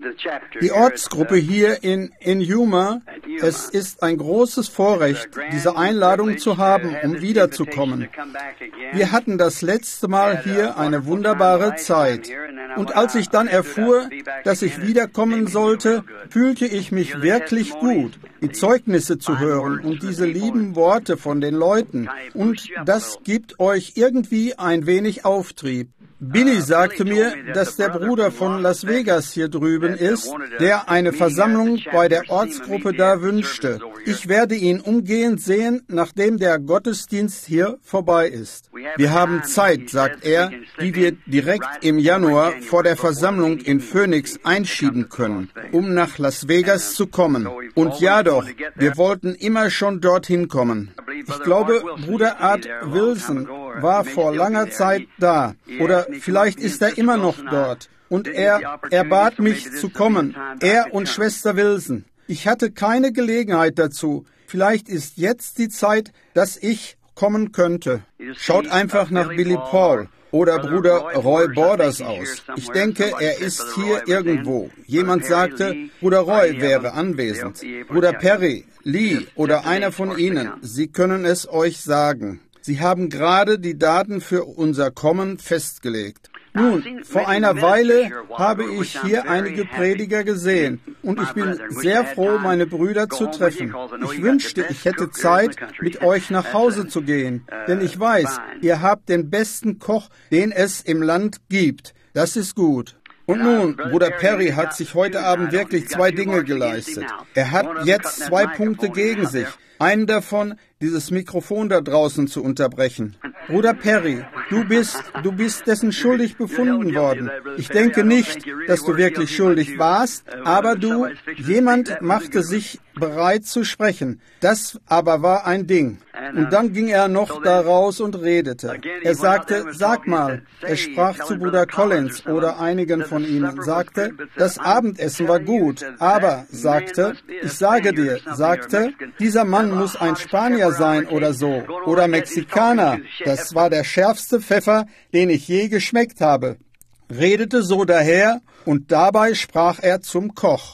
Die Ortsgruppe hier in Yuma, es ist ein großes Vorrecht, diese Einladung zu haben, um wiederzukommen. Wir hatten das letzte Mal hier eine wunderbare Zeit. Und als ich dann erfuhr, dass ich wiederkommen sollte, fühlte ich mich wirklich gut, die Zeugnisse zu hören und diese lieben Worte von den Leuten. Und das gibt euch irgendwie ein wenig Auftrieb. Billy sagte mir, dass der Bruder von Las Vegas hier drüben ist, der eine Versammlung bei der Ortsgruppe da wünschte. Ich werde ihn umgehend sehen, nachdem der Gottesdienst hier vorbei ist. Wir haben Zeit, sagt er, die wir direkt im Januar vor der Versammlung in Phoenix einschieben können, um nach Las Vegas zu kommen. Und ja doch, wir wollten immer schon dorthin kommen. Ich glaube, Bruder Art Wilson war vor langer Zeit da. Oder vielleicht ist er immer noch dort. Und er bat mich zu kommen. Er und Schwester Wilson. Ich hatte keine Gelegenheit dazu. Vielleicht ist jetzt die Zeit, dass ich kommen könnte. Schaut einfach nach Billy Paul oder Bruder Roy Borders aus. Ich denke, er ist hier irgendwo. Jemand sagte, Bruder Roy wäre anwesend. Bruder Perry, Lee oder einer von Ihnen. Sie können es euch sagen. Sie haben gerade die Daten für unser Kommen festgelegt. Nun, vor einer Weile habe ich hier einige Prediger gesehen und ich bin sehr froh, meine Brüder zu treffen. Ich wünschte, ich hätte Zeit, mit euch nach Hause zu gehen, denn ich weiß, ihr habt den besten Koch, den es im Land gibt. Das ist gut. Und nun, Bruder Perry hat sich heute Abend wirklich 2 Dinge geleistet. Er hat jetzt 2 Punkte gegen sich. Einen davon, dieses Mikrofon da draußen zu unterbrechen. Bruder Perry, du bist dessen schuldig befunden worden. Ich denke nicht, dass du wirklich schuldig warst, aber jemand machte sich bereit zu sprechen. Das aber war ein Ding. Und dann ging er noch da raus und redete. Er sagte, sag mal, er sprach zu Bruder Collins oder einigen von ihnen, sagte, das Abendessen war gut, aber, sagte, ich sage dir, sagte, dieser Mann muss ein Spanier sein oder so, oder Mexikaner. Das war der schärfste Pfeffer, den ich je geschmeckt habe. Redete so daher und dabei sprach er zum Koch.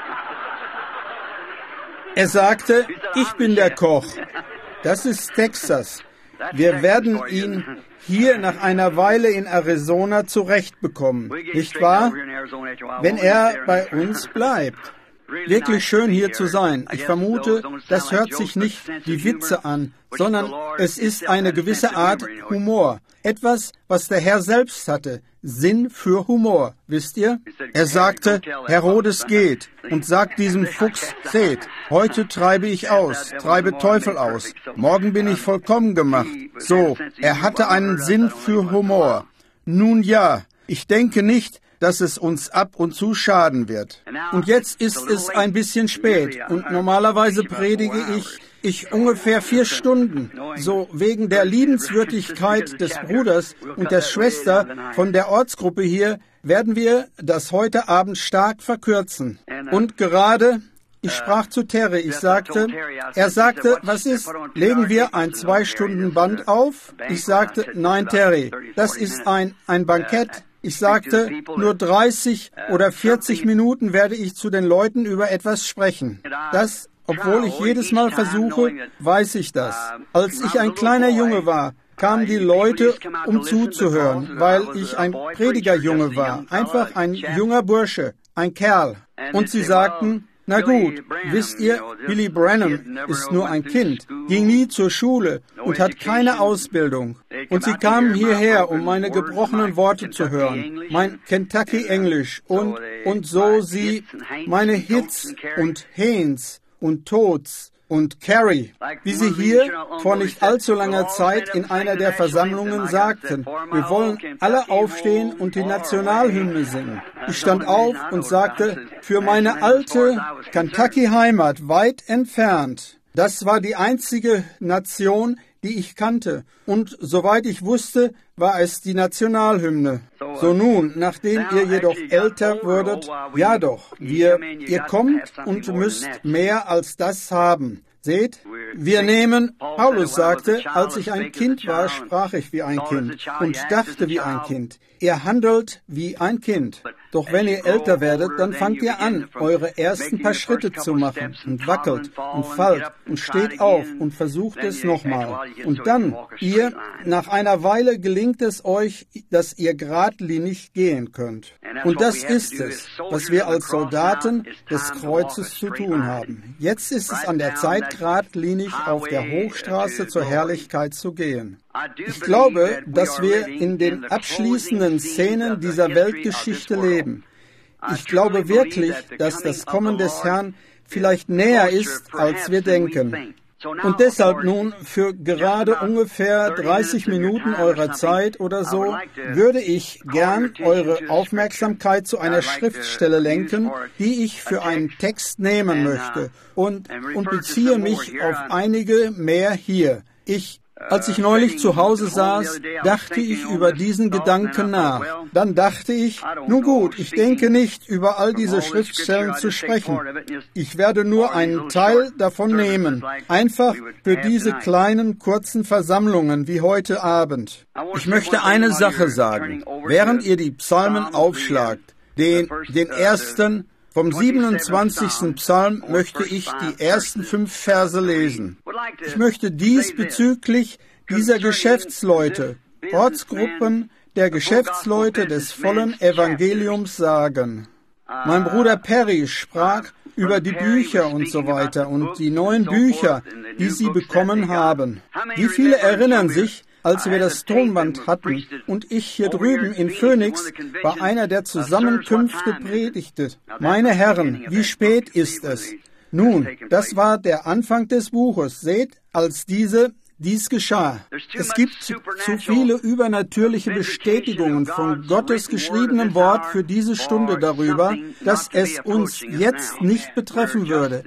Er sagte, ich bin der Koch. Das ist Texas. Wir werden ihn hier nach einer Weile in Arizona zurechtbekommen, nicht wahr? Wenn er bei uns bleibt. Wirklich schön hier zu sein. Ich vermute, das hört sich nicht wie Witze an, sondern es ist eine gewisse Art Humor. Etwas, was der Herr selbst hatte. Sinn für Humor, wisst ihr? Er sagte, Herodes geht und sagt diesem Fuchs, seht, heute treibe ich aus, treibe Teufel aus, morgen bin ich vollkommen gemacht. So, er hatte einen Sinn für Humor. Nun ja, ich denke nicht, dass es uns ab und zu schaden wird. Und jetzt ist es ein bisschen spät und normalerweise predige ich ungefähr 4 Stunden. So wegen der Liebenswürdigkeit des Bruders und der Schwester von der Ortsgruppe hier werden wir das heute Abend stark verkürzen. Und gerade, ich sprach zu Terry, er sagte, was ist, legen wir ein 2-Stunden-Band auf? Ich sagte, nein, Terry, das ist ein Bankett. Ich sagte, nur 30 oder 40 Minuten werde ich zu den Leuten über etwas sprechen. Das, obwohl ich jedes Mal versuche, weiß ich das. Als ich ein kleiner Junge war, kamen die Leute, um zuzuhören, weil ich ein Predigerjunge war. Einfach ein junger Bursche, ein Kerl. Und sie sagten, na gut, wisst ihr, Billy Branham ist nur ein Kind, ging nie zur Schule und hat keine Ausbildung. Und sie kamen hierher, um meine gebrochenen Worte zu hören, mein Kentucky-Englisch und so sie meine Hits und Haynes und Toads und Carrie, wie sie hier vor nicht allzu langer Zeit in einer der Versammlungen sagten, wir wollen alle aufstehen und die Nationalhymne singen. Ich stand auf und sagte, für meine alte Kentucky-Heimat weit entfernt, das war die einzige Nation, die ich kannte. Und soweit ich wusste, war es die Nationalhymne. So nun, nachdem ihr jedoch älter würdet, ja doch, ihr kommt und müsst mehr als das haben. Seht, wir nehmen, Paulus sagte, als ich ein Kind war, sprach ich wie ein Kind und dachte wie ein Kind. Er handelt wie ein Kind. Doch wenn ihr älter werdet, dann fangt ihr an, eure ersten paar Schritte zu machen und wackelt und fallt und steht auf und versucht es nochmal. Und dann, nach einer Weile gelingt es euch, dass ihr geradlinig gehen könnt. Und das ist es, was wir als Soldaten des Kreuzes zu tun haben. Jetzt ist es an der Zeit, geradlinig auf der Hochstraße zur Herrlichkeit zu gehen. Ich glaube, dass wir in den abschließenden Szenen dieser Weltgeschichte leben. Ich glaube wirklich, dass das Kommen des Herrn vielleicht näher ist, als wir denken. Und deshalb nun für gerade ungefähr 30 Minuten eurer Zeit oder so würde ich gern eure Aufmerksamkeit zu einer Schriftstelle lenken, die ich für einen Text nehmen möchte und beziehe mich auf einige mehr hier. Als ich neulich zu Hause saß, dachte ich über diesen Gedanken nach. Dann dachte ich, nun gut, ich denke nicht, über all diese Schriftstellen zu sprechen. Ich werde nur einen Teil davon nehmen, einfach für diese kleinen, kurzen Versammlungen wie heute Abend. Ich möchte eine Sache sagen. Während ihr die Psalmen aufschlagt, den ersten, vom 27. Psalm möchte ich die ersten 5 Verse lesen. Ich möchte dies bezüglich dieser Geschäftsleute, Ortsgruppen der Geschäftsleute des vollen Evangeliums sagen. Mein Bruder Perry sprach über die Bücher und so weiter und die neuen Bücher, die sie bekommen haben. Wie viele erinnern sich, als wir das Tonband hatten und ich hier drüben in Phoenix bei einer der Zusammenkünfte predigte. Meine Herren, wie spät ist es? Nun, das war der Anfang des Buches. Seht, als dies geschah. Es gibt zu viele übernatürliche Bestätigungen von Gottes geschriebenem Wort für diese Stunde darüber, dass es uns jetzt nicht betreffen würde.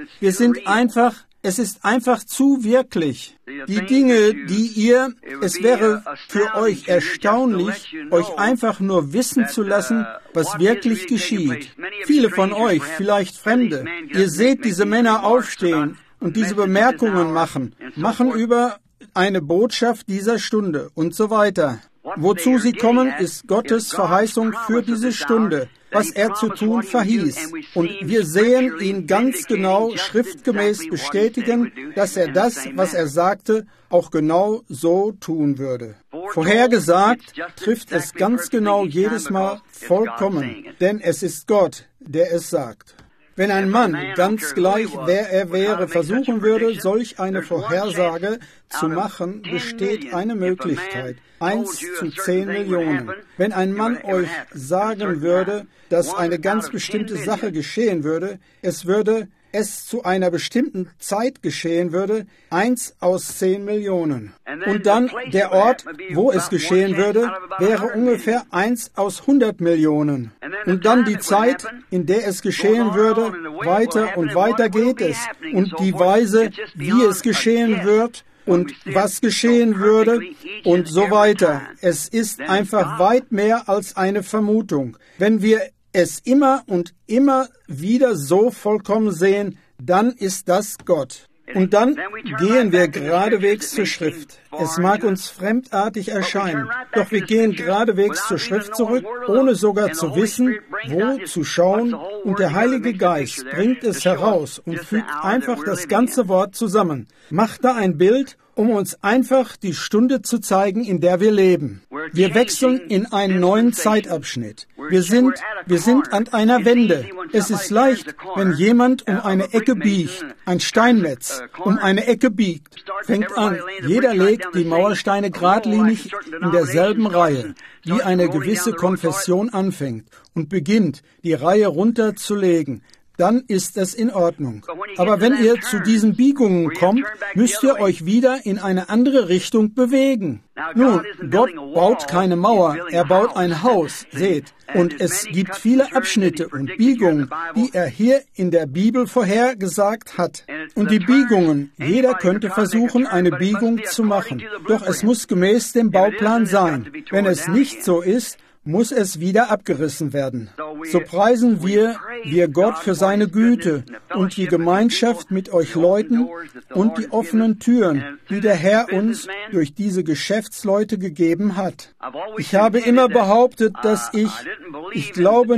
Es ist einfach zu wirklich. Die Dinge, es wäre für euch erstaunlich, euch einfach nur wissen zu lassen, was wirklich geschieht. Viele von euch, vielleicht Fremde, ihr seht diese Männer aufstehen und diese Bemerkungen machen über eine Botschaft dieser Stunde und so weiter. Wozu sie kommen, ist Gottes Verheißung für diese Stunde, was er zu tun verhieß. Und wir sehen ihn ganz genau schriftgemäß bestätigen, dass er das, was er sagte, auch genau so tun würde. Vorhergesagt trifft es ganz genau jedes Mal vollkommen, denn es ist Gott, der es sagt. Wenn ein Mann, ganz gleich wer er wäre, versuchen würde, solch eine Vorhersage zu machen, besteht eine Möglichkeit. 1 zu 10 Millionen. Wenn ein Mann euch sagen würde, dass eine ganz bestimmte Sache geschehen würde, es zu einer bestimmten Zeit geschehen würde, 1 aus 10 Millionen. Und dann der Ort, wo es geschehen würde, wäre ungefähr 1 aus 100 Millionen. Und dann die Zeit, in der es geschehen würde, weiter und weiter geht es. Und die Weise, wie es geschehen wird, und was geschehen würde und so weiter. Es ist einfach weit mehr als eine Vermutung. Wenn wir es immer und immer wieder so vollkommen sehen, dann ist das Gott. Und dann gehen wir geradewegs zur Schrift. Es mag uns fremdartig erscheinen, doch wir gehen geradewegs zur Schrift zurück, ohne sogar zu wissen, wo zu schauen, und der Heilige Geist bringt es heraus und fügt einfach das ganze Wort zusammen. Macht da ein Bild, um uns einfach die Stunde zu zeigen, in der wir leben. Wir wechseln in einen neuen Zeitabschnitt. Wir sind an einer Wende. Es ist leicht, wenn jemand um eine Ecke biegt, ein Steinmetz um eine Ecke biegt, fängt an, jeder legt die Mauersteine geradlinig in derselben Reihe, wie eine gewisse Konfession anfängt und beginnt, die Reihe runterzulegen. Dann ist es in Ordnung. Aber wenn ihr zu diesen Biegungen kommt, müsst ihr euch wieder in eine andere Richtung bewegen. Nun, Gott baut keine Mauer, er baut ein Haus, seht. Und es gibt viele Abschnitte und Biegungen, die er hier in der Bibel vorhergesagt hat. Und die Biegungen, jeder könnte versuchen, eine Biegung zu machen. Doch es muss gemäß dem Bauplan sein. Wenn es nicht so ist, muss es wieder abgerissen werden. So preisen wir wir Gott für seine Güte und die Gemeinschaft mit euch Leuten und die offenen Türen, die der Herr uns durch diese Geschäftsleute gegeben hat. Ich habe immer behauptet, dass ich glaube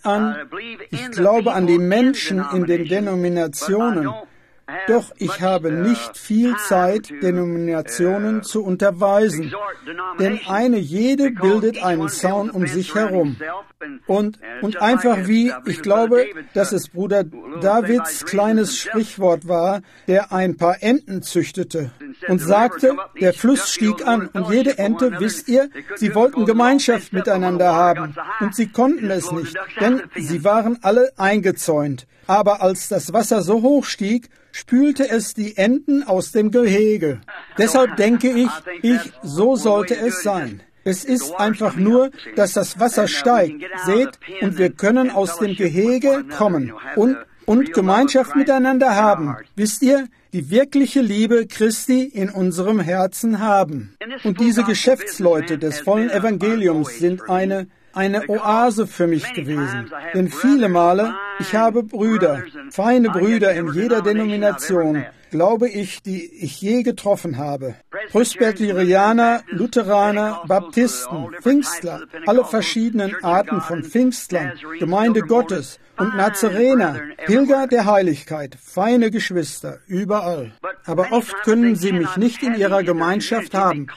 an die Menschen in den Denominationen. Doch ich habe nicht viel Zeit, Denominationen zu unterweisen, denn jede bildet einen Zaun um sich herum. Und einfach ich glaube, dass es Bruder Davids kleines Sprichwort war, der ein paar Enten züchtete und sagte, der Fluss stieg an und jede Ente, wisst ihr, sie wollten Gemeinschaft miteinander haben und sie konnten es nicht, denn sie waren alle eingezäunt. Aber als das Wasser so hoch stieg, spülte es die Enten aus dem Gehege. Deshalb denke ich, so sollte es sein. Es ist einfach nur, dass das Wasser steigt, seht, und wir können aus dem Gehege kommen und Gemeinschaft miteinander haben. Wisst ihr, die wirkliche Liebe Christi in unserem Herzen haben. Und diese Geschäftsleute des vollen Evangeliums sind eine Oase für mich gewesen. Denn viele Male, ich habe Brüder, feine Brüder in jeder Denomination, glaube ich, die ich je getroffen habe. Presbyterianer, Lutheraner, Baptisten, Pfingstler, alle verschiedenen Arten von Pfingstlern, Gemeinde Gottes und Nazarener, Pilger der Heiligkeit, feine Geschwister, überall. Aber oft können sie mich nicht in ihrer Gemeinschaft haben,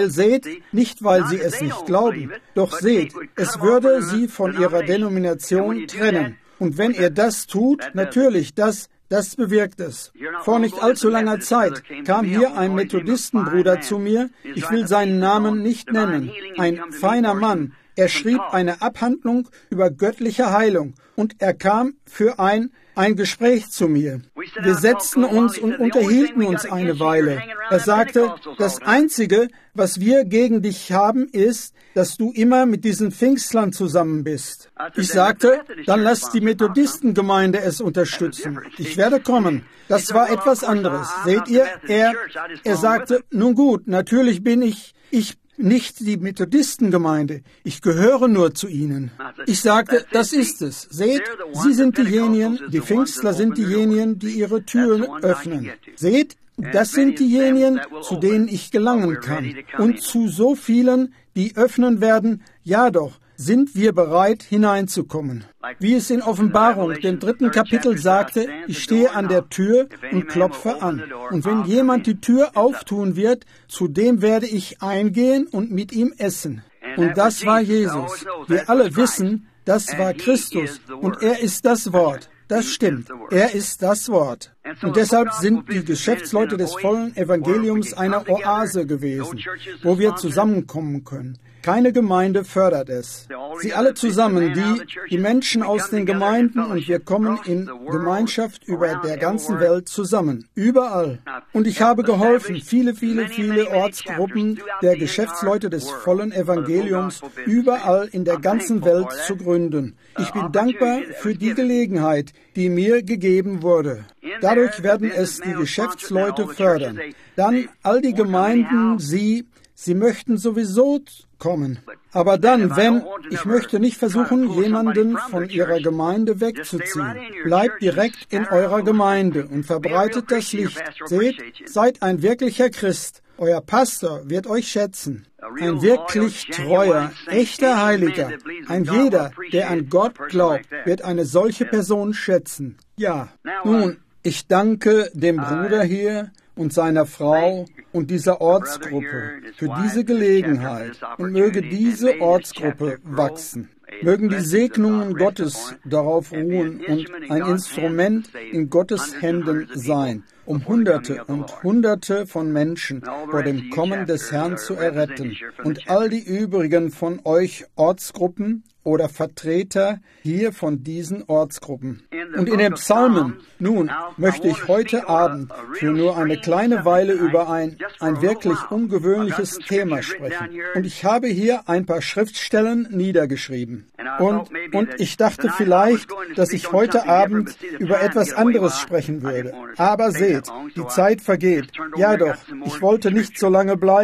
nicht weil sie es nicht glauben, doch seht, es würde sie von ihrer Denomination trennen. Und wenn ihr das tut, natürlich, das bewirkt es. Vor nicht allzu langer Zeit kam hier ein Methodistenbruder zu mir, ich will seinen Namen nicht nennen, ein feiner Mann. Er schrieb eine Abhandlung über göttliche Heilung und er kam für ein Gespräch zu mir. Wir setzten uns und unterhielten uns eine Weile. Er sagte, das Einzige, was wir gegen dich haben, ist, dass du immer mit diesen Pfingstlern zusammen bist. Ich sagte, dann lass die Methodistengemeinde es unterstützen. Ich werde kommen. Das war etwas anderes. Seht ihr, er sagte, nun gut, natürlich bin ich nicht die Methodistengemeinde. Ich gehöre nur zu ihnen. Ich sagte, das ist es. Seht, sie sind diejenigen, die Pfingstler sind diejenigen, die ihre Türen öffnen. Seht, das sind diejenigen, zu denen ich gelangen kann. Und zu so vielen, die öffnen werden, ja doch, sind wir bereit, hineinzukommen. Wie es in Offenbarung, dem 3. Kapitel sagte, ich stehe an der Tür und klopfe an. Und wenn jemand die Tür auftun wird, zu dem werde ich eingehen und mit ihm essen. Und das war Jesus. Wir alle wissen, das war Christus. Und er ist das Wort. Das stimmt. Er ist das Wort. Und deshalb sind die Geschäftsleute des vollen Evangeliums eine Oase gewesen, wo wir zusammenkommen können. Keine Gemeinde fördert es. Sie alle zusammen, die Menschen aus den Gemeinden, und wir kommen in Gemeinschaft über der ganzen Welt zusammen. Überall. Und ich habe geholfen, viele Ortsgruppen der Geschäftsleute des vollen Evangeliums überall in der ganzen Welt zu gründen. Ich bin dankbar für die Gelegenheit, die mir gegeben wurde. Dadurch werden es die Geschäftsleute fördern. Dann all die Gemeinden, sie möchten sowieso kommen. Aber dann, ich möchte nicht versuchen, jemanden von ihrer Gemeinde wegzuziehen. Bleibt direkt in eurer Gemeinde und verbreitet das Licht. Seht, seid ein wirklicher Christ. Euer Pastor wird euch schätzen. Ein wirklich treuer, echter Heiliger. Ein jeder, der an Gott glaubt, wird eine solche Person schätzen. Ja, nun, ich danke dem Bruder hier und seiner Frau und dieser Ortsgruppe für diese Gelegenheit und möge diese Ortsgruppe wachsen. Mögen die Segnungen Gottes darauf ruhen und ein Instrument in Gottes Händen sein, um Hunderte und Hunderte von Menschen vor dem Kommen des Herrn zu erretten und all die übrigen von euch Ortsgruppen oder Vertreter hier von diesen Ortsgruppen. Und in den Psalmen, nun, möchte ich heute Abend für nur eine kleine Weile über ein wirklich ungewöhnliches Thema sprechen. Und ich habe hier ein paar Schriftstellen niedergeschrieben. Und ich dachte vielleicht, dass ich heute Abend über etwas anderes sprechen würde. Aber seht, die Zeit vergeht. Ja doch, ich wollte nicht so lange bleiben.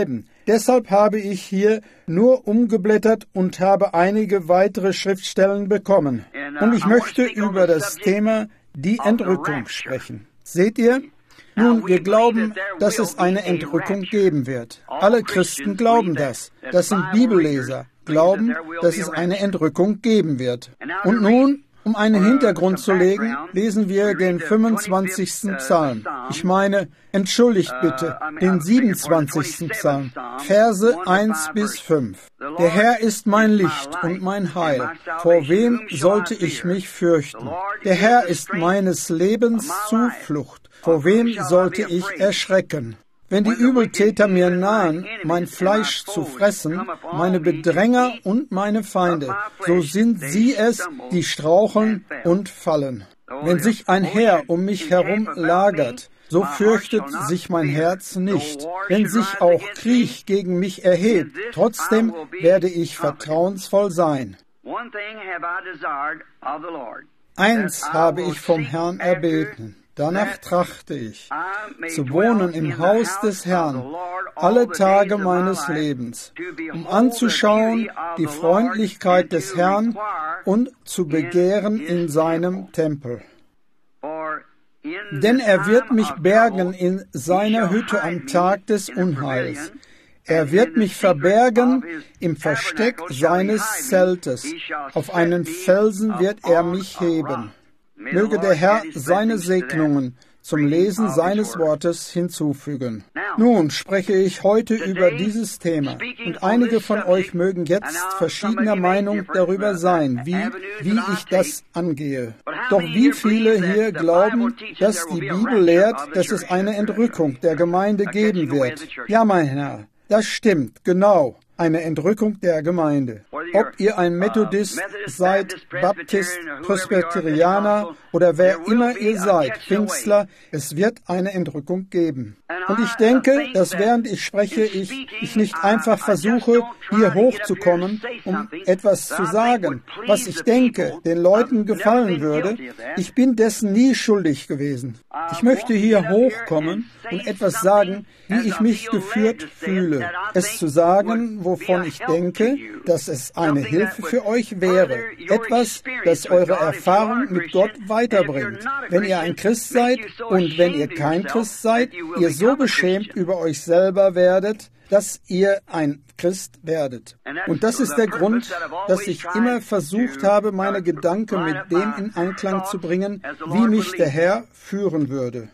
Deshalb habe ich hier nur umgeblättert und habe einige weitere Schriftstellen bekommen. Und ich möchte über das Thema die Entrückung sprechen. Seht ihr? Nun, wir glauben, dass es eine Entrückung geben wird. Alle Christen glauben das. Das sind Bibelleser, glauben, dass es eine Entrückung geben wird. Und nun, um einen Hintergrund zu legen, lesen wir den 25. Psalm. Ich meine, entschuldigt bitte, den 27. Psalm, Verse 1 bis 5. Der Herr ist mein Licht und mein Heil. Vor wem sollte ich mich fürchten? Der Herr ist meines Lebens Zuflucht. Vor wem sollte ich erschrecken? Wenn die Übeltäter mir nahen, mein Fleisch zu fressen, meine Bedränger und meine Feinde, so sind sie es, die straucheln und fallen. Wenn sich ein Heer um mich herum lagert, so fürchtet sich mein Herz nicht. Wenn sich auch Krieg gegen mich erhebt, trotzdem werde ich vertrauensvoll sein. Eins habe ich vom Herrn erbeten. Danach trachte ich, zu wohnen im Haus des Herrn alle Tage meines Lebens, um anzuschauen die Freundlichkeit des Herrn und zu begehren in seinem Tempel. Denn er wird mich bergen in seiner Hütte am Tag des Unheils. Er wird mich verbergen im Versteck seines Zeltes. Auf einen Felsen wird er mich heben. Möge der Herr seine Segnungen zum Lesen seines Wortes hinzufügen. Nun spreche ich heute über dieses Thema und einige von euch mögen jetzt verschiedener Meinung darüber sein, wie ich das angehe. Doch wie viele hier glauben, dass die Bibel lehrt, dass es eine Entrückung der Gemeinde geben wird? Ja, mein Herr, das stimmt, genau. Eine Entrückung der Gemeinde. Ob ihr ein Methodist seid, Baptist, Presbyterianer oder wer immer ihr seid, Pfingstler, es wird eine Entrückung geben. Und ich denke, dass während ich spreche, ich nicht einfach versuche, hier hochzukommen, um etwas zu sagen, was ich denke, den Leuten gefallen würde. Ich bin dessen nie schuldig gewesen. Ich möchte hier hochkommen und etwas sagen, wie ich mich geführt fühle. Es zu sagen, wovon ich denke, dass es eine Hilfe für euch wäre. Etwas, das eure Erfahrung mit Gott weiterbringt. Wenn ihr ein Christ seid und wenn ihr kein Christ seid, ihr so beschämt über euch selber werdet, dass ihr ein Christ werdet. Und das ist der Grund, dass ich immer versucht habe, meine Gedanken mit dem in Einklang zu bringen, wie mich der Herr führen würde.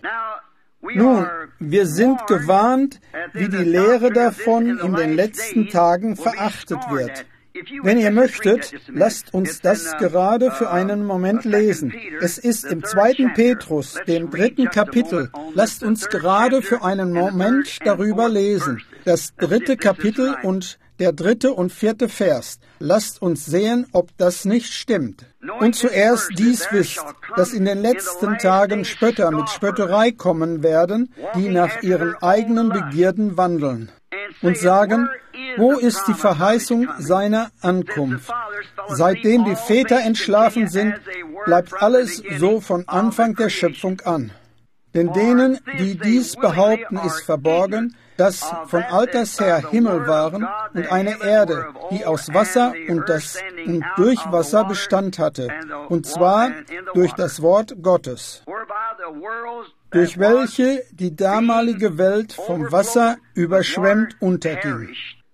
Nun, wir sind gewarnt, wie die Lehre davon in den letzten Tagen verachtet wird. Wenn ihr möchtet, lasst uns das gerade für einen Moment lesen. Es ist im 2. Petrus, dem 3. Kapitel. Lasst uns gerade für einen Moment darüber lesen. Das 3. Kapitel und der 3. und 4. Vers. Lasst uns sehen, ob das nicht stimmt. Und zuerst dies wisst, dass in den letzten Tagen Spötter mit Spötterei kommen werden, die nach ihren eigenen Begierden wandeln und sagen, wo ist die Verheißung seiner Ankunft? Seitdem die Väter entschlafen sind, bleibt alles so von Anfang der Schöpfung an. Denn denen, die dies behaupten, ist verborgen, dass von alters her Himmel waren und eine Erde, die aus Wasser und durch Wasser Bestand hatte, und zwar durch das Wort Gottes, durch welche die damalige Welt vom Wasser überschwemmt unterging.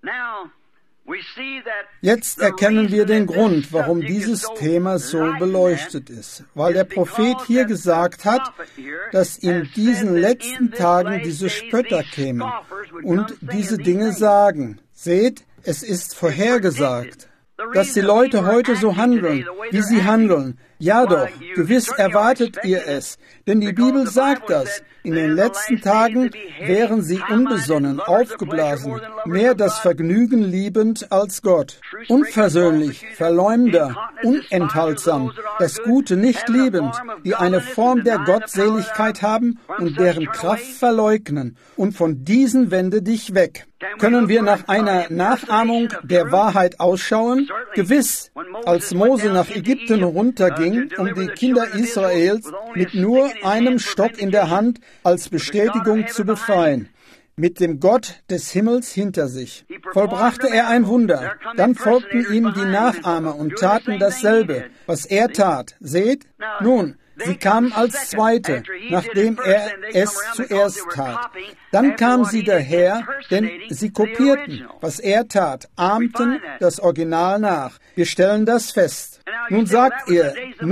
Jetzt erkennen wir den Grund, warum dieses Thema so beleuchtet ist, weil der Prophet hier gesagt hat, dass in diesen letzten Tagen diese Spötter kämen und diese Dinge sagen. Seht, es ist vorhergesagt, dass die Leute heute so handeln, wie sie handeln. Ja doch, gewiss erwartet ihr es, denn die Bibel sagt das. In den letzten Tagen wären sie unbesonnen, aufgeblasen, mehr das Vergnügen liebend als Gott, unversöhnlich, Verleumder, unenthaltsam, das Gute nicht liebend, die eine Form der Gottseligkeit haben und deren Kraft verleugnen, und von diesen wende dich weg. Können wir nach einer Nachahmung der Wahrheit ausschauen? Gewiss, als Mose nach Ägypten runterging, um die Kinder Israels mit nur einem Stock in der Hand als Bestätigung zu befreien. mit dem Gott des Himmels hinter sich. Vollbrachte er ein Wunder, dann folgten ihm die Nachahmer und taten dasselbe, was er tat. Seht, nun, sie kamen als Zweite, nachdem er es zuerst tat. Dann kamen sie daher, denn sie kopierten, was er tat, ahmten das Original nach. Wir stellen das fest. Nun sagt ihr,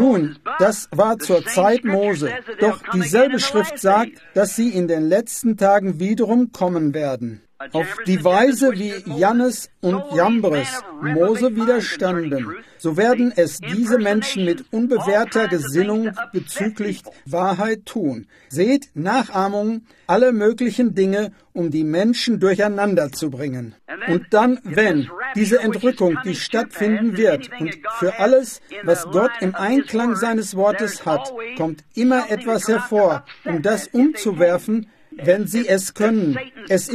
das war zur Zeit Mose. Doch dieselbe Schrift sagt, dass sie in den letzten Tagen wiederum kommen werden. Auf die Weise, wie Jannes und Jambres Mose widerstanden, so werden es diese Menschen mit unbewährter Gesinnung bezüglich Wahrheit tun. Seht, Nachahmung, alle möglichen Dinge, um die Menschen durcheinander zu bringen. Und dann, wenn diese Entrückung, die stattfinden wird, und für alles, was Gott im Einklang seines Wortes hat, kommt immer etwas hervor, um das umzuwerfen, wenn sie es können. Es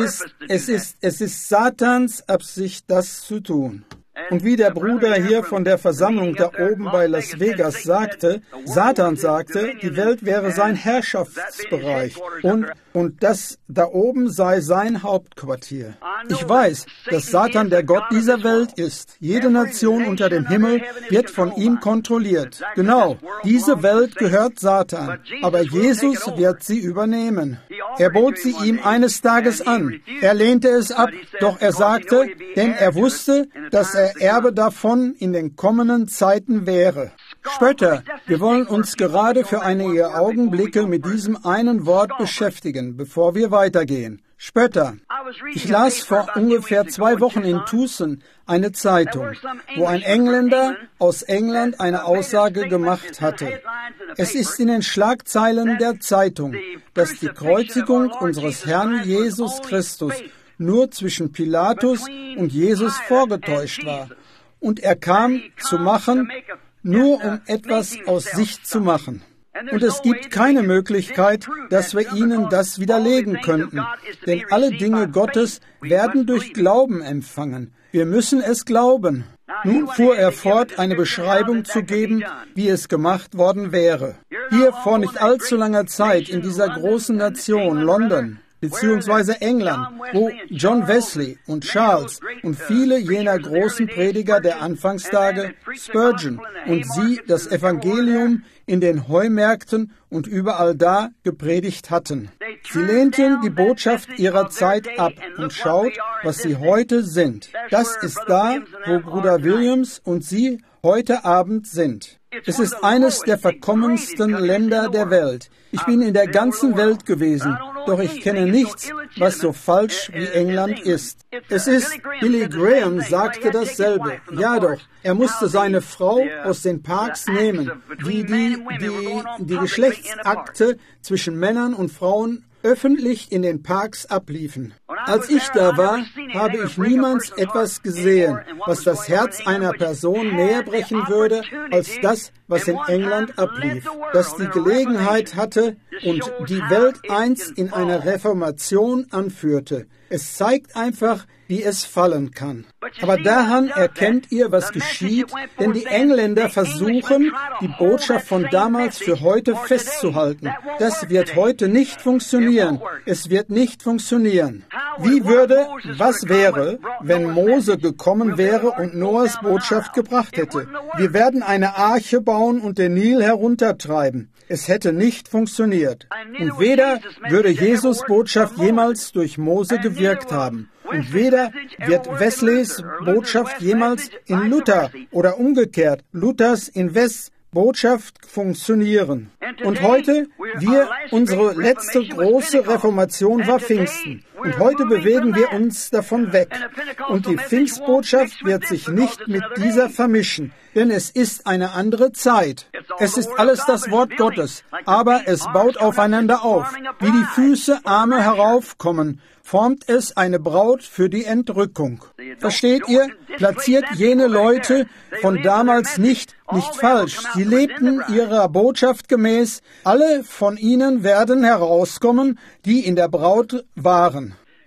ist Satans Absicht, das zu tun. Und wie der Bruder hier von der Versammlung da oben bei Las Vegas sagte, Satan sagte, die Welt wäre sein Herrschaftsbereich und das da oben sei sein Hauptquartier. Ich weiß, dass Satan der Gott dieser Welt ist. Jede Nation unter dem Himmel wird von ihm kontrolliert. Genau, diese Welt gehört Satan, aber Jesus wird sie übernehmen. Er bot sie ihm eines Tages an. Er lehnte es ab, doch er sagte, denn er wusste, dass er Erbe davon in den kommenden Zeiten wäre. Spötter, wir wollen uns gerade für einige Augenblicke mit diesem einen Wort beschäftigen, bevor wir weitergehen. Spötter. Ich las vor ungefähr 2 Wochen in Tucson eine Zeitung, wo ein Engländer aus England eine Aussage gemacht hatte. Es ist in den Schlagzeilen der Zeitung, dass die Kreuzigung unseres Herrn Jesus Christus nur zwischen Pilatus und Jesus vorgetäuscht war. Und er kam zu machen, nur um etwas aus sich zu machen. Und es gibt keine Möglichkeit, dass wir ihnen das widerlegen könnten. Denn alle Dinge Gottes werden durch Glauben empfangen. Wir müssen es glauben. Nun fuhr er fort, eine Beschreibung zu geben, wie es gemacht worden wäre. Hier vor nicht allzu langer Zeit in dieser großen Nation, London, beziehungsweise England, wo John Wesley und Charles und viele jener großen Prediger der Anfangstage, Spurgeon und sie das Evangelium in den Heumärkten und überall da gepredigt hatten. Sie lehnten die Botschaft ihrer Zeit ab und schaut, was sie heute sind. Das ist da, wo Bruder Williams und sie heute Abend sind. Es ist eines der verkommensten Länder der Welt. Ich bin in der ganzen Welt gewesen, doch ich kenne nichts, was so falsch wie England ist. Es ist, Billy Graham sagte dasselbe. Ja doch, er musste seine Frau aus den Parks nehmen, wie die Geschlechtsakte zwischen Männern und Frauen öffentlich in den Parks abliefen. Als ich da war, habe ich niemals etwas gesehen, was das Herz einer Person näher brechen würde, als das, was in England ablief, das die Gelegenheit hatte und die Welt einst in einer Reformation anführte. Es zeigt einfach, wie es fallen kann. Aber daran erkennt ihr, was geschieht, denn die Engländer versuchen, die Botschaft von damals für heute festzuhalten. Das wird heute nicht funktionieren. Es wird nicht funktionieren. Was wäre, wenn Mose gekommen wäre und Noahs Botschaft gebracht hätte? Wir werden eine Arche bauen und den Nil heruntertreiben. Es hätte nicht funktioniert. Und weder würde Jesus Botschaft jemals durch Mose gewirkt haben. Und weder wird Wesleys Botschaft jemals in Luther oder umgekehrt Luthers in Wes Botschaft funktionieren. Und heute, unsere letzte große Reformation war Pfingsten. Und heute bewegen wir uns davon weg. Und die Pfingstbotschaft wird sich nicht mit dieser vermischen, denn es ist eine andere Zeit. Es ist alles das Wort Gottes, aber es baut aufeinander auf. Wie die Füße Arme heraufkommen, formt es eine Braut für die Entrückung. Versteht ihr? Platziert jene Leute von damals nicht falsch. Sie lebten ihrer Botschaft gemäß. Alle von ihnen werden herauskommen, die in der Braut waren.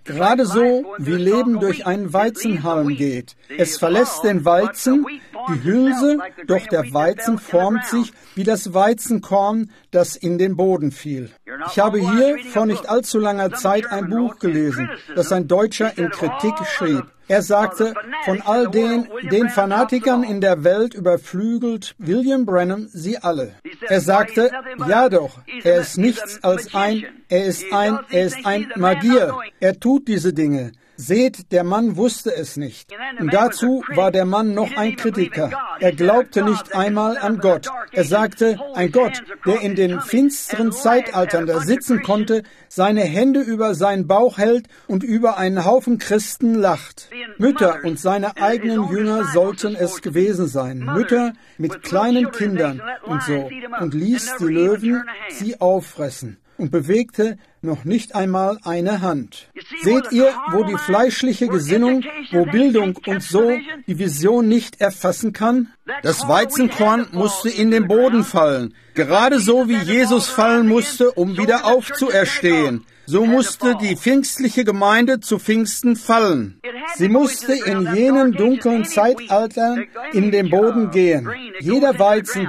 Gerade so, wie Leben durch einen Weizenhalm geht. Es verlässt den Weizen, die Hülse, doch der Weizen formt sich wie das Weizenkorn, das in den Boden fiel. Ich habe hier vor nicht allzu langer Zeit ein Buch gelesen, das ein Deutscher in Kritik schrieb. Er sagte, von all den Fanatikern in der Welt überflügelt William Branham sie alle. Er sagte, ja doch, er ist nichts als er ist ein Magier. Er tut diese Dinge. Seht, der Mann wusste es nicht. Und dazu war der Mann noch ein Kritiker. Er glaubte nicht einmal an Gott. Er sagte, ein Gott, der in den finsteren Zeitaltern da sitzen konnte, seine Hände über seinen Bauch hält und über einen Haufen Christen lacht. Mütter und seine eigenen Jünger sollten es gewesen sein. Mütter mit kleinen Kindern und so. Und ließ die Löwen sie auffressen und bewegte noch nicht einmal eine Hand. Seht ihr, wo die fleischliche Gesinnung, wo Bildung und so die Vision nicht erfassen kann? Das Weizenkorn musste in den Boden fallen, gerade so wie Jesus fallen musste, um wieder aufzuerstehen. So musste die pfingstliche Gemeinde zu Pfingsten fallen. Sie musste in jenen dunklen Zeitaltern in den Boden gehen. Jeder Weizen,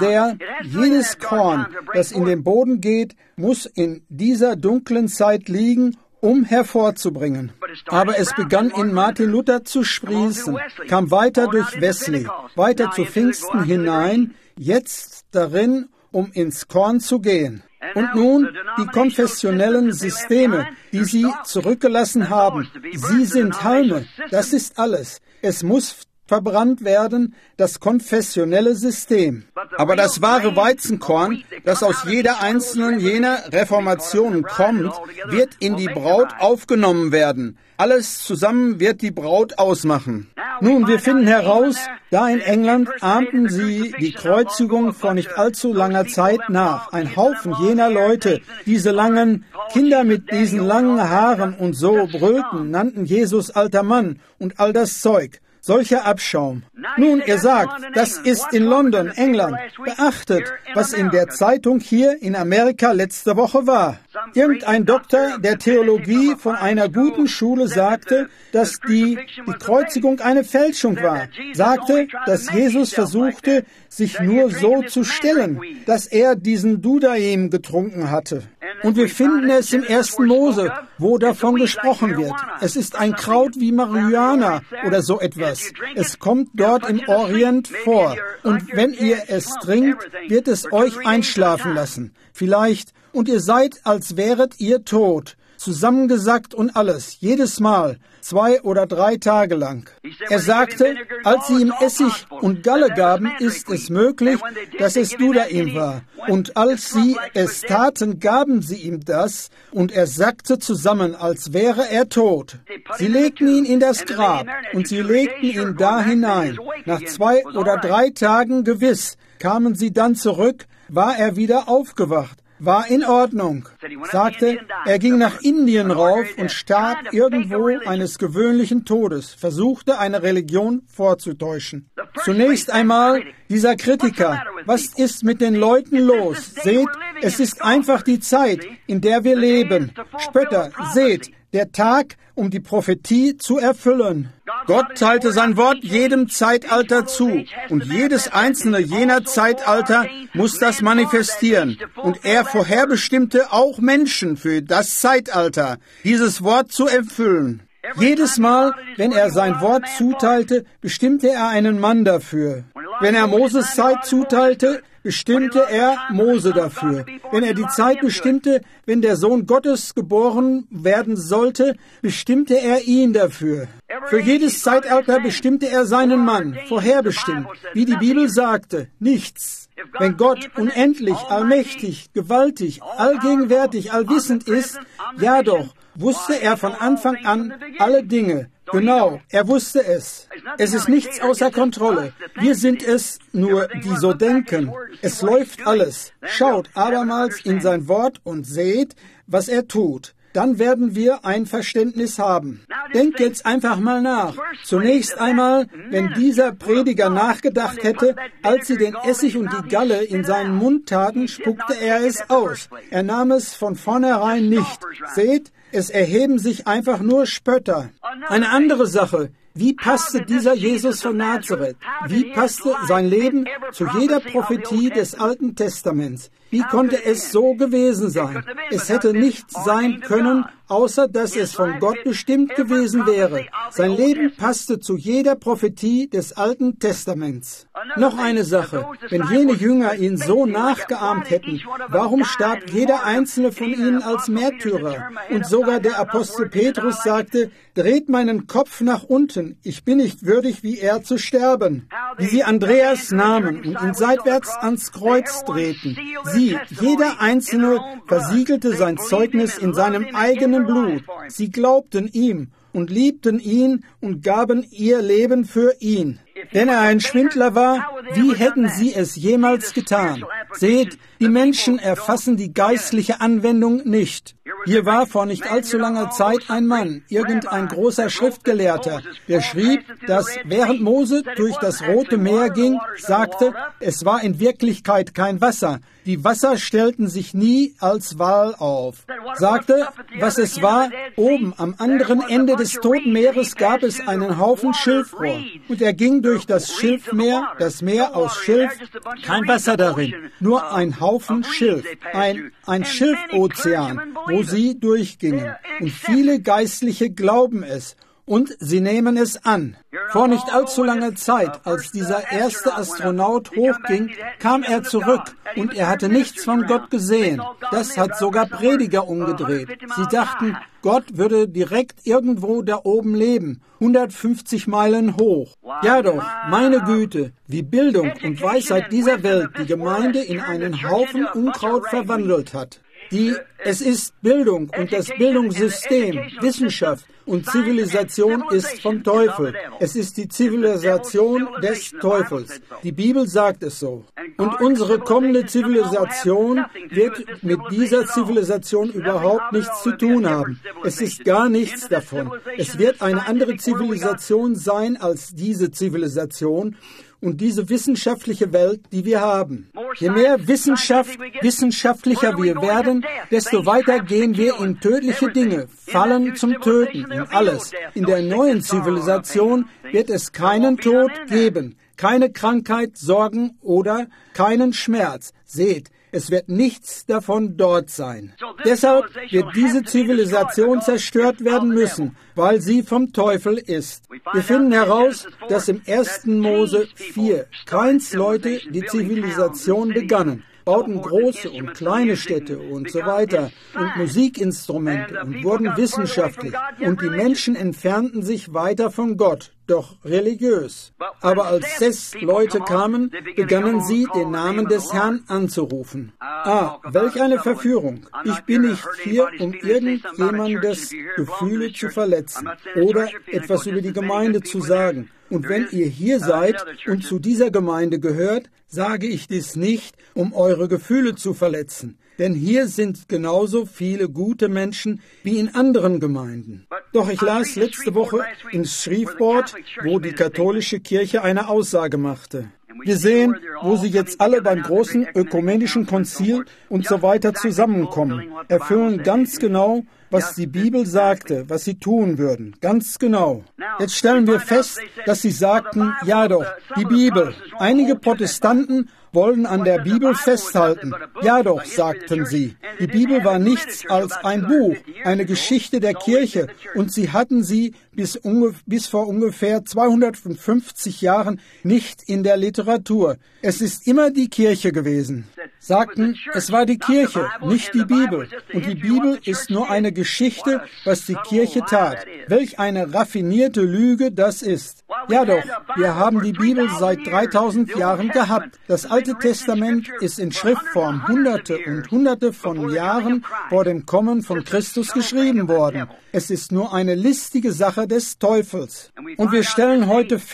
jedes Korn, das in den Boden geht, muss in dieser dunklen Zeit liegen, um hervorzubringen. Aber es begann in Martin Luther zu sprießen, kam weiter durch Wesley, weiter zu Pfingsten hinein, jetzt darin, um ins Korn zu gehen. Und nun die konfessionellen Systeme, die sie zurückgelassen haben. Sie sind Halme, das ist alles. Es muss verbrannt werden, das konfessionelle System. Aber das wahre Weizenkorn, das aus jeder einzelnen jener Reformationen kommt, wird in die Braut aufgenommen werden. Alles zusammen wird die Braut ausmachen. Nun, wir finden heraus, da in England ahmten sie die Kreuzigung vor nicht allzu langer Zeit nach. Ein Haufen jener Leute, diese langen Kinder mit diesen langen Haaren und so brüllten, nannten Jesus alter Mann und all das Zeug. Solcher Abschaum. Nun, ihr sagt, das ist in London, England. Beachtet, was in der Zeitung hier in Amerika letzte Woche war. Irgendein Doktor der Theologie von einer guten Schule sagte, dass die Kreuzigung eine Fälschung war. Sagte, dass Jesus versuchte, sich nur so zu stellen, dass er diesen Dudaim getrunken hatte. Und wir finden es im 1. Mose, wo davon gesprochen wird. Es ist ein Kraut wie Marihuana oder so etwas. Es kommt dort im Orient vor. Und wenn ihr es trinkt, wird es euch einschlafen lassen. Vielleicht, und ihr seid, als wäret ihr tot. Zusammengesackt und alles, jedes Mal, 2 oder 3 Tage lang. Er sagte, als sie ihm Essig und Galle gaben, ist es möglich, dass es Dudaim war. Und als sie es taten, gaben sie ihm das, und er sackte zusammen, als wäre er tot. Sie legten ihn in das Grab, und sie legten ihn da hinein. Nach 2 oder 3 Tagen gewiss, kamen sie dann zurück, war er wieder aufgewacht. War in Ordnung, sagte, er ging nach Indien rauf und starb irgendwo eines gewöhnlichen Todes, versuchte eine Religion vorzutäuschen. Zunächst einmal dieser Kritiker, was ist mit den Leuten los? Seht, es ist einfach die Zeit, in der wir leben. Spötter, seht, der Tag, um die Prophetie zu erfüllen. Gott teilte sein Wort jedem Zeitalter zu, und jedes einzelne jener Zeitalter muss das manifestieren. Und er vorherbestimmte auch Menschen für das Zeitalter, dieses Wort zu erfüllen. Jedes Mal, wenn er sein Wort zuteilte, bestimmte er einen Mann dafür. Wenn er Moses Zeit zuteilte, bestimmte er Mose dafür. Wenn er die Zeit bestimmte, wenn der Sohn Gottes geboren werden sollte, bestimmte er ihn dafür. Für jedes Zeitalter bestimmte er seinen Mann, vorherbestimmt. Wie die Bibel sagte, nichts. Wenn Gott unendlich, allmächtig, gewaltig, allgegenwärtig, allwissend ist, ja doch, wusste er von Anfang an alle Dinge. Genau, er wusste es. Es ist nichts außer Kontrolle. Wir sind es nur, die so denken. Es läuft alles. Schaut abermals in sein Wort und seht, was er tut. dann werden wir ein Verständnis haben. Denkt jetzt einfach mal nach. Zunächst einmal, wenn dieser Prediger nachgedacht hätte, als sie den Essig und die Galle in seinen Mund taten, spuckte er es aus. Er nahm es von vornherein nicht. Seht, es erheben sich einfach nur Spötter. Eine andere Sache. Wie passte dieser Jesus von Nazareth? Wie passte sein Leben zu jeder Prophetie des Alten Testaments? Wie konnte es so gewesen sein? Es hätte nicht sein können, außer dass es von Gott bestimmt gewesen wäre. Sein Leben passte zu jeder Prophetie des Alten Testaments. Noch eine Sache. Wenn jene Jünger ihn so nachgeahmt hätten, warum starb jeder einzelne von ihnen als Märtyrer? Und sogar der Apostel Petrus sagte, dreht meinen Kopf nach unten, ich bin nicht würdig, wie er zu sterben. Wie sie Andreas nahmen und ihn seitwärts ans Kreuz drehten. Sie, jeder Einzelne, versiegelte sein Zeugnis in seinem eigenen Blut. Sie glaubten ihm und liebten ihn und gaben ihr Leben für ihn. Wenn er ein Schwindler war, wie hätten sie es jemals getan? Seht, die Menschen erfassen die geistliche Anwendung nicht. Hier war vor nicht allzu langer Zeit ein Mann, irgendein großer Schriftgelehrter, der schrieb, dass während Mose durch das Rote Meer ging, sagte, es war in Wirklichkeit kein Wasser. Die Wasser stellten sich nie als Wal auf. Sagte, was es war, oben am anderen Ende des Toten Meeres gab es einen Haufen Schilfrohr. Und er ging durch das Schilfmeer, das Meer aus Schilf, kein Wasser darin, nur ein Haufen Schilf, ein Schilfozean, wo sie durchgingen. Und viele Geistliche glauben es. Und sie nehmen es an. Vor nicht allzu langer Zeit, als dieser erste Astronaut hochging, kam er zurück und er hatte nichts von Gott gesehen. Das hat sogar Prediger umgedreht. Sie dachten, Gott würde direkt irgendwo da oben leben, 150 Meilen hoch. Ja doch, meine Güte, wie Bildung und Weisheit dieser Welt die Gemeinde in einen Haufen Unkraut verwandelt hat. Es ist Bildung und das Bildungssystem, Wissenschaft und Zivilisation ist vom Teufel. Es ist die Zivilisation des Teufels. Die Bibel sagt es so. Und unsere kommende Zivilisation wird mit dieser Zivilisation überhaupt nichts zu tun haben. Es ist gar nichts davon. Es wird eine andere Zivilisation sein als diese Zivilisation. Und diese wissenschaftliche Welt, die wir haben. Je mehr wissenschaftlicher wir werden, desto weiter gehen wir in tödliche Dinge, Fallen zum Töten und alles. In der neuen Zivilisation wird es keinen Tod geben, keine Krankheit, Sorgen oder keinen Schmerz. Seht, es wird nichts davon dort sein. Deshalb wird diese Zivilisation zerstört werden müssen, weil sie vom Teufel ist. Wir finden heraus, dass im 1. Mose 4 Kains Leute die Zivilisation begannen, bauten große und kleine Städte und so weiter und Musikinstrumente und wurden wissenschaftlich. Und die Menschen entfernten sich weiter von Gott, doch religiös. Aber als 6 Leute kamen, begannen sie, den Namen des Herrn anzurufen. Welch eine Verführung. Ich bin nicht hier, um irgendjemandes Gefühle zu verletzen oder etwas über die Gemeinde zu sagen. Und wenn ihr hier seid und zu dieser Gemeinde gehört, sage ich dies nicht, um eure Gefühle zu verletzen. Denn hier sind genauso viele gute Menschen wie in anderen Gemeinden. Doch ich las letzte Woche in Shreveport, wo die katholische Kirche eine Aussage machte. Wir sehen, wo sie jetzt alle beim großen ökumenischen Konzil und so weiter zusammenkommen, erfüllen ganz genau, was die Bibel sagte, was sie tun würden. Ganz genau. Jetzt stellen wir fest, dass sie sagten, ja doch, die Bibel. Einige Protestanten wollen an der Bibel festhalten. Ja doch, sagten sie. Die Bibel war nichts als ein Buch, eine Geschichte der Kirche, und sie hatten sie bis vor ungefähr 250 Jahren nicht in der Literatur. Es ist immer die Kirche gewesen. Sagten, es war die Kirche, nicht die Bibel. Und die Bibel ist nur eine Geschichte, was die Kirche tat. Welch eine raffinierte Lüge das ist. Ja doch, wir haben die Bibel seit 3000 Jahren gehabt. Das Alte Testament ist in Schriftform Hunderte und Hunderte von Jahren vor dem Kommen von Christus geschrieben worden. Es ist nur eine listige Sache des Teufels. Und wir stellen heute fest,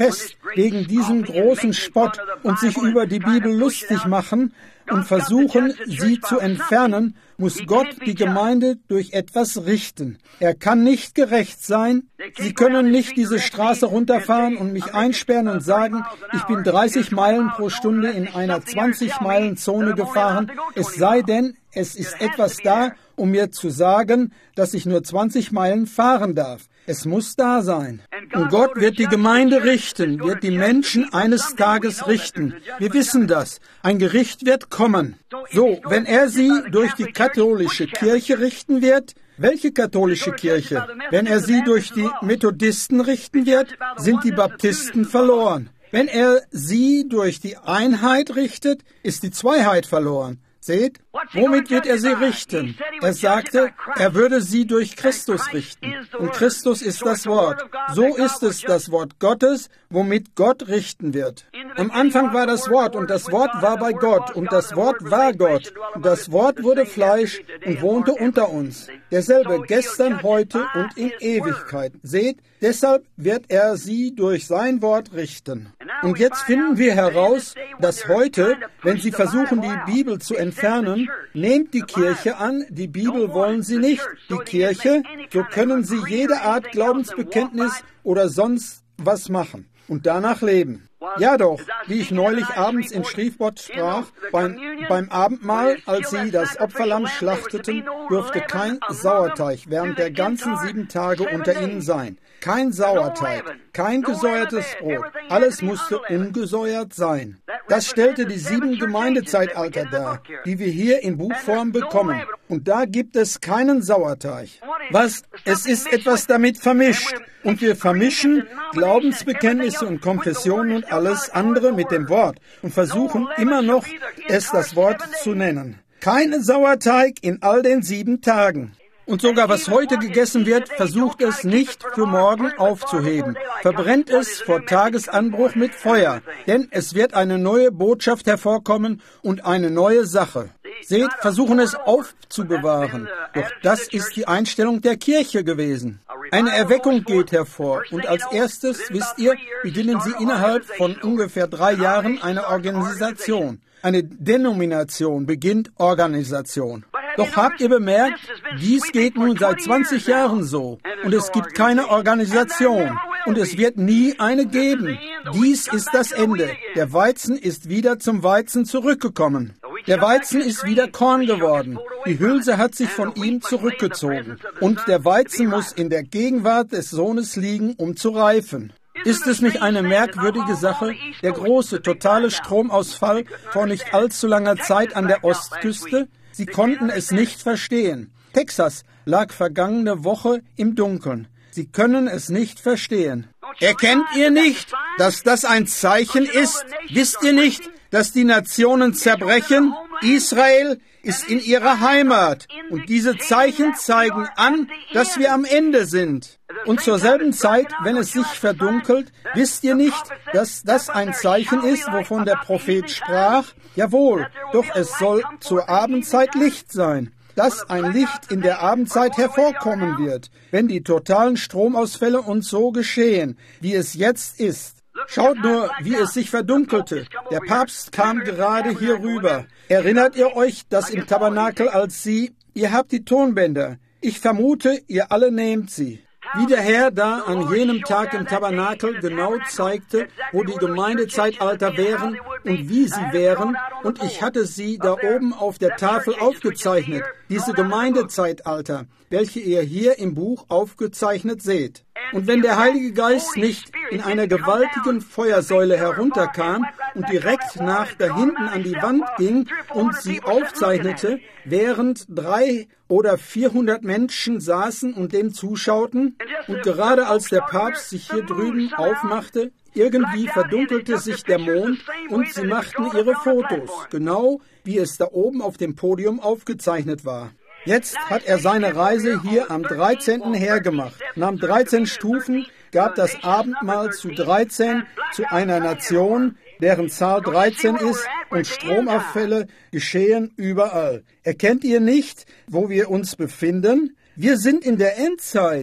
wegen diesem großen Spott und sich über die Bibel lustig machen und versuchen, sie zu entfernen, muss Gott die Gemeinde durch etwas richten. Er kann nicht gerecht sein. Sie können nicht diese Straße runterfahren und mich einsperren und sagen, ich bin 30 Meilen pro Stunde in einer 20-Meilen-Zone gefahren, es sei denn, es ist etwas da, um mir zu sagen, dass ich nur 20 Meilen fahren darf. Es muss da sein. Und Gott wird die Gemeinde richten, wird die Menschen eines Tages richten. Wir wissen das. Ein Gericht wird kommen. So, wenn er sie durch die katholische Kirche richten wird, welche katholische Kirche? Wenn er sie durch die Methodisten richten wird, sind die Baptisten verloren. Wenn er sie durch die Einheit richtet, ist die Zweiheit verloren. Seht, womit wird er sie richten? Er sagte, er würde sie durch Christus richten. Und Christus ist das Wort. So ist es das Wort Gottes, womit Gott richten wird. Am Anfang war das Wort und das Wort war bei Gott und das Wort war Gott. Und das Wort wurde Fleisch und wohnte unter uns. Derselbe gestern, heute und in Ewigkeit. Seht, deshalb wird er sie durch sein Wort richten. Und jetzt finden wir heraus, dass heute, wenn sie versuchen, die Bibel zu entfernen, nehmt die Kirche an, die Bibel wollen sie nicht. Die Kirche, so können sie jede Art Glaubensbekenntnis oder sonst was machen und danach leben. Ja doch, wie ich neulich abends in Shreveport sprach, beim Abendmahl, als sie das Opferlamm schlachteten, durfte kein Sauerteig während der ganzen 7 Tage unter ihnen sein. Kein Sauerteig, kein gesäuertes Brot, alles musste ungesäuert sein. Das stellte die 7 Gemeindezeitalter dar, die wir hier in Buchform bekommen. Und da gibt es keinen Sauerteig. Was? Es ist etwas damit vermischt. Und wir vermischen Glaubensbekenntnisse und Konfessionen und alles andere mit dem Wort und versuchen immer noch, es das Wort zu nennen. Kein Sauerteig in all den 7 Tagen. Und sogar was heute gegessen wird, versucht es nicht für morgen aufzuheben. Verbrennt es vor Tagesanbruch mit Feuer, denn es wird eine neue Botschaft hervorkommen und eine neue Sache. Seht, versuchen es aufzubewahren. Doch das ist die Einstellung der Kirche gewesen. Eine Erweckung geht hervor und als erstes, wisst ihr, beginnen sie innerhalb von ungefähr 3 Jahren eine Organisation. Eine Denomination beginnt Organisation. Doch habt ihr bemerkt, dies geht nun seit 20 Jahren so und es gibt keine Organisation und es wird nie eine geben. Dies ist das Ende. Der Weizen ist wieder zum Weizen zurückgekommen. Der Weizen ist wieder Korn geworden. Die Hülse hat sich von ihm zurückgezogen und der Weizen muss in der Gegenwart des Sohnes liegen, um zu reifen. Ist es nicht eine merkwürdige Sache, der große, totale Stromausfall vor nicht allzu langer Zeit an der Ostküste? Sie konnten es nicht verstehen. Texas lag vergangene Woche im Dunkeln. Sie können es nicht verstehen. Erkennt ihr nicht, dass das ein Zeichen ist? Wisst ihr nicht, dass die Nationen zerbrechen? Israel ist in ihrer Heimat. Und diese Zeichen zeigen an, dass wir am Ende sind. Und zur selben Zeit, wenn es sich verdunkelt, wisst ihr nicht, dass das ein Zeichen ist, wovon der Prophet sprach? Jawohl, doch es soll zur Abendzeit Licht sein. Dass ein Licht in der Abendzeit hervorkommen wird, wenn die totalen Stromausfälle uns so geschehen, wie es jetzt ist. Schaut nur, wie es sich verdunkelte. Der Papst kam gerade hier rüber. Erinnert ihr euch, dass im Tabernakel als ihr habt die Tonbänder. Ich vermute, ihr alle nehmt sie. Wie der Herr da an jenem Tag im Tabernakel genau zeigte, wo die Gemeindezeitalter wären und wie sie wären, und ich hatte sie da oben auf der Tafel aufgezeichnet, diese Gemeindezeitalter, welche ihr hier im Buch aufgezeichnet seht. Und wenn der Heilige Geist nicht in einer gewaltigen Feuersäule herunterkam und direkt nach da hinten an die Wand ging und sie aufzeichnete, während 300 oder 400 Menschen saßen und dem zuschauten, und gerade als der Papst sich hier drüben aufmachte, irgendwie verdunkelte sich der Mond und sie machten ihre Fotos, genau wie es da oben auf dem Podium aufgezeichnet war. Jetzt hat er seine Reise hier am 13. hergemacht, nahm 13 Stufen, gab das Abendmahl zu 13, zu einer Nation, deren Zahl 13 ist, und Stromabfälle geschehen überall. Erkennt ihr nicht, wo wir uns befinden? Wir sind in der Endzeit.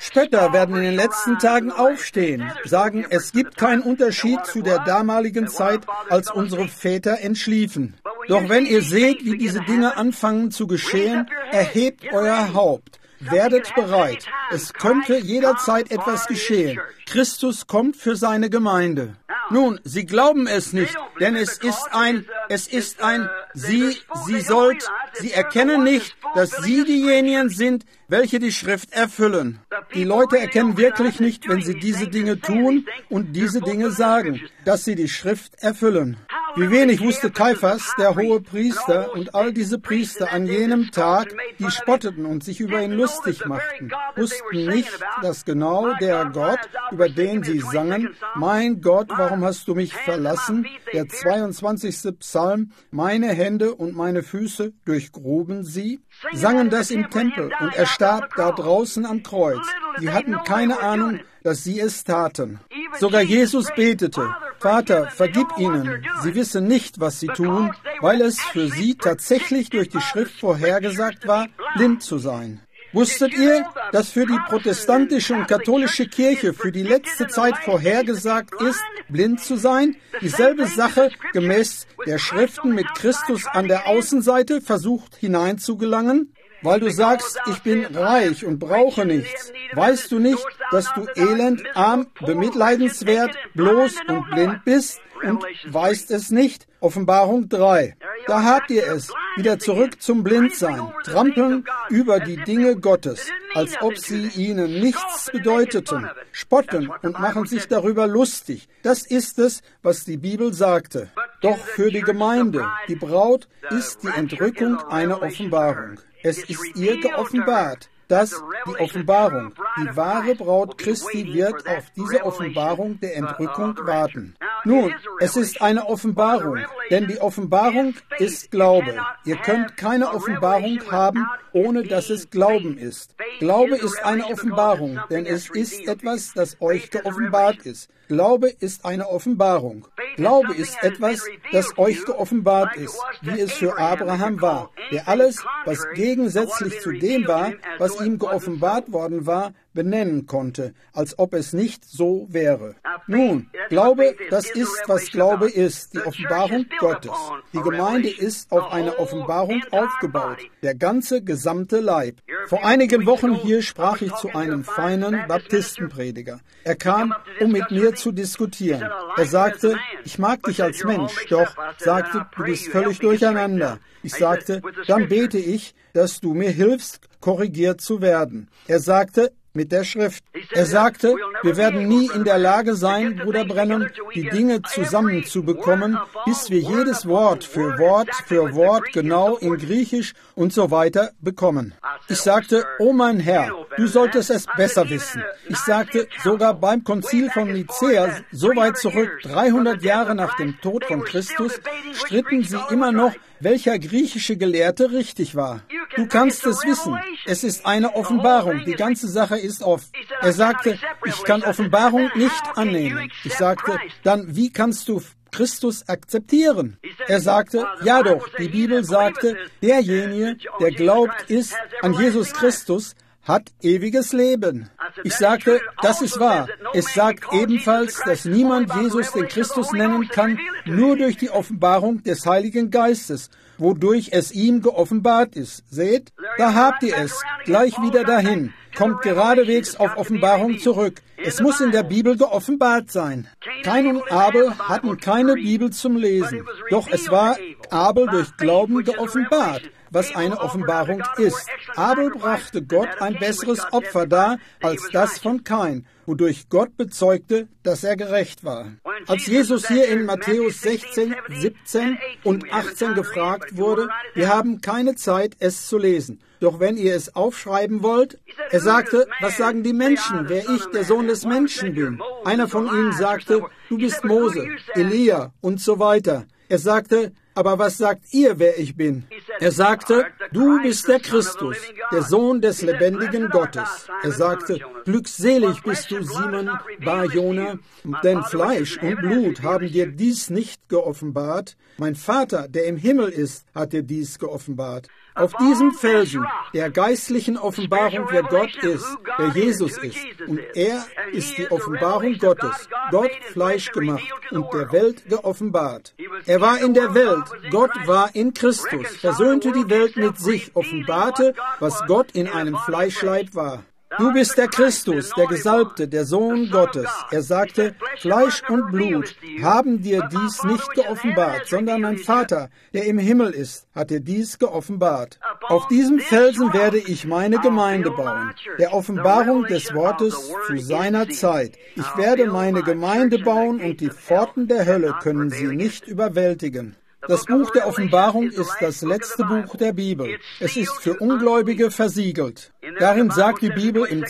Spötter werden in den letzten Tagen aufstehen, sagen, es gibt keinen Unterschied zu der damaligen Zeit, als unsere Väter entschliefen. Doch wenn ihr seht, wie diese Dinge anfangen zu geschehen, erhebt euer Haupt. Werdet bereit. Es könnte jederzeit etwas geschehen. Christus kommt für seine Gemeinde. Nun, sie glauben es nicht, denn sie erkennen nicht, dass sie diejenigen sind, welche die Schrift erfüllen. Die Leute erkennen wirklich nicht, wenn sie diese Dinge tun und diese Dinge sagen, dass sie die Schrift erfüllen. Wie wenig wusste Kaiphas, der hohe Priester, und all diese Priester an jenem Tag, die spotteten und sich über ihn lustig machten, wussten nicht, dass genau der Gott, über den sie sangen, mein Gott, warum hast du mich verlassen, der 22. Psalm, meine Hände und meine Füße durchgruben sie, sangen das im Tempel und er starb da draußen am Kreuz. Sie hatten keine Ahnung, dass sie es taten. Sogar Jesus betete, Vater, vergib ihnen, sie wissen nicht, was sie tun, weil es für sie tatsächlich durch die Schrift vorhergesagt war, blind zu sein. Wusstet ihr, dass für die protestantische und katholische Kirche für die letzte Zeit vorhergesagt ist, blind zu sein? Dieselbe Sache gemäß der Schriften mit Christus an der Außenseite versucht hineinzugelangen? Weil du sagst, ich bin reich und brauche nichts. Weißt du nicht, dass du elend, arm, bemitleidenswert, bloß und blind bist und weißt es nicht? Offenbarung 3. Da habt ihr es. Wieder zurück zum Blindsein. Trampeln über die Dinge Gottes, als ob sie ihnen nichts bedeuteten. Spotten und machen sich darüber lustig. Das ist es, was die Bibel sagte. Doch für die Gemeinde, die Braut, ist die Entrückung eine Offenbarung. Es ist ihr geoffenbart. Die Offenbarung, die wahre Braut Christi wird auf diese Offenbarung der Entrückung warten. Nun, es ist eine Offenbarung, denn die Offenbarung ist Glaube. Ihr könnt keine Offenbarung haben, ohne dass es Glauben ist. Glaube ist eine Offenbarung, denn es ist etwas, das euch geoffenbart ist. Glaube ist eine Offenbarung. Glaube ist etwas, das euch geoffenbart ist, wie es für Abraham war, der alles, was gegensätzlich zu dem war, was ihm geoffenbart worden war, benennen konnte, als ob es nicht so wäre. Nun, Glaube, das ist, was Glaube ist, die Offenbarung Gottes. Die Gemeinde ist auf eine Offenbarung aufgebaut, der ganze gesamte Leib. Vor einigen Wochen hier sprach ich zu einem feinen Baptistenprediger. Er kam, um mit mir zu diskutieren. Er sagte, ich mag dich als Mensch, doch sagte, du bist völlig durcheinander. Ich sagte, dann bete ich, dass du mir hilfst, korrigiert zu werden. Er sagte, mit der Schrift. Er sagte, wir werden nie in der Lage sein, Bruder Branham, die Dinge zusammenzubekommen, bis wir jedes Wort für Wort genau in Griechisch und so weiter bekommen. Ich sagte, oh mein Herr, du solltest es besser wissen. Ich sagte, sogar beim Konzil von Nicäa, so weit zurück, 300 Jahre nach dem Tod von Christus, stritten sie immer noch, welcher griechische Gelehrte richtig war. Du kannst es wissen. Es ist eine Offenbarung. Die ganze Sache ist offen. Er sagte, ich kann Offenbarung nicht annehmen. Ich sagte, dann wie kannst du Christus akzeptieren? Er sagte, ja doch, die Bibel sagte, derjenige, der glaubt ist an Jesus Christus, hat ewiges Leben. Ich sagte, das ist wahr. Es sagt ebenfalls, dass niemand Jesus den Christus nennen kann, nur durch die Offenbarung des Heiligen Geistes, wodurch es ihm geoffenbart ist. Seht, da habt ihr es, gleich wieder dahin. Kommt geradewegs auf Offenbarung zurück. Es muss in der Bibel geoffenbart sein. Kain und Abel hatten keine Bibel zum Lesen, doch es war Abel durch Glauben geoffenbart, was eine Offenbarung ist. Abel brachte Gott ein besseres Opfer dar als das von Kain, wodurch Gott bezeugte, dass er gerecht war. Als Jesus hier in Matthäus 16, 17 und 18 gefragt wurde, wir haben keine Zeit, es zu lesen. Doch wenn ihr es aufschreiben wollt, er sagte, was sagen die Menschen, wer ich, der Sohn des Menschen bin? Einer von ihnen sagte, du bist Mose, Elia und so weiter. Er sagte, aber was sagt ihr, wer ich bin? Er sagte, du bist der Christus, der Sohn des lebendigen Gottes. Er sagte, glückselig bist du, Simon Bar-Jona, denn Fleisch und Blut haben dir dies nicht geoffenbart. Mein Vater, der im Himmel ist, hat dir dies geoffenbart. Auf diesem Felsen der geistlichen Offenbarung, wer Gott ist, wer Jesus ist. Und er ist die Offenbarung Gottes, Gott Fleisch gemacht und der Welt geoffenbart. Er war in der Welt, Gott war in Christus, versöhnte die Welt mit sich, offenbarte, was Gott in einem Fleischleib war. Du bist der Christus, der Gesalbte, der Sohn Gottes. Er sagte, Fleisch und Blut haben dir dies nicht geoffenbart, sondern mein Vater, der im Himmel ist, hat dir dies geoffenbart. Auf diesem Felsen werde ich meine Gemeinde bauen, der Offenbarung des Wortes zu seiner Zeit. Ich werde meine Gemeinde bauen und die Pforten der Hölle können sie nicht überwältigen. Das Buch der Offenbarung ist das letzte Buch der Bibel. Es ist für Ungläubige versiegelt. Darin sagt die Bibel im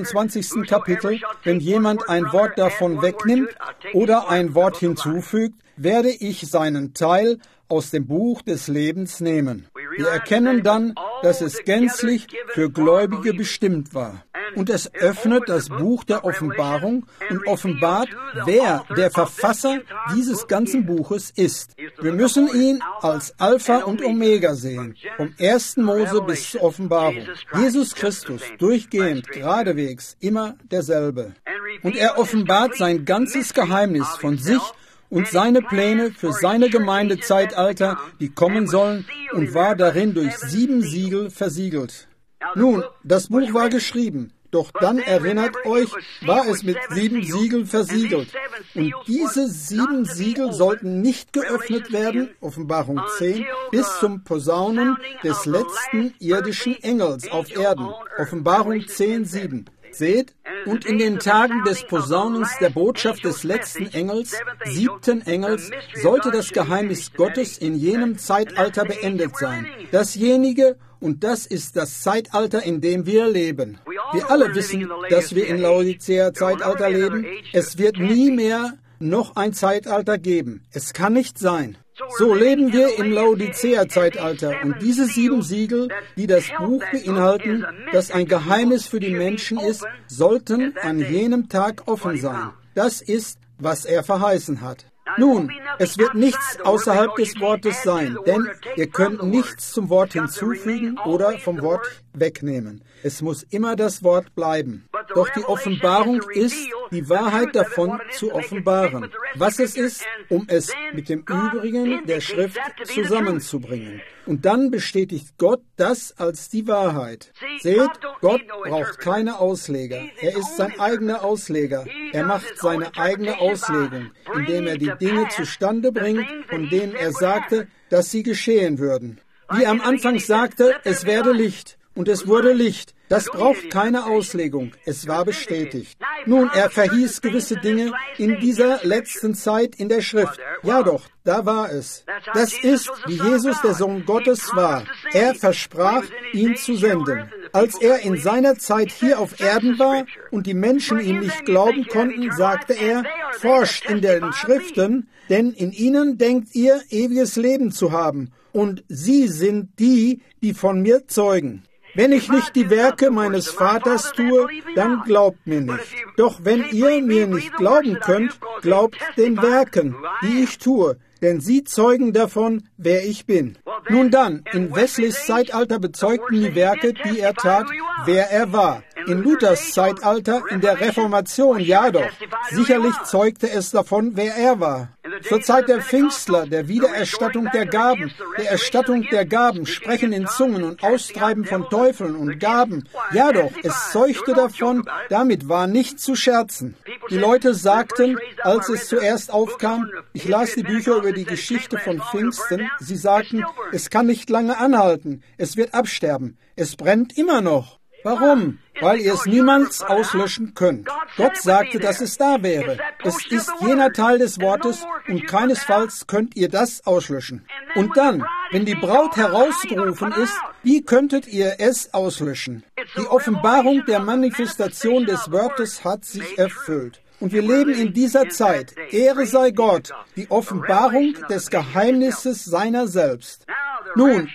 22. Kapitel, wenn jemand ein Wort davon wegnimmt oder ein Wort hinzufügt, werde ich seinen Teil aus dem Buch des Lebens nehmen. Wir erkennen dann, dass es gänzlich für Gläubige bestimmt war. Und es öffnet das Buch der Offenbarung und offenbart, wer der Verfasser dieses ganzen Buches ist. Wir müssen ihn als Alpha und Omega sehen, vom 1. Mose bis zur Offenbarung. Jesus Christus, durchgehend, geradewegs, immer derselbe. Und er offenbart sein ganzes Geheimnis von sich und seine Pläne für seine Gemeindezeitalter, die kommen sollen, und war darin durch 7 Siegel versiegelt. Nun, das Buch war geschrieben, doch dann erinnert euch, war es mit 7 Siegeln versiegelt. Und diese 7 Siegel sollten nicht geöffnet werden, Offenbarung 10, bis zum Posaunen des letzten irdischen Engels auf Erden, Offenbarung 10,7. Seht, und in den Tagen des Posaunens der Botschaft des letzten Engels, 7. Engels, sollte das Geheimnis Gottes in jenem Zeitalter beendet sein. Dasjenige, und das ist das Zeitalter, in dem wir leben. Wir alle wissen, dass wir in Laodicea-Zeitalter leben. Es wird nie mehr noch ein Zeitalter geben. Es kann nicht sein. So leben wir im Laodicea-Zeitalter und diese 7 Siegel, die das Buch beinhalten, das ein Geheimnis für die Menschen ist, sollten an jenem Tag offen sein. Das ist, was er verheißen hat. Nun, es wird nichts außerhalb des Wortes sein, denn ihr könnt nichts zum Wort hinzufügen oder vom Wort wegnehmen. Es muss immer das Wort bleiben. Doch die Offenbarung ist, die Wahrheit davon zu offenbaren, was es ist, um es mit dem Übrigen der Schrift zusammenzubringen. Und dann bestätigt Gott das als die Wahrheit. Seht, Gott braucht keine Ausleger. Er ist sein eigener Ausleger. Er macht seine eigene Auslegung, indem er die Dinge zustande bringt, von denen er sagte, dass sie geschehen würden. Wie am Anfang sagte, es werde Licht. Und es wurde Licht. Das braucht keine Auslegung. Es war bestätigt. Nun, er verhieß gewisse Dinge in dieser letzten Zeit in der Schrift. Ja doch, da war es. Das ist, wie Jesus der Sohn Gottes war. Er versprach, ihn zu senden. Als er in seiner Zeit hier auf Erden war und die Menschen ihm nicht glauben konnten, sagte er, forscht in den Schriften, denn in ihnen denkt ihr, ewiges Leben zu haben. Und sie sind die, die von mir zeugen. Wenn ich nicht die Werke meines Vaters tue, dann glaubt mir nicht. Doch wenn ihr mir nicht glauben könnt, glaubt den Werken, die ich tue, denn sie zeugen davon, wer ich bin. Nun dann, in Wesleys Zeitalter bezeugten die Werke, die er tat, wer er war. In Luthers Zeitalter, in der Reformation, ja doch. Sicherlich zeugte es davon, wer er war. Zur Zeit der Pfingstler, der Wiedererstattung der Gaben, der Erstattung der Gaben, Sprechen in Zungen und Austreiben von Teufeln und Gaben. Ja doch, es zeugte davon, damit war nicht zu scherzen. Die Leute sagten, als es zuerst aufkam, ich las die Bücher über die Geschichte von Pfingsten, sie sagten, es kann nicht lange anhalten, es wird absterben, es brennt immer noch. Warum? Weil ihr es niemals auslöschen könnt. Gott sagte, dass es da wäre. Es ist jener Teil des Wortes und keinesfalls könnt ihr das auslöschen. Und dann, wenn die Braut herausgerufen ist, wie könntet ihr es auslöschen? Die Offenbarung der Manifestation des Wortes hat sich erfüllt. Und wir leben in dieser Zeit. Ehre sei Gott, die Offenbarung des Geheimnisses seiner selbst. Nun,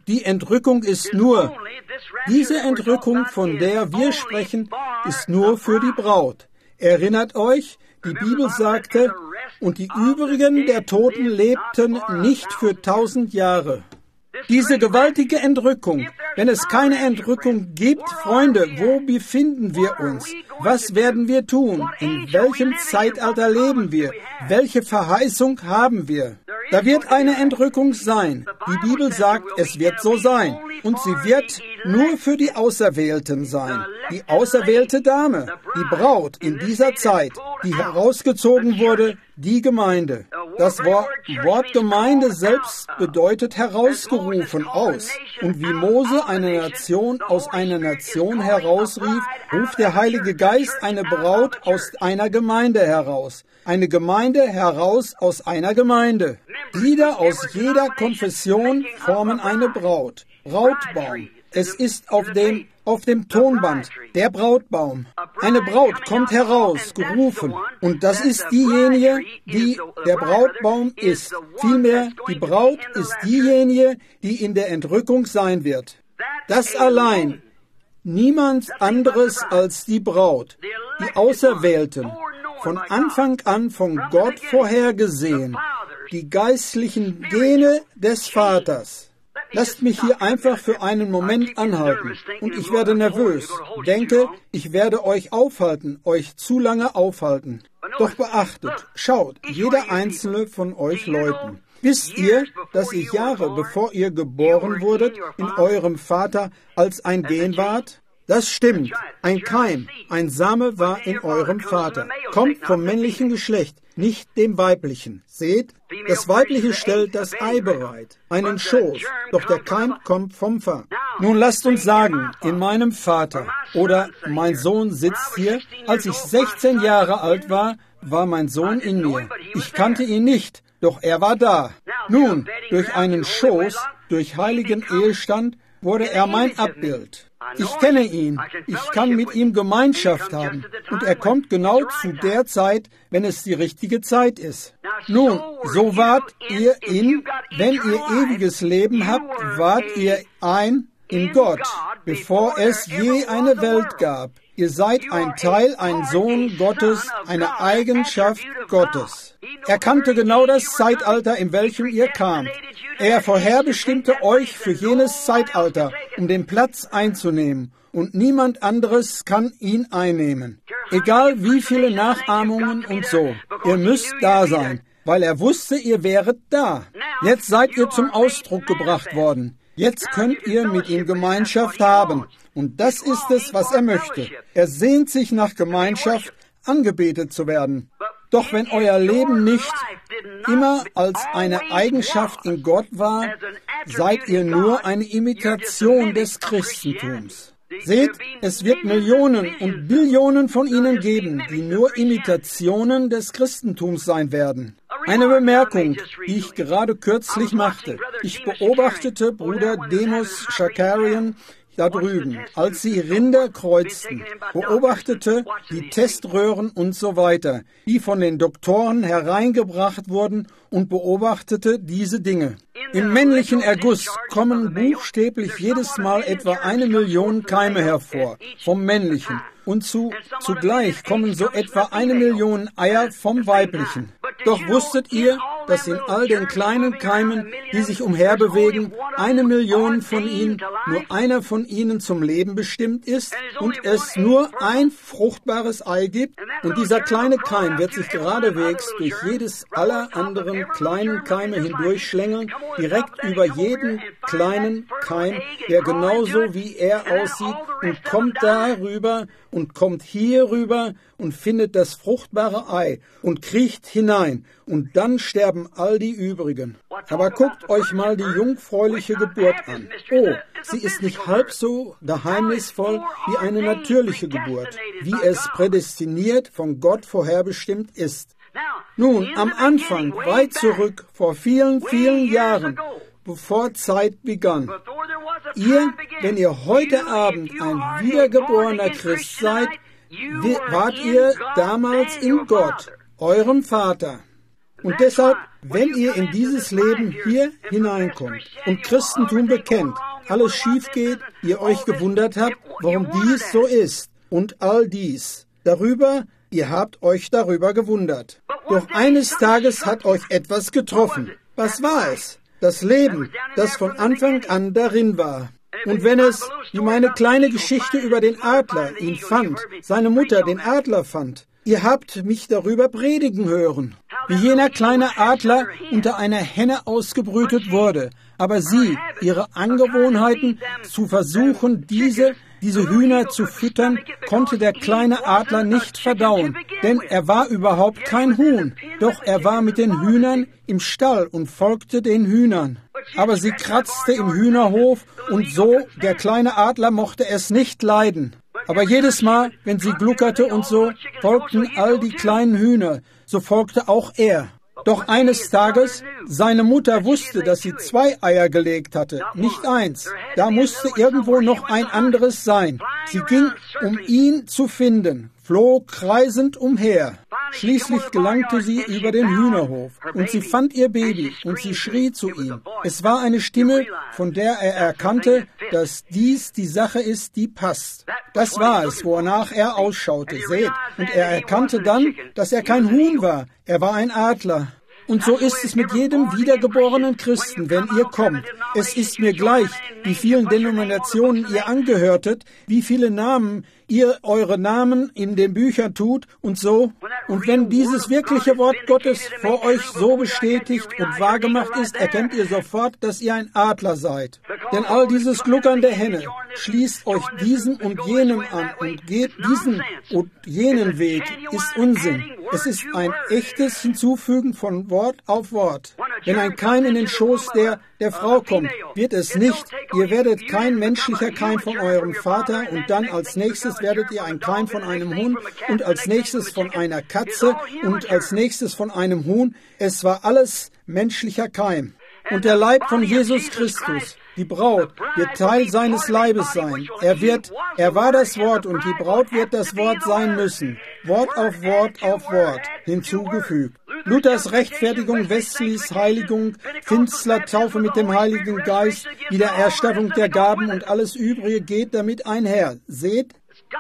Die Entrückung ist nur, diese Entrückung, von der wir sprechen, ist nur für die Braut. Erinnert euch, die Bibel sagte, und die übrigen der Toten lebten nicht für 1000 Jahre. Diese gewaltige Entrückung, wenn es keine Entrückung gibt, Freunde, wo befinden wir uns? Was werden wir tun? In welchem Zeitalter leben wir? Welche Verheißung haben wir? Da wird eine Entrückung sein. Die Bibel sagt, es wird so sein. Und sie wird nur für die Auserwählten sein. Die auserwählte Dame, die Braut in dieser Zeit, die herausgezogen wurde, die Gemeinde. Das Wort Gemeinde selbst bedeutet herausgerufen aus. Und wie Mose eine Nation aus einer Nation herausrief, ruft der Heilige Geist eine Braut aus einer Gemeinde heraus. Eine Gemeinde heraus aus einer Gemeinde. Glieder aus jeder Konfession formen eine Braut. Brautbaum. Es ist auf dem Tonband, der Brautbaum. Eine Braut kommt heraus, gerufen. Und das ist diejenige, die der Brautbaum ist. Vielmehr, die Braut ist diejenige, die in der Entrückung sein wird. Das allein, niemand anderes als die Braut, die Auserwählten, von Anfang an von Gott vorhergesehen, die geistlichen Gene des Vaters. Lasst mich hier einfach für einen Moment anhalten. Und ich werde nervös. Denke, ich werde euch aufhalten, euch zu lange aufhalten. Doch beachtet, schaut, jeder einzelne von euch Leuten. Wisst ihr, dass ihr Jahre bevor ihr geboren wurdet, in eurem Vater als ein Gen wart? Das stimmt. Ein Keim, ein Same war in eurem Vater. Kommt vom männlichen Geschlecht, nicht dem weiblichen. Seht, das Weibliche stellt das Ei bereit, einen Schoß, doch der Keim kommt vom Vater. Nun lasst uns sagen, in meinem Vater, oder mein Sohn sitzt hier, als ich 16 Jahre alt war, war mein Sohn in mir. Ich kannte ihn nicht, doch er war da. Nun, durch einen Schoß, durch heiligen Ehestand, wurde er mein Abbild. Ich kenne ihn, ich kann mit ihm Gemeinschaft haben und er kommt genau zu der Zeit, wenn es die richtige Zeit ist. Nun, so wart ihr wenn ihr ewiges Leben habt, wart ihr in Gott, bevor es je eine Welt gab. Ihr seid ein Teil, ein Sohn Gottes, eine Eigenschaft Gottes. Er kannte genau das Zeitalter, in welchem ihr kamt. Er vorherbestimmte euch für jenes Zeitalter, um den Platz einzunehmen. Und niemand anderes kann ihn einnehmen. Egal wie viele Nachahmungen und so. Ihr müsst da sein, weil er wusste, ihr wäret da. Jetzt seid ihr zum Ausdruck gebracht worden. Jetzt könnt ihr mit ihm Gemeinschaft haben. Und das ist es, was er möchte. Er sehnt sich nach Gemeinschaft, angebetet zu werden. Doch wenn euer Leben nicht immer als eine Eigenschaft in Gott war, seid ihr nur eine Imitation des Christentums. Seht, es wird Millionen und Billionen von ihnen geben, die nur Imitationen des Christentums sein werden. Eine Bemerkung, die ich gerade kürzlich machte. Ich beobachtete Bruder Demos Shakarian da drüben, als sie Rinder kreuzten, beobachtete die Teströhren und so weiter, die von den Doktoren hereingebracht wurden und beobachtete diese Dinge. Im männlichen Erguss kommen buchstäblich jedes Mal etwa 1 Million Keime hervor, vom männlichen. Und zugleich kommen so etwa 1 Million Eier vom Weiblichen. Doch wusstet ihr, dass in all den kleinen Keimen, die sich umherbewegen, 1 Million von ihnen, nur einer von ihnen zum Leben bestimmt ist und es nur ein fruchtbares Ei gibt? Und dieser kleine Keim wird sich geradewegs durch jedes aller anderen kleinen Keime hindurchschlängeln, direkt über jeden kleinen Keim, der genauso wie er aussieht, und kommt darüber und kommt hier rüber und findet das fruchtbare Ei und kriecht hinein. Und dann sterben all die übrigen. Aber guckt euch mal die jungfräuliche Geburt an. Oh, sie ist nicht halb so geheimnisvoll wie eine natürliche Geburt, wie es prädestiniert von Gott vorherbestimmt ist. Nun, am Anfang, weit zurück, vor vielen, vielen Jahren, bevor Zeit begann. Wenn ihr heute Abend ein wiedergeborener Christ seid, wart ihr damals in Gott, eurem Vater. Und deshalb, wenn ihr in dieses Leben hier hineinkommt und Christentum bekennt, alles schief geht, ihr euch gewundert habt, warum dies so ist und all dies. Ihr habt euch darüber gewundert. Doch eines Tages hat euch etwas getroffen. Was war es? Das Leben, das von Anfang an darin war. Und wenn es, wie meine kleine Geschichte über den Adler ihn fand, seine Mutter den Adler fand, ihr habt mich darüber predigen hören, wie jener kleine Adler unter einer Henne ausgebrütet wurde, aber sie, ihre Angewohnheiten zu versuchen, diese Hühner zu füttern, konnte der kleine Adler nicht verdauen, denn er war überhaupt kein Huhn, doch er war mit den Hühnern im Stall und folgte den Hühnern. Aber sie kratzte im Hühnerhof und so, der kleine Adler mochte es nicht leiden. Aber jedes Mal, wenn sie gluckerte und so, folgten all die kleinen Hühner, so folgte auch er. Doch eines Tages, seine Mutter wusste, dass sie 2 Eier gelegt hatte, nicht 1. Da musste irgendwo noch ein anderes sein. Sie ging, um ihn zu finden, floh kreisend umher. Schließlich gelangte sie über den Hühnerhof und sie fand ihr Baby und sie schrie zu ihm. Es war eine Stimme, von der er erkannte, dass dies die Sache ist, die passt. Das war es, wonach er ausschaute, seht. Und er erkannte dann, dass er kein Huhn war, er war ein Adler. Und so ist es mit jedem wiedergeborenen Christen, wenn ihr kommt. Es ist mir gleich, wie vielen Denominationen ihr angehörtet, wie viele Namen ihr eure Namen in den Büchern tut und so. Und wenn dieses wirkliche Wort Gottes vor euch so bestätigt und wahrgemacht ist, erkennt ihr sofort, dass ihr ein Adler seid. Denn all dieses Gluckern der Henne schließt euch diesen und jenem an und geht diesen und jenen Weg, ist Unsinn. Es ist ein echtes Hinzufügen von Wort auf Wort. Wenn ein Keim in den Schoß der Frau kommt, wird es nicht. Ihr werdet kein menschlicher Keim von eurem Vater und dann als nächstes werdet ihr ein Keim von einem Hund und als nächstes von einer Katze und als nächstes von einem Huhn. Es war alles menschlicher Keim. Und der Leib von Jesus Christus, die Braut, wird Teil seines Leibes sein. Er war das Wort und die Braut wird das Wort sein müssen. Wort auf Wort auf Wort hinzugefügt. Luthers Rechtfertigung, Wesleys Heiligung, Pfingstler Taufe mit dem Heiligen Geist, Wiedererstattung der Gaben und alles Übrige geht damit einher. Seht,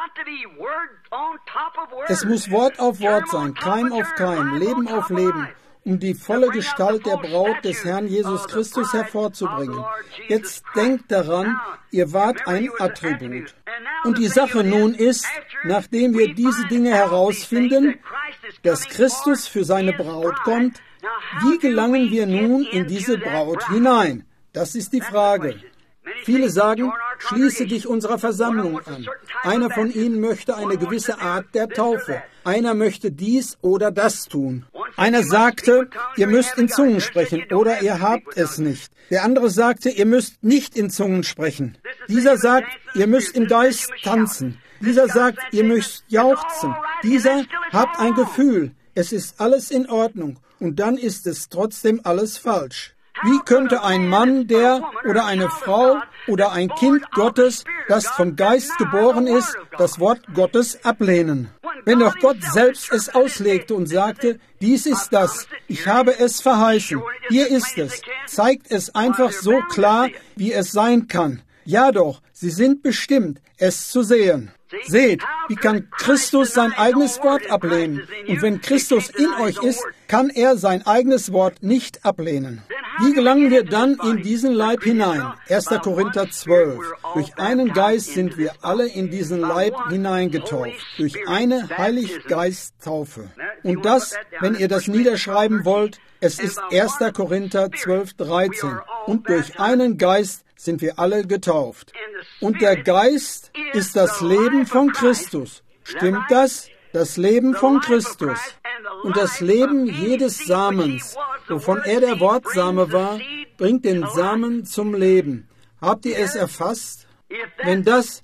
es muss Wort auf Wort sein, Keim auf Keim, Leben auf Leben, um die volle Gestalt der Braut des Herrn Jesus Christus hervorzubringen. Jetzt denkt daran, ihr wart ein Attribut. Und die Sache nun ist, nachdem wir diese Dinge herausfinden, dass Christus für seine Braut kommt, wie gelangen wir nun in diese Braut hinein? Das ist die Frage. Viele sagen, schließe dich unserer Versammlung an. Einer von ihnen möchte eine gewisse Art der Taufe. Einer möchte dies oder das tun. Einer sagte, ihr müsst in Zungen sprechen oder ihr habt es nicht. Der andere sagte, ihr müsst nicht in Zungen sprechen. Dieser sagt, ihr müsst im Geist tanzen. Dieser sagt, ihr müsst jauchzen. Dieser habt ein Gefühl. Es ist alles in Ordnung. Und dann ist es trotzdem alles falsch. Wie könnte ein Mann, oder eine Frau oder ein Kind Gottes, das vom Geist geboren ist, das Wort Gottes ablehnen? Wenn doch Gott selbst es auslegte und sagte, dies ist das, ich habe es verheißen, hier ist es, zeigt es einfach so klar, wie es sein kann. Ja doch, sie sind bestimmt, es zu sehen. Seht, wie kann Christus sein eigenes Wort ablehnen? Und wenn Christus in euch ist, kann er sein eigenes Wort nicht ablehnen. Wie gelangen wir dann in diesen Leib hinein? 1. Korinther 12. Durch einen Geist sind wir alle in diesen Leib hineingetauft. Durch eine Heiliggeist-Taufe. Und das, wenn ihr das niederschreiben wollt, es ist 1. Korinther 12, 13. Und durch einen Geist sind wir alle getauft. Und der Geist ist das Leben von Christus. Stimmt das? Das Leben von Christus. Und das Leben jedes Samens, wovon er der Wortsame war, bringt den Samen zum Leben. Habt ihr es erfasst? Wenn das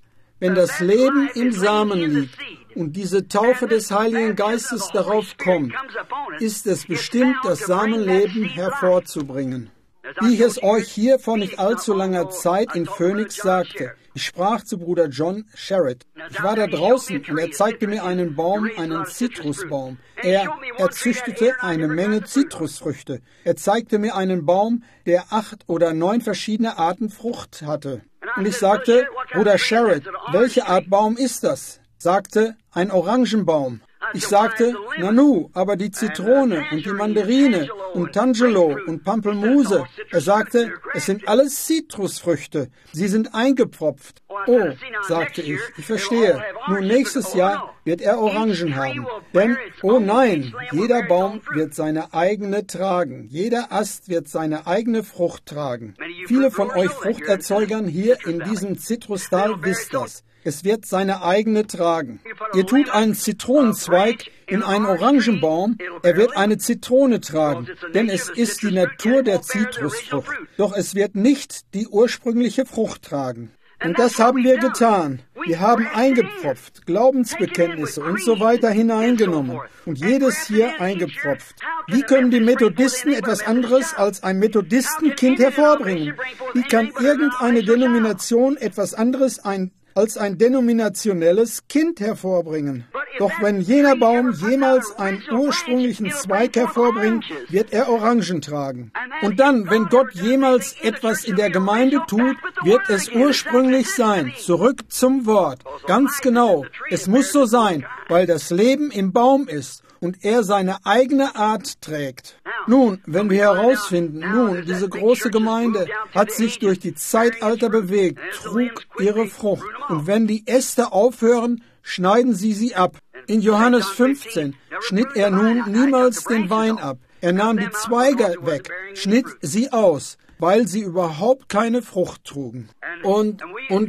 Leben im Samen liegt und diese Taufe des Heiligen Geistes darauf kommt, ist es bestimmt, das Samenleben hervorzubringen. Wie ich es euch hier vor nicht allzu langer Zeit in Phoenix sagte. Ich sprach zu Bruder John Sherritt. Ich war da draußen und er zeigte mir einen Baum, einen Zitrusbaum. Er züchtete eine Menge Zitrusfrüchte. Er zeigte mir einen Baum, der 8 oder 9 verschiedene Arten Frucht hatte. Und ich sagte, Bruder Sherritt, welche Art Baum ist das? Sagte, ein Orangenbaum. Ich sagte, Nanu, aber die Zitrone und die Mandarine und Tangelo und Pampelmuse. Er sagte, es sind alles Zitrusfrüchte. Sie sind eingepfropft. Oh, sagte ich verstehe. Nun, nächstes Jahr wird er Orangen haben. Denn, oh nein, jeder Baum wird seine eigene tragen. Jeder Ast wird seine eigene Frucht tragen. Viele von euch Fruchterzeugern hier in diesem Zitrustal wisst das. Es wird seine eigene tragen. Ihr tut einen Zitronenzweig in einen Orangenbaum, er wird eine Zitrone tragen, denn es ist die Natur der Zitrusfrucht. Doch es wird nicht die ursprüngliche Frucht tragen. Und das haben wir getan. Wir haben eingepfropft, Glaubensbekenntnisse und so weiter hineingenommen und jedes hier eingepfropft. Wie können die Methodisten etwas anderes als ein Methodistenkind hervorbringen? Wie kann irgendeine Denomination etwas anderes als ein denominationelles Kind hervorbringen? Doch wenn jener Baum jemals einen ursprünglichen Zweig hervorbringt, wird er Orangen tragen. Und dann, wenn Gott jemals etwas in der Gemeinde tut, wird es ursprünglich sein. Zurück zum Wort. Ganz genau. Es muss so sein, weil das Leben im Baum ist und er seine eigene Art trägt. Nun, wenn wir herausfinden, diese große Gemeinde hat sich durch die Zeitalter bewegt, trug ihre Frucht. Und wenn die Äste aufhören, schneiden sie ab. In Johannes 15 schnitt er nun niemals den Wein ab. Er nahm die Zweige weg, schnitt sie aus, weil sie überhaupt keine Frucht trugen. Und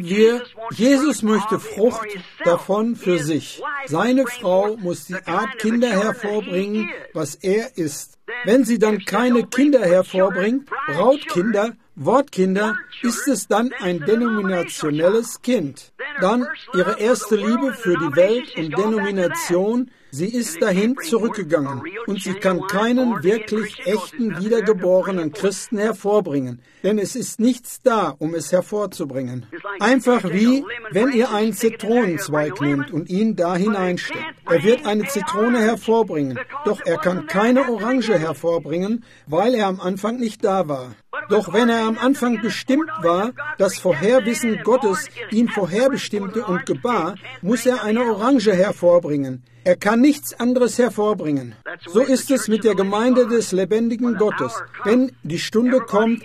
Jesus möchte Frucht davon für sich. Seine Frau muss die Art Kinder hervorbringen, was er ist. Wenn sie dann keine Kinder hervorbringt, Brautkinder, Wortkinder, ist es dann ein denominationelles Kind. Dann ihre erste Liebe für die Welt und Denomination, sie ist dahin zurückgegangen und sie kann keinen wirklich echten, wiedergeborenen Christen hervorbringen, denn es ist nichts da, um es hervorzubringen. Einfach wie, wenn ihr einen Zitronenzweig nehmt und ihn da hineinsteckt. Er wird eine Zitrone hervorbringen, doch er kann keine Orange hervorbringen, weil er am Anfang nicht da war. Doch wenn er am Anfang bestimmt war, das Vorherwissen Gottes ihn vorherbestimmte und gebar, muss er eine Orange hervorbringen. Er kann nichts anderes hervorbringen. So ist es mit der Gemeinde des lebendigen Gottes. Wenn die Stunde kommt,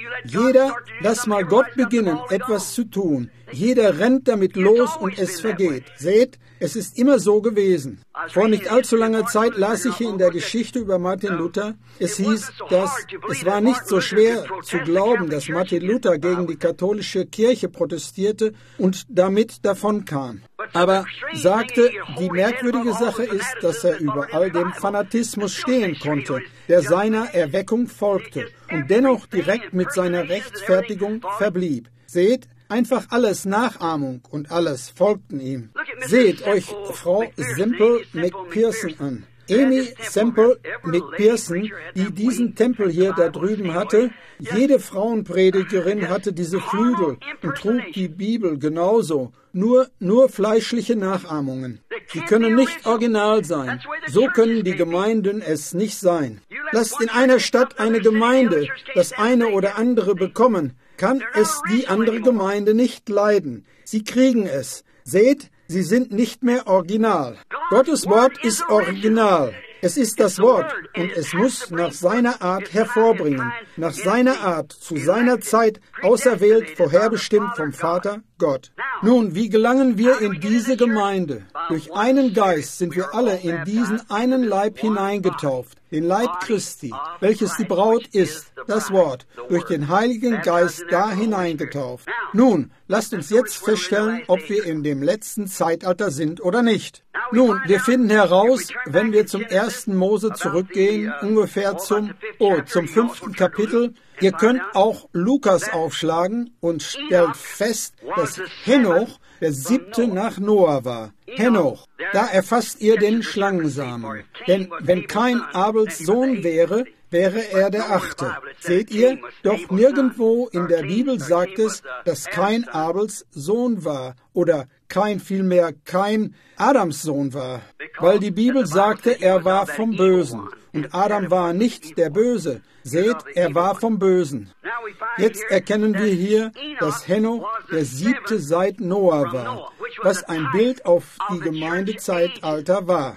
lass mal Gott beginnen, etwas zu tun. Jeder rennt damit los und es vergeht. Seht, es ist immer so gewesen. Vor nicht allzu langer Zeit las ich in der Geschichte über Martin Luther, es hieß, dass es war nicht so schwer zu glauben, dass Martin Luther gegen die katholische Kirche protestierte und damit davonkam. Aber sagte, die merkwürdige Sache ist, dass er über all dem Fanatismus stehen konnte, der seiner Erweckung folgte und dennoch direkt mit seiner Rechtfertigung verblieb. Seht, einfach alles Nachahmung und alles folgten ihm. Seht euch Frau Semple McPherson an. Amy Semple McPherson, die diesen Tempel hier da drüben hatte, jede Frauenpredigerin hatte diese Flügel und trug die Bibel genauso. Nur fleischliche Nachahmungen. Sie können nicht original sein. So können die Gemeinden es nicht sein. Lasst in einer Stadt eine Gemeinde das eine oder andere bekommen, kann es die andere Gemeinde nicht leiden. Sie kriegen es. Seht, sie sind nicht mehr original. Gottes Wort ist original. Es ist das Wort und es muss nach seiner Art hervorbringen, nach seiner Art, zu seiner Zeit, auserwählt, vorherbestimmt vom Vater Gott. Nun, wie gelangen wir in diese Gemeinde? Durch einen Geist sind wir alle in diesen einen Leib hineingetauft, den Leib Christi, welches die Braut ist, das Wort, durch den Heiligen Geist da hineingetauft. Nun, lasst uns jetzt feststellen, ob wir in dem letzten Zeitalter sind oder nicht. Nun, wir finden heraus, wenn wir zum 1. Mose zurückgehen, ungefähr zum 5. Kapitel. Ihr könnt auch Lukas aufschlagen und stellt fest, dass Henoch der 7. nach Noah war. Henoch, da erfasst ihr den Schlangensamen. Denn wenn Kain Abels Sohn wäre, wäre er der 8. Seht ihr? Doch nirgendwo in der Bibel sagt es, dass Kain Abels Sohn war oder vielmehr Kain Adams Sohn war, weil die Bibel sagte, er war vom Bösen. Und Adam war nicht der Böse. Seht, er war vom Bösen. Jetzt erkennen wir hier, dass Henoch der 7. seit Noah war, was ein Bild auf die Gemeindezeitalter war.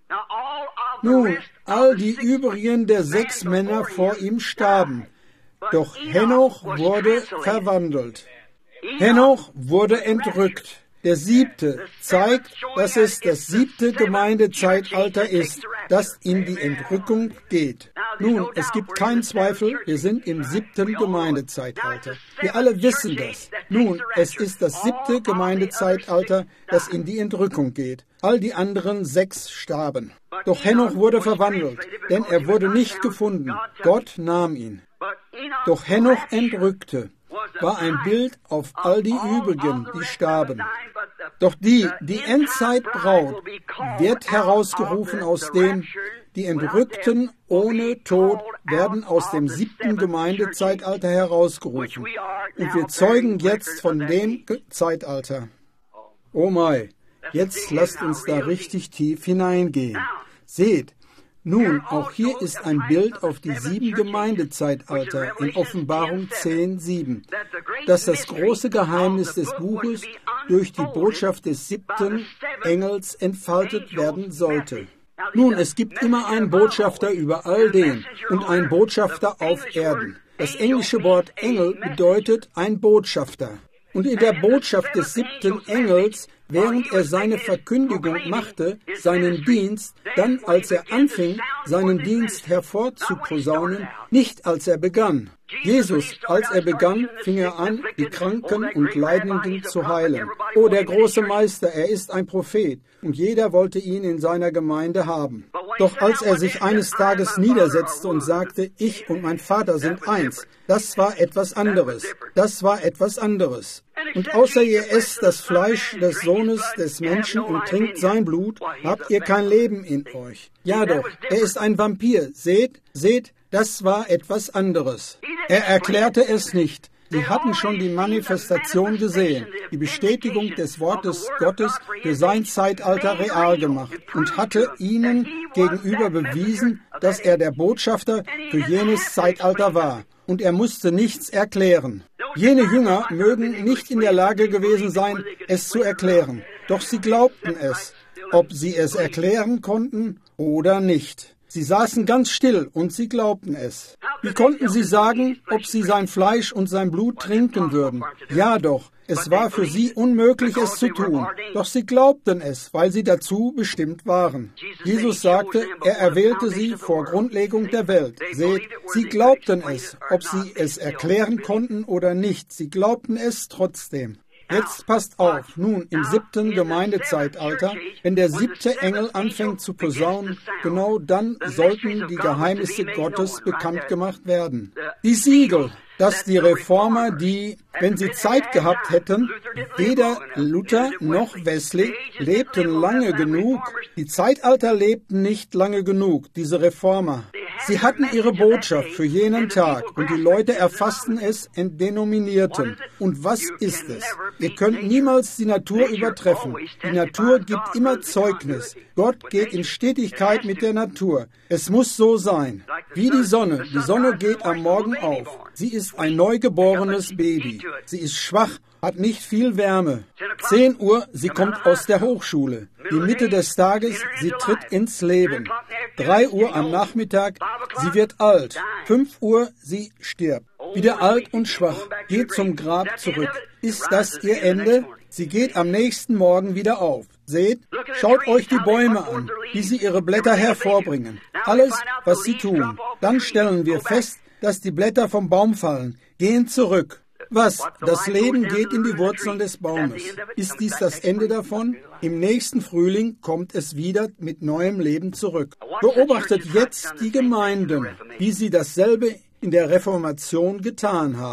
Nun, all die übrigen der 6 Männer vor ihm starben, doch Henoch wurde verwandelt. Henoch wurde entrückt. Der 7. zeigt, dass es das 7. Gemeindezeitalter ist, das in die Entrückung geht. Nun, es gibt keinen Zweifel, wir sind im 7. Gemeindezeitalter. Wir alle wissen das. Nun, es ist das 7. Gemeindezeitalter, das in die Entrückung geht. All die anderen 6 starben. Doch Henoch wurde verwandelt, denn er wurde nicht gefunden. Gott nahm ihn. Doch Henoch entrückte, war ein Bild auf all die übrigen, die starben. Doch die Endzeitbraut wird herausgerufen aus dem, die Entrückten ohne Tod werden aus dem 7. Gemeindezeitalter herausgerufen. Und wir zeugen jetzt von dem Zeitalter. Oh mein, jetzt lasst uns da richtig tief hineingehen. Seht, nun, auch hier ist ein Bild auf die 7 Gemeindezeitalter in Offenbarung 10,7, dass das große Geheimnis des Buches durch die Botschaft des 7. Engels entfaltet werden sollte. Nun, es gibt immer einen Botschafter über all dem und einen Botschafter auf Erden. Das englische Wort Engel bedeutet ein Botschafter. Und in der Botschaft des 7. Engels, während er seine Verkündigung machte, seinen Dienst, dann als er anfing, seinen Dienst hervorzuposaunen, nicht als er begann. Jesus, als er begann, fing er an, die Kranken und Leidenden zu heilen. Oh, der große Meister, er ist ein Prophet, und jeder wollte ihn in seiner Gemeinde haben. Doch als er sich eines Tages niedersetzte und sagte, ich und mein Vater sind eins, das war etwas anderes. Das war etwas anderes. Und außer ihr esst das Fleisch des Sohnes des Menschen und trinkt sein Blut, habt ihr kein Leben in euch. Ja doch, er ist ein Vampir. Seht, das war etwas anderes. Er erklärte es nicht. Sie hatten schon die Manifestation gesehen, die Bestätigung des Wortes Gottes für sein Zeitalter real gemacht und hatte ihnen gegenüber bewiesen, dass er der Botschafter für jenes Zeitalter war. Und er musste nichts erklären. Jene Jünger mögen nicht in der Lage gewesen sein, es zu erklären. Doch sie glaubten es, ob sie es erklären konnten oder nicht. Sie saßen ganz still und sie glaubten es. Wie konnten sie sagen, ob sie sein Fleisch und sein Blut trinken würden? Ja doch, es war für sie unmöglich, es zu tun. Doch sie glaubten es, weil sie dazu bestimmt waren. Jesus sagte, er erwählte sie vor Grundlegung der Welt. Seht, sie glaubten es, ob sie es erklären konnten oder nicht. Sie glaubten es trotzdem. Jetzt passt auf, nun im 7. Gemeindezeitalter, wenn der 7. Engel anfängt zu posaunen, genau dann sollten die Geheimnisse Gottes bekannt gemacht werden. Die Siegel, dass die Reformer, die, wenn sie Zeit gehabt hätten, weder Luther noch Wesley lebten lange genug, die Zeitalter lebten nicht lange genug, diese Reformer. Sie hatten ihre Botschaft für jenen Tag und die Leute erfassten es und denominierten. Und was ist es? Ihr könnt niemals die Natur übertreffen. Die Natur gibt immer Zeugnis. Gott geht in Stetigkeit mit der Natur. Es muss so sein. Wie die Sonne. Die Sonne geht am Morgen auf. Sie ist ein neugeborenes Baby. Sie ist schwach, hat nicht viel Wärme. 10 Uhr, sie kommt aus der Hochschule. Die Mitte des Tages, sie tritt ins Leben. 3 Uhr am Nachmittag, sie wird alt. 5 Uhr, sie stirbt. Wieder alt und schwach, geht zum Grab zurück. Ist das ihr Ende? Sie geht am nächsten Morgen wieder auf. Seht, schaut euch die Bäume an, wie sie ihre Blätter hervorbringen. Alles, was sie tun. Dann stellen wir fest, dass die Blätter vom Baum fallen, gehen zurück. Was? Das Leben geht in die Wurzeln des Baumes. Ist dies das Ende davon? Im nächsten Frühling kommt es wieder mit neuem Leben zurück. Beobachtet jetzt die Gemeinden, wie sie dasselbe in der Reformation getan haben.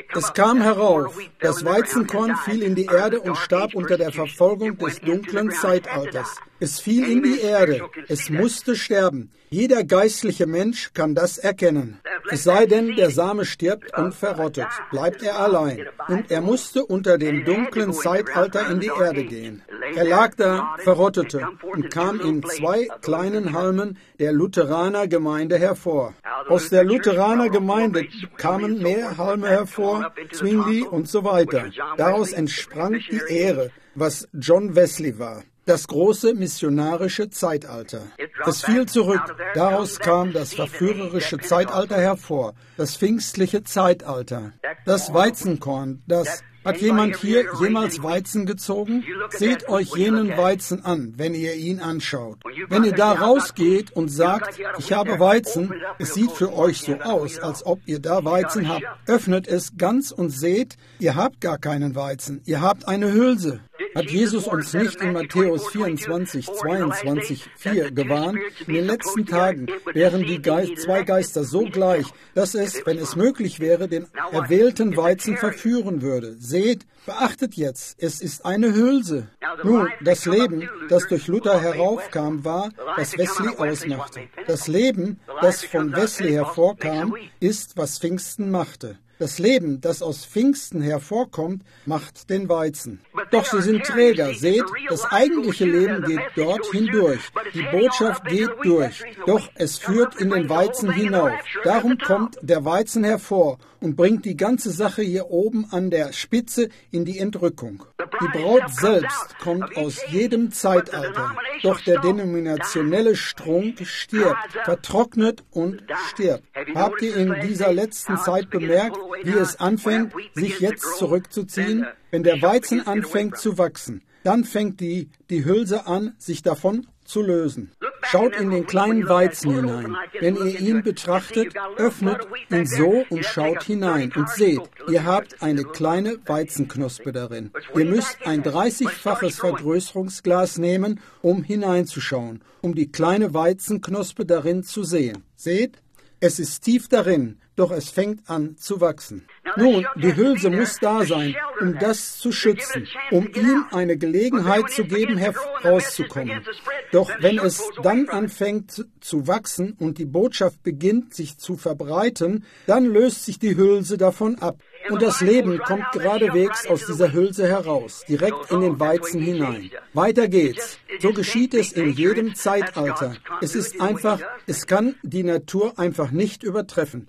Es kam herauf, das Weizenkorn fiel in die Erde und starb unter der Verfolgung des dunklen Zeitalters. Es fiel in die Erde, es musste sterben. Jeder geistliche Mensch kann das erkennen. Es sei denn, der Same stirbt und verrottet, bleibt er allein. Und er musste unter dem dunklen Zeitalter in die Erde gehen. Er lag da, verrottete und kam in 2 kleinen Halmen der Lutheranergemeinde hervor. Aus der Lutheranergemeinde kamen mehr Halme hervor, Zwingli und so weiter. Daraus entsprang die Ehre, was John Wesley war. Das große missionarische Zeitalter. Es fiel zurück. Daraus kam das verführerische Zeitalter hervor. Das pfingstliche Zeitalter. Das Weizenkorn, das... Hat jemand hier jemals Weizen gezogen? Seht euch jenen Weizen an, wenn ihr ihn anschaut. Wenn ihr da rausgeht und sagt, ich habe Weizen, es sieht für euch so aus, als ob ihr da Weizen habt. Öffnet es ganz und seht, ihr habt gar keinen Weizen, ihr habt eine Hülse. Hat Jesus uns nicht in Matthäus 24, 22, 4 gewarnt? In den letzten Tagen wären die 2 Geister so gleich, dass es, wenn es möglich wäre, den erwählten Weizen verführen würde. Seht, beachtet jetzt, es ist eine Hülse. Nun, das Leben, das durch Luther heraufkam, war, was Wesley ausmachte. Das Leben, das von Wesley hervorkam, ist, was Pfingsten machte. Das Leben, das aus Pfingsten hervorkommt, macht den Weizen. Doch sie sind Träger. Seht, das eigentliche Leben geht dort hindurch. Die Botschaft geht durch. Doch es führt in den Weizen hinauf. Darum kommt der Weizen hervor und bringt die ganze Sache hier oben an der Spitze in die Entrückung. Die Braut selbst kommt aus jedem Zeitalter. Doch der denominationelle Strunk stirbt, vertrocknet und stirbt. Habt ihr in dieser letzten Zeit bemerkt, wie es anfängt, sich jetzt zurückzuziehen? Wenn der Weizen anfängt zu wachsen, dann fängt die Hülse an, sich davon zu lösen. Schaut in den kleinen Weizen hinein. Wenn ihr ihn betrachtet, öffnet ihn so und schaut hinein und seht, ihr habt eine kleine Weizenknospe darin. Ihr müsst ein 30-faches Vergrößerungsglas nehmen, um hineinzuschauen, um die kleine Weizenknospe darin zu sehen. Seht, es ist tief darin, doch es fängt an zu wachsen. Nun, die Hülse muss da sein, um das zu schützen, um ihm eine Gelegenheit zu geben, herauszukommen. Doch wenn es dann anfängt zu wachsen und die Botschaft beginnt, sich zu verbreiten, dann löst sich die Hülse davon ab. Und das Leben kommt geradewegs aus dieser Hülse heraus, direkt in den Weizen hinein. Weiter geht's. So geschieht es in jedem Zeitalter. Es ist einfach, es kann die Natur einfach nicht übertreffen.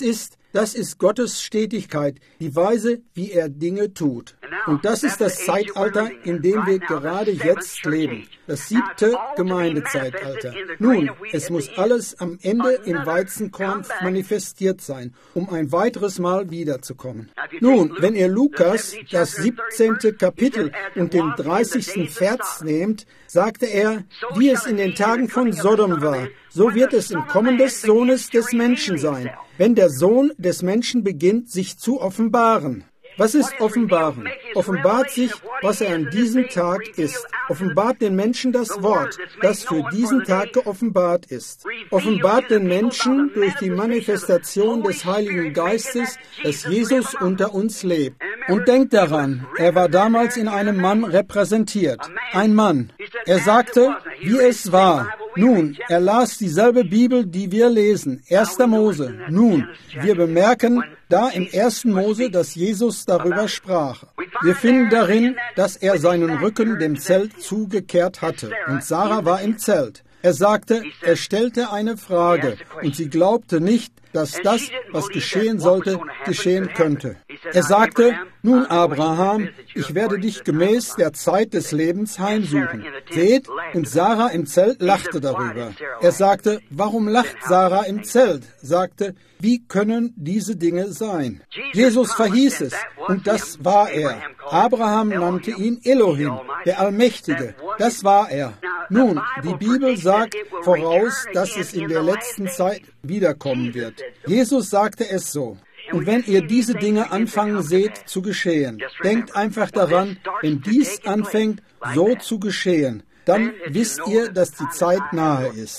Das ist Gottes Stetigkeit, die Weise, wie er Dinge tut. Und das ist das Zeitalter, in dem wir gerade jetzt leben. Das 7. Gemeindezeitalter. Nun, es muss alles am Ende im Weizenkorn manifestiert sein, um ein weiteres Mal wiederzukommen. Nun, wenn ihr Lukas, das 17. Kapitel und den 30. Vers nehmt, sagte er, wie es in den Tagen von Sodom war, so wird es im Kommen des Sohnes des Menschen sein, wenn der Sohn des Menschen beginnt, sich zu offenbaren. Was ist offenbaren? Offenbart sich, was er an diesem Tag ist. Offenbart den Menschen das Wort, das für diesen Tag geoffenbart ist. Offenbart den Menschen durch die Manifestation des Heiligen Geistes, dass Jesus unter uns lebt. Und denkt daran, er war damals in einem Mann repräsentiert. Ein Mann. Er sagte, wie es war. Nun, er las dieselbe Bibel, die wir lesen, 1. Mose. Nun, wir bemerken da im 1. Mose, dass Jesus darüber sprach. Wir finden darin, dass er seinen Rücken dem Zelt zugekehrt hatte und Sarah war im Zelt. Er sagte, er stellte eine Frage und sie glaubte nicht, dass das, was geschehen sollte, geschehen könnte. Er sagte, nun Abraham, ich werde dich gemäß der Zeit des Lebens heimsuchen. Seht, und Sarah im Zelt lachte darüber. Er sagte, warum lacht Sarah im Zelt? Sagte, wie können diese Dinge sein? Jesus verhieß es, und das war er. Abraham nannte ihn Elohim, der Allmächtige. Das war er. Nun, die Bibel sagt voraus, dass es in der letzten Zeit wiederkommen wird. Jesus sagte es so. Und wenn ihr diese Dinge anfangen seht zu geschehen, denkt einfach daran, wenn dies anfängt so zu geschehen, dann wisst ihr, dass die Zeit nahe ist.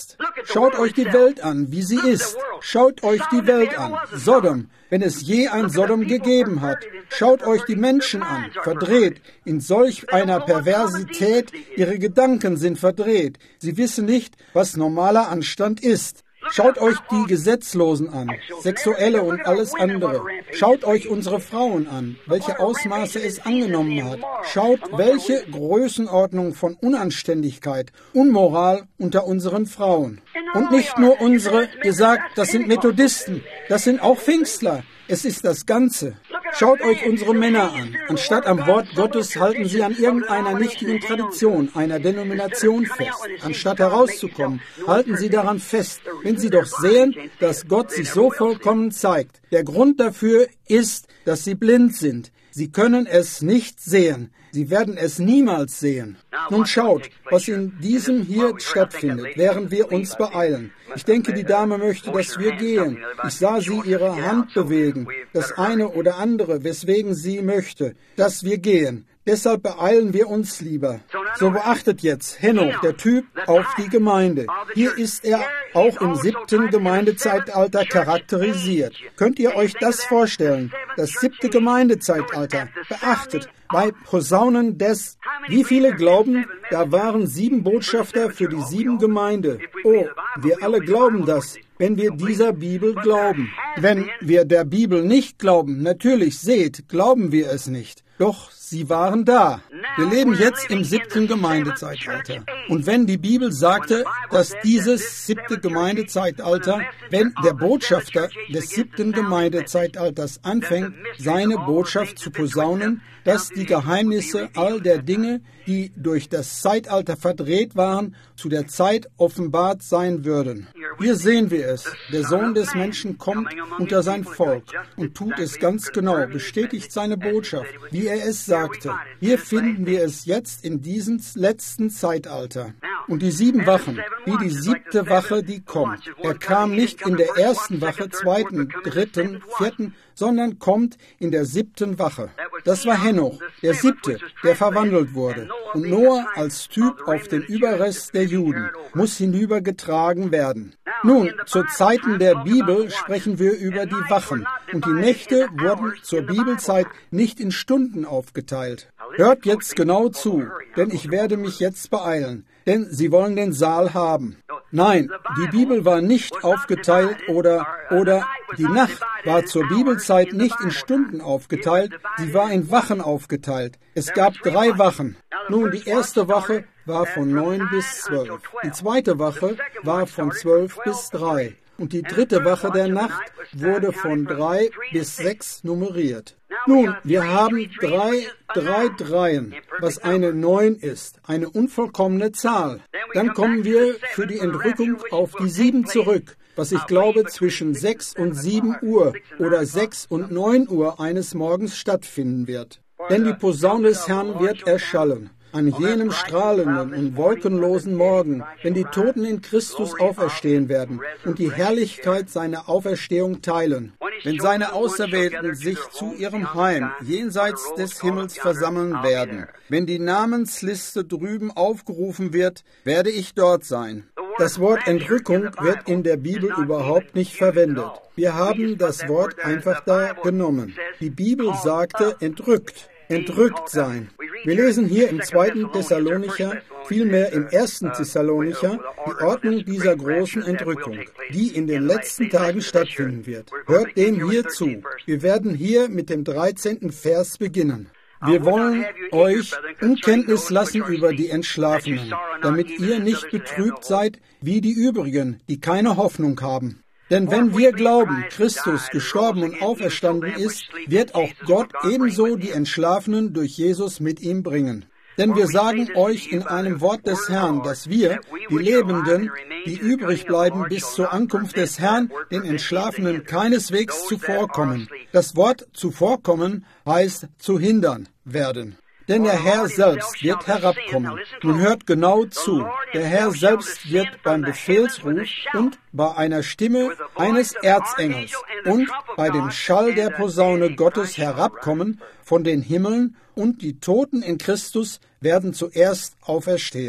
Schaut euch die Welt an, wie sie ist. Schaut euch die Welt an. Sodom, wenn es je ein Sodom gegeben hat. Schaut euch die Menschen an, verdreht, in solch einer Perversität, ihre Gedanken sind verdreht. Sie wissen nicht, was normaler Anstand ist. Schaut euch die Gesetzlosen an, Sexuelle und alles andere. Schaut euch unsere Frauen an, welche Ausmaße es angenommen hat. Schaut, welche Größenordnung von Unanständigkeit, Unmoral unter unseren Frauen. Und nicht nur unsere, ihr sagt, das sind Methodisten, das sind auch Pfingstler. Es ist das Ganze. Schaut euch unsere Männer an. Anstatt am Wort Gottes halten sie an irgendeiner nichtigen Tradition, einer Denomination fest. Anstatt herauszukommen, halten sie daran fest, wenn sie doch sehen, dass Gott sich so vollkommen zeigt. Der Grund dafür ist, dass sie blind sind. Sie können es nicht sehen. Sie werden es niemals sehen. Nun schaut, was in diesem hier stattfindet, während wir uns beeilen. Ich denke, die Dame möchte, dass wir gehen. Ich sah sie ihre Hand bewegen, das eine oder andere, weswegen sie möchte, dass wir gehen. Deshalb beeilen wir uns lieber. So beachtet jetzt Henoch, der Typ, auf die Gemeinde. Hier ist er auch im 7. Gemeindezeitalter charakterisiert. Könnt ihr euch das vorstellen? Das 7. Gemeindezeitalter. Beachtet, bei Posaunen des, wie viele glauben, da waren 7 Botschafter für die 7 Gemeinde. Oh, wir alle glauben das, wenn wir dieser Bibel glauben. Wenn wir der Bibel nicht glauben, natürlich, seht, glauben wir es nicht. Doch sie waren da. Wir leben jetzt im 7. Gemeindezeitalter. Und wenn die Bibel sagte, dass dieses 7. Gemeindezeitalter, wenn der Botschafter des 7. Gemeindezeitalters anfängt, seine Botschaft zu posaunen, dass die Geheimnisse all der Dinge, die durch das Zeitalter verdreht waren, zu der Zeit offenbart sein würden. Hier sehen wir es. Der Sohn des Menschen kommt unter sein Volk und tut es ganz genau, bestätigt seine Botschaft, wie er es sagte. Hier finden wir es jetzt in diesem letzten Zeitalter. Und die 7 Wachen, wie die 7. Wache, die kommt. Er kam nicht in der 1. Wache, 2., 3., 4., sondern kommt in der 7. Wache. Das war Henoch, der 7., der verwandelt wurde. Und Noah als Typ auf den Überrest der Juden muss hinübergetragen werden. Nun, zu Zeiten der Bibel sprechen wir über die Wachen. Und die Nächte wurden zur Bibelzeit nicht in Stunden aufgeteilt. Hört jetzt genau zu, denn ich werde mich jetzt beeilen. Denn sie wollen den Saal haben. Nein, die Bibel war nicht aufgeteilt oder die Nacht war zur Bibelzeit nicht in Stunden aufgeteilt, sie war in Wachen aufgeteilt. Es gab 3 Wachen. Nun, die erste Wache war von 9 bis 12. Die zweite Wache war von 12 bis 3. Und die 3. Wache der Nacht wurde von 3 bis 6 nummeriert. Nun, wir haben 3 Dreien, was eine 9 ist, eine unvollkommene Zahl. Dann kommen wir für die Entrückung auf die 7 zurück, was ich glaube zwischen 6 und 7 Uhr oder 6 und 9 Uhr eines Morgens stattfinden wird. Denn die Posaune des Herrn wird erschallen. An jenem strahlenden und wolkenlosen Morgen, wenn die Toten in Christus auferstehen werden und die Herrlichkeit seiner Auferstehung teilen, wenn seine Auserwählten sich zu ihrem Heim jenseits des Himmels versammeln werden, wenn die Namensliste drüben aufgerufen wird, werde ich dort sein. Das Wort Entrückung wird in der Bibel überhaupt nicht verwendet. Wir haben das Wort einfach da genommen. Die Bibel sagte entrückt. Entrückt sein. Wir lesen hier im 2. Thessalonicher, vielmehr im 1. Thessalonicher, die Ordnung dieser großen Entrückung, die in den letzten Tagen stattfinden wird. Hört dem hier zu. Wir werden hier mit dem 13. Vers beginnen. Wir wollen euch Unkenntnis lassen über die Entschlafenen, damit ihr nicht betrübt seid wie die übrigen, die keine Hoffnung haben. Denn wenn wir glauben, Christus gestorben und auferstanden ist, wird auch Gott ebenso die Entschlafenen durch Jesus mit ihm bringen. Denn wir sagen euch in einem Wort des Herrn, dass wir, die Lebenden, die übrig bleiben bis zur Ankunft des Herrn, den Entschlafenen keineswegs zuvorkommen. Das Wort zuvorkommen heißt zu hindern werden. Denn der Herr selbst wird herabkommen. Nun hört genau zu. Der Herr selbst wird beim Befehlsruf und bei einer Stimme eines Erzengels und bei dem Schall der Posaune Gottes herabkommen von den Himmeln, und die Toten in Christus werden zuerst auferstehen.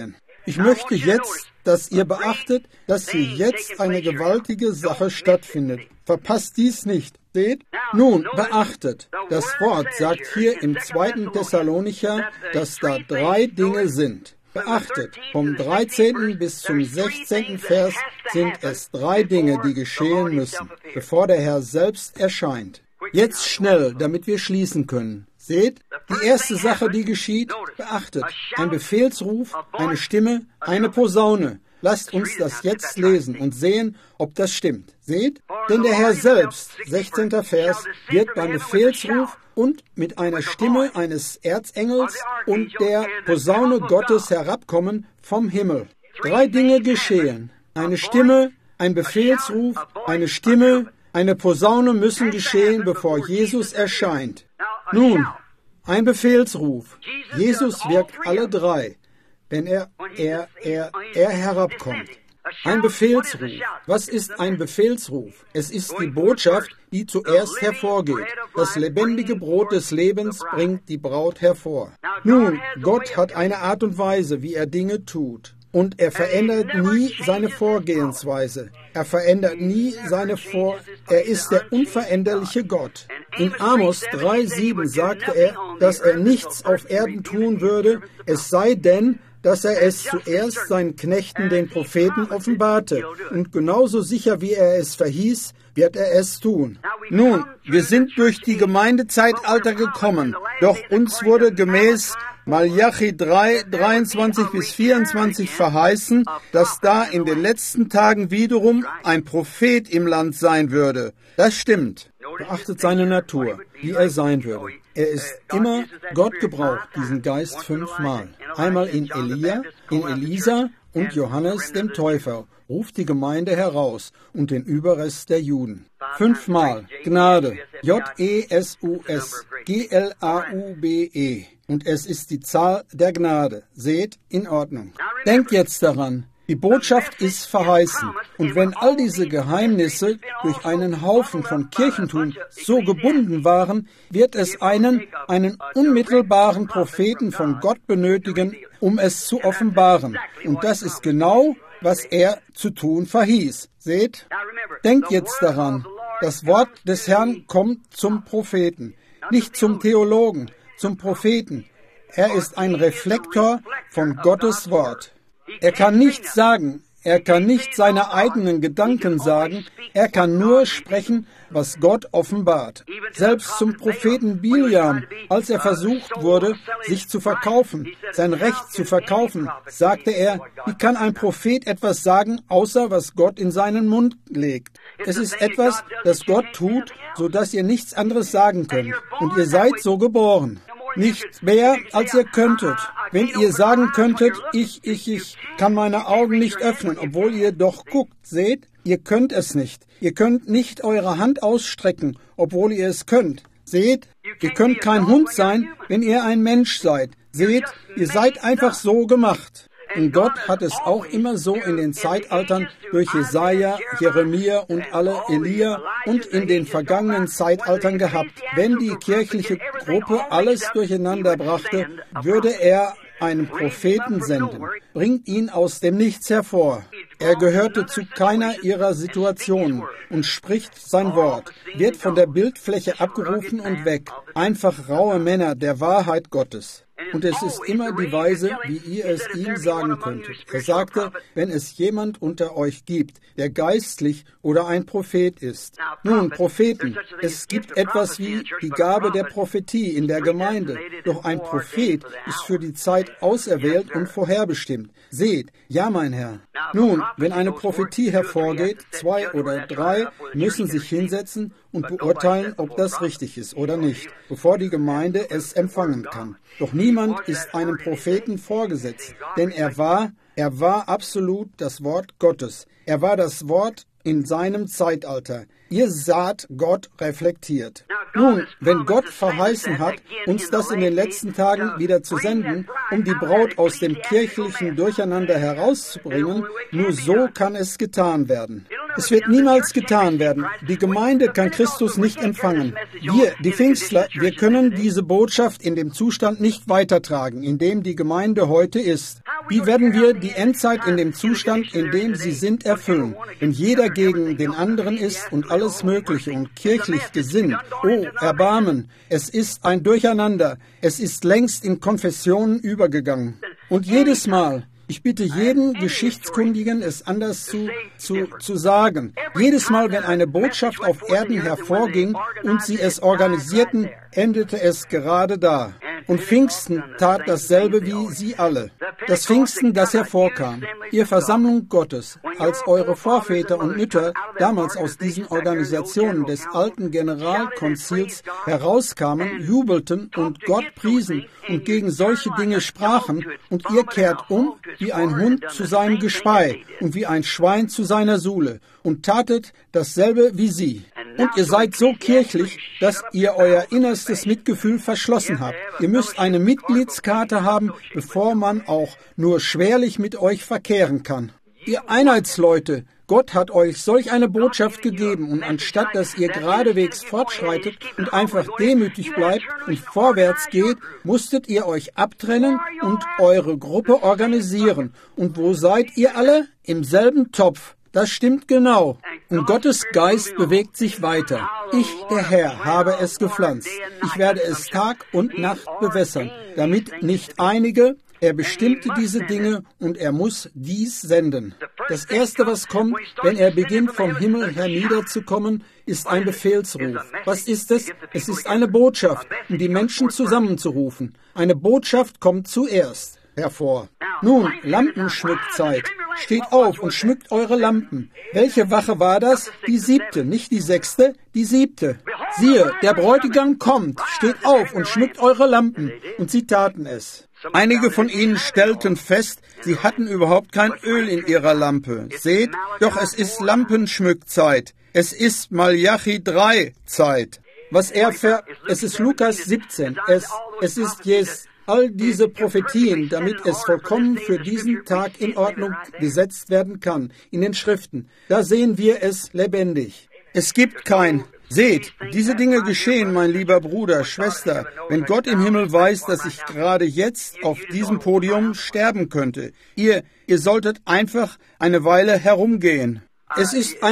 Ich möchte jetzt, dass ihr beachtet, dass hier jetzt eine gewaltige Sache stattfindet. Verpasst dies nicht. Seht? Nun, beachtet. Das Wort sagt hier im 2. Thessalonicher, dass da 3 Dinge sind. Beachtet, vom 13. bis zum 16. Vers sind es 3 Dinge, die geschehen müssen, bevor der Herr selbst erscheint. Jetzt schnell, damit wir schließen können. Seht, die erste Sache, die geschieht, beachtet, ein Befehlsruf, eine Stimme, eine Posaune. Lasst uns das jetzt lesen und sehen, ob das stimmt. Seht, denn der Herr selbst, 16. Vers, wird beim Befehlsruf und mit einer Stimme eines Erzengels und der Posaune Gottes herabkommen vom Himmel. 3 Dinge geschehen. Eine Stimme, ein Befehlsruf, eine Stimme, eine Posaune müssen geschehen, bevor Jesus erscheint. Nun, ein Befehlsruf. Jesus wirkt alle 3, wenn er herabkommt. Ein Befehlsruf. Was ist ein Befehlsruf? Es ist die Botschaft, die zuerst hervorgeht. Das lebendige Brot des Lebens bringt die Braut hervor. Nun, Gott hat eine Art und Weise, wie er Dinge tut. Und er verändert nie seine Vorgehensweise. Er verändert nie Er ist der unveränderliche Gott. In Amos 3,7 sagte er, dass er nichts auf Erden tun würde, es sei denn, dass er es zuerst seinen Knechten, den Propheten, offenbarte. Und genauso sicher, wie er es verhieß, wird er es tun. Nun, wir sind durch die Gemeindezeitalter gekommen, doch uns wurde gemäß Malachi 3, 23 bis 24 verheißen, dass da in den letzten Tagen wiederum ein Prophet im Land sein würde. Das stimmt. Beachtet seine Natur, wie er sein würde. Er ist immer, Gott gebraucht diesen Geist 5-mal. Einmal in Elia, in Elisa und Johannes dem Täufer. Ruft die Gemeinde heraus und den Überrest der Juden. 5-mal Gnade, J-E-S-U-S, G-L-A-U-B-E. Und es ist die Zahl der Gnade. Seht, in Ordnung. Denkt jetzt daran, die Botschaft ist verheißen. Und wenn all diese Geheimnisse durch einen Haufen von Kirchentum so gebunden waren, wird es einen unmittelbaren Propheten von Gott benötigen, um es zu offenbaren. Und das ist genau, was er zu tun verhieß. Seht? Denkt jetzt daran, das Wort des Herrn kommt zum Propheten, nicht zum Theologen, zum Propheten. Er ist ein Reflektor von Gottes Wort. Er kann nichts sagen, er kann nicht seine eigenen Gedanken sagen, er kann nur sprechen, was Gott offenbart. Selbst zum Propheten Biljam, als er versucht wurde, sich zu verkaufen, sein Recht zu verkaufen, sagte er, wie kann ein Prophet etwas sagen, außer was Gott in seinen Mund legt? Es ist etwas, das Gott tut, so dass ihr nichts anderes sagen könnt. Und ihr seid so geboren. Nicht mehr, als ihr könntet. Wenn ihr sagen könntet, ich kann meine Augen nicht öffnen, obwohl ihr doch guckt, seht, ihr könnt es nicht. Ihr könnt nicht eure Hand ausstrecken, obwohl ihr es könnt. Seht, ihr könnt kein Hund sein, wenn ihr ein Mensch seid. Seht, ihr seid einfach so gemacht. Und Gott hat es auch immer so in den Zeitaltern durch Jesaja, Jeremia und alle Elia und in den vergangenen Zeitaltern gehabt. Wenn die kirchliche Gruppe alles durcheinander brachte, würde er einen Propheten senden, bringt ihn aus dem Nichts hervor. Er gehörte zu keiner ihrer Situationen und spricht sein Wort, wird von der Bildfläche abgerufen und weg. Einfach raue Männer der Wahrheit Gottes. Und es ist immer die Weise, wie ihr es ihm sagen könntet. Er sagte, wenn es jemand unter euch gibt, der geistlich oder ein Prophet ist. Nun, Propheten, es gibt etwas wie die Gabe der Prophetie in der Gemeinde. Doch ein Prophet ist für die Zeit auserwählt und vorherbestimmt. Seht, ja, mein Herr. Nun, wenn eine Prophetie hervorgeht, 2 oder 3 müssen sich hinsetzen und beurteilen, ob das richtig ist oder nicht, bevor die Gemeinde es empfangen kann. Doch niemand ist einem Propheten vorgesetzt, denn er war absolut das Wort Gottes. Er war das Wort in seinem Zeitalter. Ihr saht Gott reflektiert. Nun, wenn Gott verheißen hat, uns das in den letzten Tagen wieder zu senden, um die Braut aus dem kirchlichen Durcheinander herauszubringen, nur so kann es getan werden. Es wird niemals getan werden. Die Gemeinde kann Christus nicht empfangen. Wir, die Pfingstler, wir können diese Botschaft in dem Zustand nicht weitertragen, in dem die Gemeinde heute ist. Wie werden wir die Endzeit in dem Zustand, in dem sie sind, erfüllen? Wenn jeder gegen den anderen ist und alles Mögliche und kirchlich gesinnt. Oh, Erbarmen! Es ist ein Durcheinander. Es ist längst in Konfessionen übergegangen. Und jedes Mal, ich bitte jeden Geschichtskundigen, es anders zu sagen. Jedes Mal, wenn eine Botschaft auf Erden hervorging und sie es organisierten, endete es gerade da. Und Pfingsten tat dasselbe wie sie alle. Das Pfingsten, das hervorkam, ihr Versammlung Gottes, als eure Vorväter und Mütter damals aus diesen Organisationen des alten Generalkonzils herauskamen, jubelten und Gott priesen und gegen solche Dinge sprachen, und ihr kehrt um wie ein Hund zu seinem Gespei und wie ein Schwein zu seiner Sule und tatet dasselbe wie sie. Und ihr seid so kirchlich, dass ihr euer innerstes Mitgefühl verschlossen habt. Ihr müsst eine Mitgliedskarte haben, bevor man auch nur schwerlich mit euch verkehren kann. Ihr Einheitsleute, Gott hat euch solch eine Botschaft gegeben, und anstatt dass ihr geradewegs fortschreitet und einfach demütig bleibt und vorwärts geht, musstet ihr euch abtrennen und eure Gruppe organisieren. Und wo seid ihr alle? Im selben Topf. Das stimmt genau. Und Gottes Geist bewegt sich weiter. Ich, der Herr, habe es gepflanzt. Ich werde es Tag und Nacht bewässern, damit nicht einige. Er bestimmte diese Dinge, und er muss dies senden. Das Erste, was kommt, wenn er beginnt, vom Himmel herniederzukommen, ist ein Befehlsruf. Was ist es? Es ist eine Botschaft, um die Menschen zusammenzurufen. Eine Botschaft kommt zuerst hervor. Nun, Lampenschmückzeit. Steht auf und schmückt eure Lampen. Welche Wache war das? Die 7., nicht die 6., die 7. Siehe, der Bräutigam kommt. Steht auf und schmückt eure Lampen. Und sie taten es. Einige von ihnen stellten fest, sie hatten überhaupt kein Öl in ihrer Lampe. Seht, doch es ist Lampenschmückzeit. Es ist Malachi 3 Zeit. Es ist Lukas 17. Es ist all diese Prophetien, damit es vollkommen für diesen Tag in Ordnung gesetzt werden kann, in den Schriften. Da sehen wir es lebendig. Es gibt kein. Seht, diese Dinge geschehen, mein lieber Bruder, Schwester, wenn Gott im Himmel weiß, dass ich gerade jetzt auf diesem Podium sterben könnte. Ihr solltet einfach eine Weile herumgehen. Es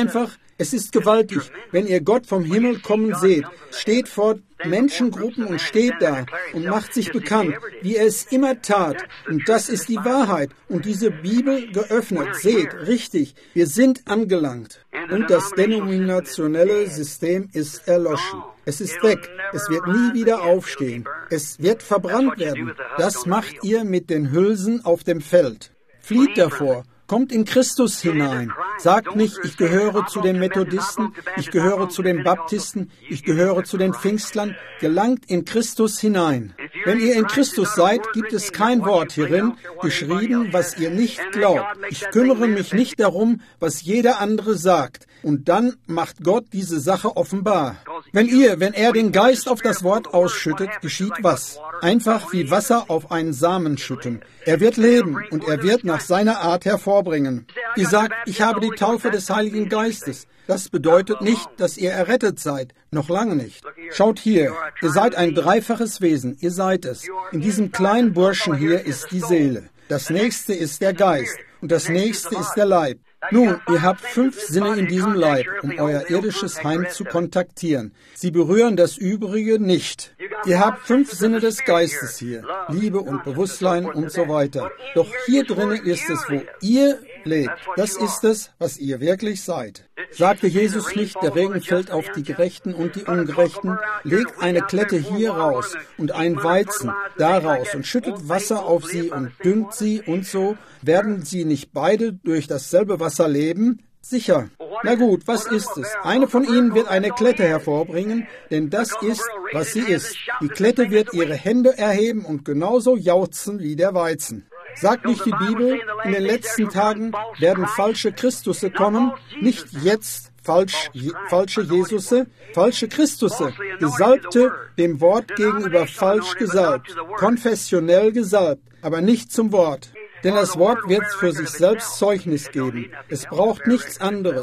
ist gewaltig, wenn ihr Gott vom Himmel kommen seht, steht vor Menschengruppen und steht da und macht sich bekannt, wie er es immer tat. Und das ist die Wahrheit. Und diese Bibel geöffnet. Seht, richtig, wir sind angelangt. Und das denominationelle System ist erloschen. Es ist weg. Es wird nie wieder aufstehen. Es wird verbrannt werden. Das macht ihr mit den Hülsen auf dem Feld. Flieht davor. Kommt in Christus hinein. Sagt nicht, ich gehöre zu den Methodisten, ich gehöre zu den Baptisten, ich gehöre zu den Pfingstlern. Gelangt in Christus hinein. Wenn ihr in Christus seid, gibt es kein Wort hierin geschrieben, was ihr nicht glaubt. Ich kümmere mich nicht darum, was jeder andere sagt. Und dann macht Gott diese Sache offenbar. Wenn er den Geist auf das Wort ausschüttet, geschieht was? Einfach wie Wasser auf einen Samen schütten. Er wird leben und er wird nach seiner Art hervorbringen. Ihr sagt, ich habe die Taufe des Heiligen Geistes. Das bedeutet nicht, dass ihr errettet seid. Noch lange nicht. Schaut hier, ihr seid ein dreifaches Wesen. Ihr seid es. In diesem kleinen Burschen hier ist die Seele. Das nächste ist der Geist und das nächste ist der Leib. Nun, ihr habt 5 Sinne in diesem Leib, um euer irdisches Heim zu kontaktieren. Sie berühren das Übrige nicht. Ihr habt 5 Sinne des Geistes hier, Liebe und Bewusstsein und so weiter. Doch hier drinnen ist es, wo ihr lebt. Das ist es, was ihr wirklich seid. Sagte Jesus nicht, der Regen fällt auf die Gerechten und die Ungerechten? Legt eine Klette hier raus und ein Weizen daraus und schüttet Wasser auf sie und düngt sie und so. Werden sie nicht beide durch dasselbe Wasser leben? Sicher. Na gut, was ist es? Eine von ihnen wird eine Klette hervorbringen, denn das ist, was sie ist. Die Klette wird ihre Hände erheben und genauso jauchzen wie der Weizen. Sagt nicht die Bibel, in den letzten Tagen werden falsche Christusse kommen, nicht jetzt falsche Jesusse, falsche Christusse, Gesalbte dem Wort gegenüber falsch gesalbt, konfessionell gesalbt, aber nicht zum Wort. Denn das Wort wird für sich selbst Zeugnis geben. Es braucht nichts anderes.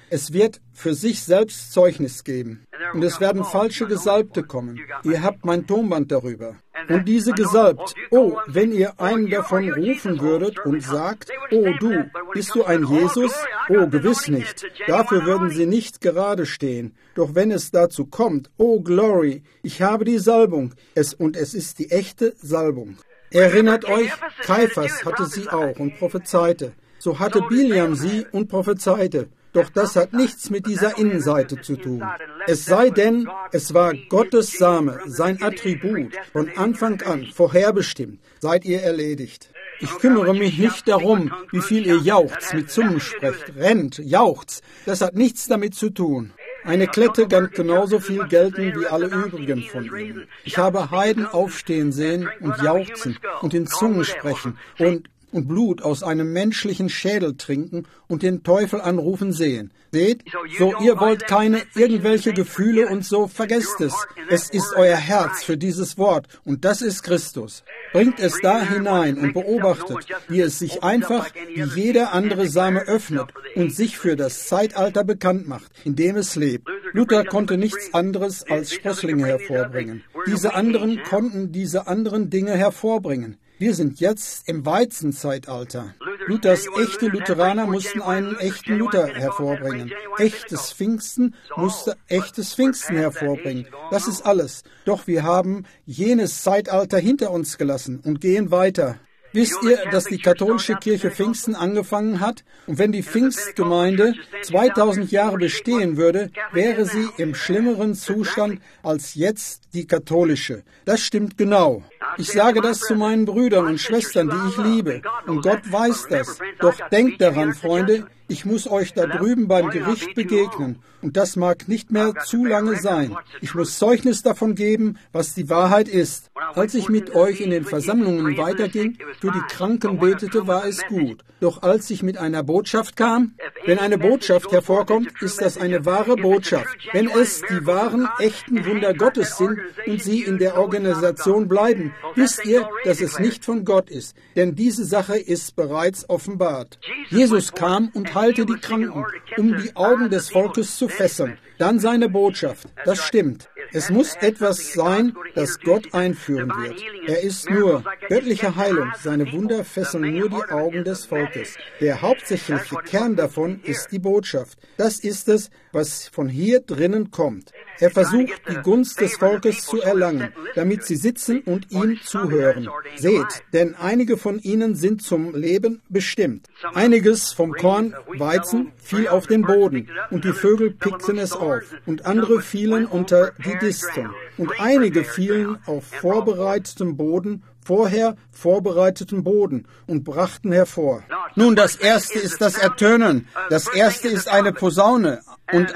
Es wird für sich selbst Zeugnis geben. Und es werden falsche Gesalbte kommen. Ihr habt mein Tonband darüber. Und diese gesalbt, wenn ihr einen davon rufen würdet und sagt, du, bist du ein Jesus? Gewiss nicht. Dafür würden sie nicht gerade stehen. Doch wenn es dazu kommt, Glory, ich habe die Salbung, es ist die echte Salbung. Erinnert euch, Kaiphas hatte sie auch und prophezeite. So hatte Biliam sie und prophezeite. Doch das hat nichts mit dieser Innenseite zu tun. Es sei denn, es war Gottes Same, sein Attribut, von Anfang an vorherbestimmt, seid ihr erledigt. Ich kümmere mich nicht darum, wie viel ihr jauchzt, mit Zungen sprecht, rennt, jauchzt. Das hat nichts damit zu tun. Eine Klette kann genauso viel gelten wie alle übrigen von ihnen. Ich habe Heiden aufstehen sehen und jauchzen und in Zungen sprechen und Blut aus einem menschlichen Schädel trinken und den Teufel anrufen sehen. Seht, so ihr wollt keine irgendwelche Gefühle und so, vergesst es. Es ist euer Herz für dieses Wort und das ist Christus. Bringt es da hinein und beobachtet, wie es sich einfach wie jeder andere Same öffnet und sich für das Zeitalter bekannt macht, in dem es lebt. Luther konnte nichts anderes als Sprösslinge hervorbringen. Diese anderen konnten diese anderen Dinge hervorbringen. Wir sind jetzt im Weizenzeitalter. Luthers echte Lutheraner mussten einen echten Luther hervorbringen. Echtes Pfingsten musste echtes Pfingsten hervorbringen. Das ist alles. Doch wir haben jenes Zeitalter hinter uns gelassen und gehen weiter. Wisst ihr, dass die katholische Kirche Pfingsten angefangen hat? Und wenn die Pfingstgemeinde 2000 Jahre bestehen würde, wäre sie im schlimmeren Zustand als jetzt die katholische. Das stimmt genau. Ich sage das zu meinen Brüdern und Schwestern, die ich liebe. Und Gott weiß das. Doch denkt daran, Freunde, ich muss euch da drüben beim Gericht begegnen. Und das mag nicht mehr zu lange sein. Ich muss Zeugnis davon geben, was die Wahrheit ist. Als ich mit euch in den Versammlungen weiterging, für die Kranken betete, war es gut. Doch als ich mit einer Botschaft kam, wenn eine Botschaft hervorkommt, ist das eine wahre Botschaft. Wenn es die wahren, echten Wunder Gottes sind und sie in der Organisation bleiben, wisst ihr, dass es nicht von Gott ist. Denn diese Sache ist bereits offenbart. Jesus kam und heilte die Kranken, um die Augen des Volkes zu fesseln. Dann seine Botschaft. Das stimmt. Es muss etwas sein, das Gott einführen wird. Er ist nur göttliche Heilung. Seine Wunder fesseln nur die Augen des Volkes. Der hauptsächliche Kern davon ist die Botschaft. Das ist es, was von hier drinnen kommt. Er versucht, die Gunst des Volkes zu erlangen, damit sie sitzen und ihm zuhören. Seht, denn einige von ihnen sind zum Leben bestimmt. Einiges vom Korn, Weizen, fiel auf den Boden, und die Vögel pickten es auf, und andere fielen unter die Disteln. Und einige fielen auf vorbereitetem Boden, vorher vorbereiteten Boden und brachten hervor. Nun, das erste ist das Ertönen. Das erste ist eine Posaune und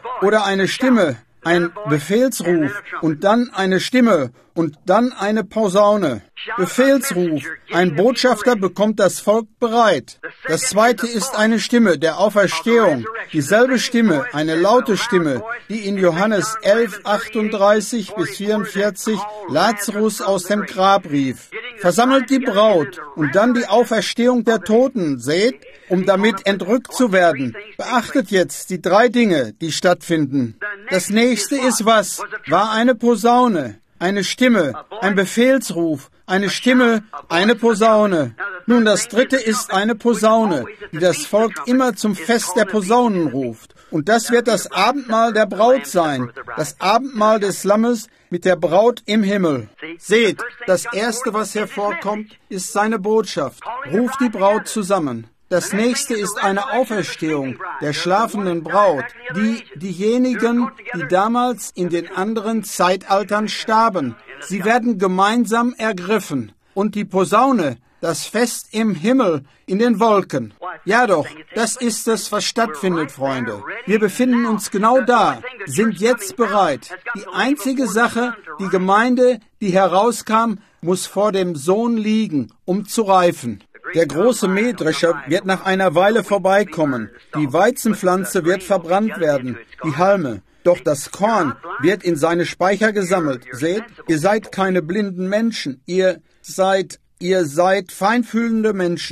eine Stimme. Ein Befehlsruf und dann eine Stimme und dann eine Posaune. Befehlsruf. Ein Botschafter bekommt das Volk bereit. Das zweite ist eine Stimme der Auferstehung. Dieselbe Stimme, eine laute Stimme, die in Johannes 11, 38 bis 44 Lazarus aus dem Grab rief. Versammelt die Braut und dann die Auferstehung der Toten, seht, um damit entrückt zu werden. Beachtet jetzt die 3 Dinge, die stattfinden. Das nächste ist was? War eine Posaune, eine Stimme, ein Befehlsruf, eine Stimme, eine Posaune. Nun, das dritte ist eine Posaune, die das Volk immer zum Fest der Posaunen ruft. Und das wird das Abendmahl der Braut sein, das Abendmahl des Lammes mit der Braut im Himmel. Seht, das Erste, was hervorkommt, ist seine Botschaft. Ruft die Braut zusammen. Das nächste ist eine Auferstehung der schlafenden Braut, diejenigen, die damals in den anderen Zeitaltern starben. Sie werden gemeinsam ergriffen. Und die Posaune, das Fest im Himmel, in den Wolken. Ja doch, das ist es, was stattfindet, Freunde. Wir befinden uns genau da, sind jetzt bereit. Die einzige Sache, die Gemeinde, die herauskam, muss vor dem Sohn liegen, um zu reifen. Der große Mähdrescher wird nach einer Weile vorbeikommen. Die Weizenpflanze wird verbrannt werden, die Halme. Doch das Korn wird in seine Speicher gesammelt. Seht, ihr seid keine blinden Menschen. Ihr seid feinfühlende Menschen.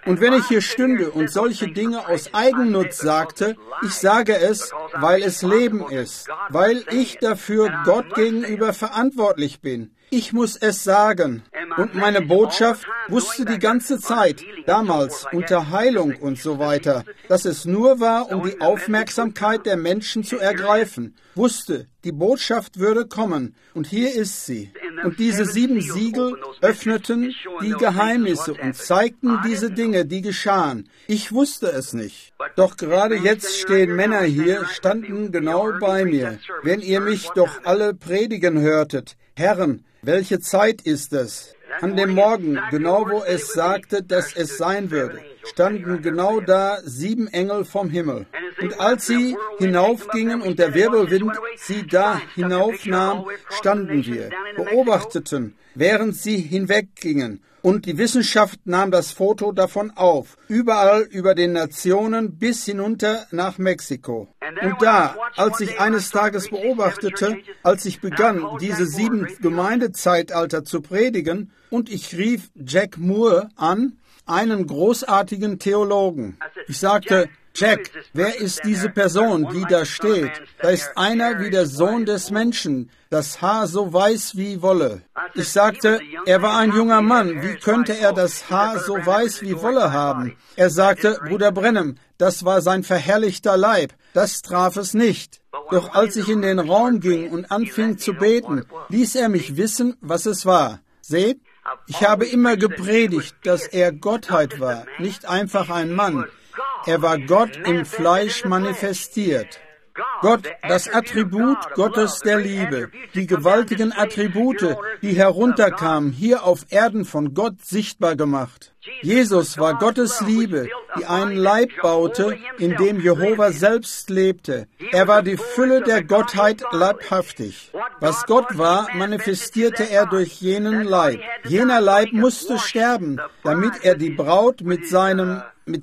Und wenn ich hier stünde und solche Dinge aus Eigennutz sagte, ich sage es, weil es Leben ist, weil ich dafür Gott gegenüber verantwortlich bin. Ich muss es sagen. Und meine Botschaft wusste die ganze Zeit, damals unter Heilung und so weiter, dass es nur war, um die Aufmerksamkeit der Menschen zu ergreifen. Wusste, die Botschaft würde kommen. Und hier ist sie. Und diese 7 Siegel öffneten die Geheimnisse und zeigten diese Dinge, die geschahen. Ich wusste es nicht. Doch gerade jetzt stehen Männer hier, standen genau bei mir. Wenn ihr mich doch alle predigen hörtet, Herren, welche Zeit ist es? An dem Morgen, genau wo es sagte, dass es sein würde, standen genau da 7 Engel vom Himmel. Und als sie hinaufgingen und der Wirbelwind sie da hinaufnahm, standen wir, beobachteten, während sie hinweggingen. Und die Wissenschaft nahm das Foto davon auf, überall über den Nationen bis hinunter nach Mexiko. Und da, als ich eines Tages beobachtete, als ich begann, diese 7 Gemeindezeitalter zu predigen, und ich rief Jack Moore an, einen großartigen Theologen. Ich sagte, Jack, wer ist diese Person, die da steht? Da ist einer wie der Sohn des Menschen, das Haar so weiß wie Wolle. Ich sagte, er war ein junger Mann, wie könnte er das Haar so weiß wie Wolle haben? Er sagte, Bruder Branham, das war sein verherrlichter Leib, das traf es nicht. Doch als ich in den Raum ging und anfing zu beten, ließ er mich wissen, was es war. Seht, ich habe immer gepredigt, dass er Gottheit war, nicht einfach ein Mann. Er war Gott im Fleisch manifestiert. Gott, das Attribut Gottes der Liebe, die gewaltigen Attribute, die herunterkamen, hier auf Erden von Gott sichtbar gemacht. Jesus war Gottes Liebe, die einen Leib baute, in dem Jehova selbst lebte. Er war die Fülle der Gottheit leibhaftig. Was Gott war, manifestierte er durch jenen Leib. Jener Leib musste sterben, damit er die Braut mit seinem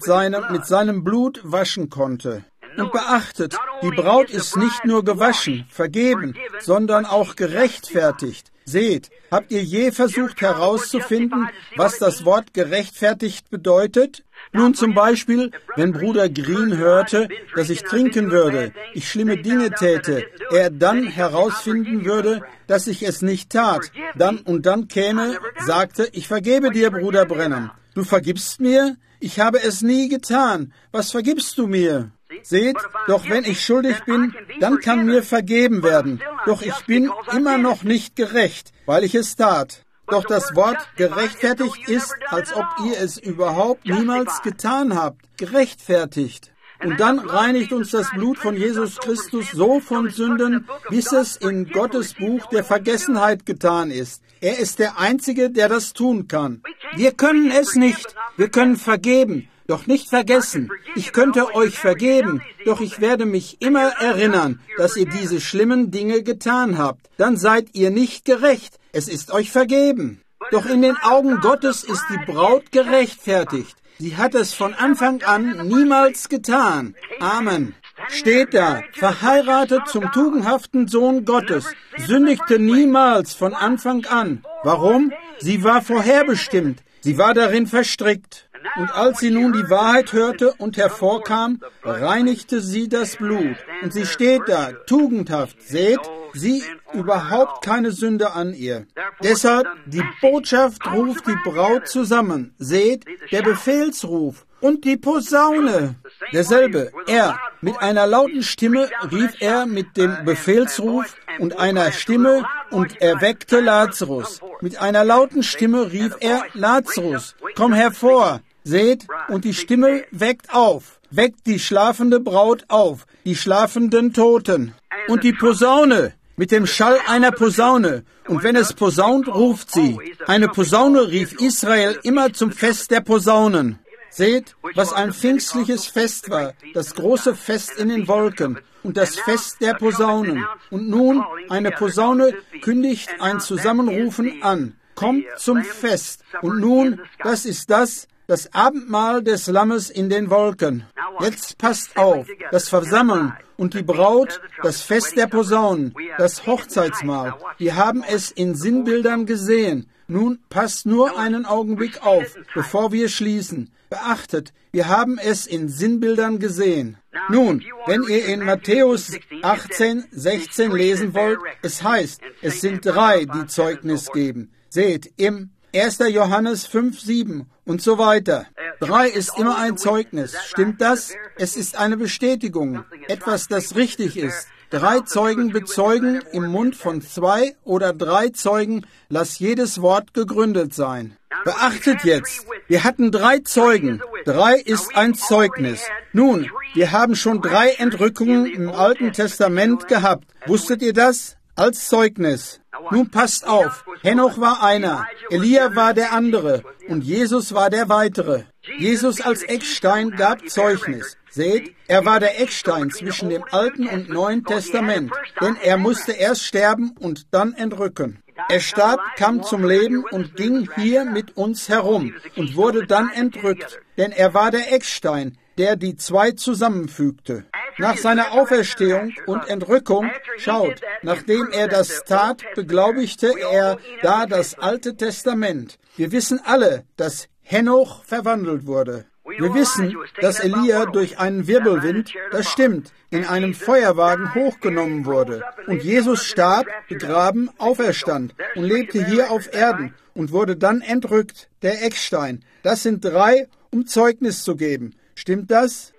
Blut waschen konnte. Und beachtet, die Braut ist nicht nur gewaschen, vergeben, sondern auch gerechtfertigt. Seht, habt ihr je versucht herauszufinden, was das Wort gerechtfertigt bedeutet? Nun zum Beispiel, wenn Bruder Green hörte, dass ich trinken würde, ich schlimme Dinge täte, er dann herausfinden würde, dass ich es nicht tat, dann käme, sagte, ich vergebe dir, Bruder Branham. Du vergibst mir? Ich habe es nie getan. Was vergibst du mir? Seht, doch wenn ich schuldig bin, dann kann mir vergeben werden. Doch ich bin immer noch nicht gerecht, weil ich es tat. Doch das Wort gerechtfertigt ist, als ob ihr es überhaupt niemals getan habt. Gerechtfertigt. Und dann reinigt uns das Blut von Jesus Christus so von Sünden, bis es in Gottes Buch der Vergessenheit getan ist. Er ist der Einzige, der das tun kann. Wir können es nicht. Wir können vergeben, doch nicht vergessen. Ich könnte euch vergeben, doch ich werde mich immer erinnern, dass ihr diese schlimmen Dinge getan habt. Dann seid ihr nicht gerecht. Es ist euch vergeben. Doch in den Augen Gottes ist die Braut gerechtfertigt. Sie hat es von Anfang an niemals getan. Amen. Steht da, verheiratet zum tugendhaften Sohn Gottes, sündigte niemals von Anfang an. Warum? Sie war vorherbestimmt. Sie war darin verstrickt. Und als sie nun die Wahrheit hörte und hervorkam, reinigte sie das Blut. Und sie steht da, tugendhaft. Seht, sie überhaupt keine Sünde an ihr. Deshalb, die Botschaft ruft die Braut zusammen. Seht, der Befehlsruf und die Posaune. Derselbe, er, mit einer lauten Stimme rief er mit dem Befehlsruf und einer Stimme und erweckte Lazarus. Mit einer lauten Stimme rief er, Lazarus, komm hervor. Seht, und die Stimme weckt auf, weckt die schlafende Braut auf, die schlafenden Toten. Und die Posaune, mit dem Schall einer Posaune. Und wenn es posaunt, ruft sie. Eine Posaune rief Israel immer zum Fest der Posaunen. Seht, was ein pfingstliches Fest war, das große Fest in den Wolken und das Fest der Posaunen. Und nun, eine Posaune kündigt ein Zusammenrufen an. Kommt zum Fest. Und nun, das ist das Abendmahl des Lammes in den Wolken. Jetzt passt auf, das Versammeln und die Braut, das Fest der Posaunen, das Hochzeitsmahl, wir haben es in Sinnbildern gesehen. Nun passt nur einen Augenblick auf, bevor wir schließen. Beachtet, wir haben es in Sinnbildern gesehen. Nun, wenn ihr in Matthäus 18, 16 lesen wollt, es heißt, es sind 3, die Zeugnis geben. Seht, im 1. Johannes 5, 7 und so weiter. 3 ist immer ein Zeugnis. Stimmt das? Es ist eine Bestätigung, etwas, das richtig ist. 3 Zeugen bezeugen im Mund von 2 oder 3 Zeugen, lass jedes Wort gegründet sein. Beachtet jetzt, wir hatten 3 Zeugen. 3 ist ein Zeugnis. Nun, wir haben schon 3 Entrückungen im Alten Testament gehabt. Wusstet ihr das? Als Zeugnis. Nun passt auf, Henoch war einer, Elia war der andere und Jesus war der weitere. Jesus als Eckstein gab Zeugnis. Seht, er war der Eckstein zwischen dem Alten und Neuen Testament, denn er musste erst sterben und dann entrücken. Er starb, kam zum Leben und ging hier mit uns herum und wurde dann entrückt, denn er war der Eckstein, der die 2 zusammenfügte. Nach seiner Auferstehung und Entrückung, schaut, nachdem er das tat, beglaubigte er da das Alte Testament. Wir wissen alle, dass Henoch verwandelt wurde. Wir wissen, dass Elia durch einen Wirbelwind, das stimmt, in einem Feuerwagen hochgenommen wurde. Und Jesus starb, begraben, auferstand und lebte hier auf Erden und wurde dann entrückt, der Eckstein. Das sind 3, um Zeugnis zu geben. Stimmt das?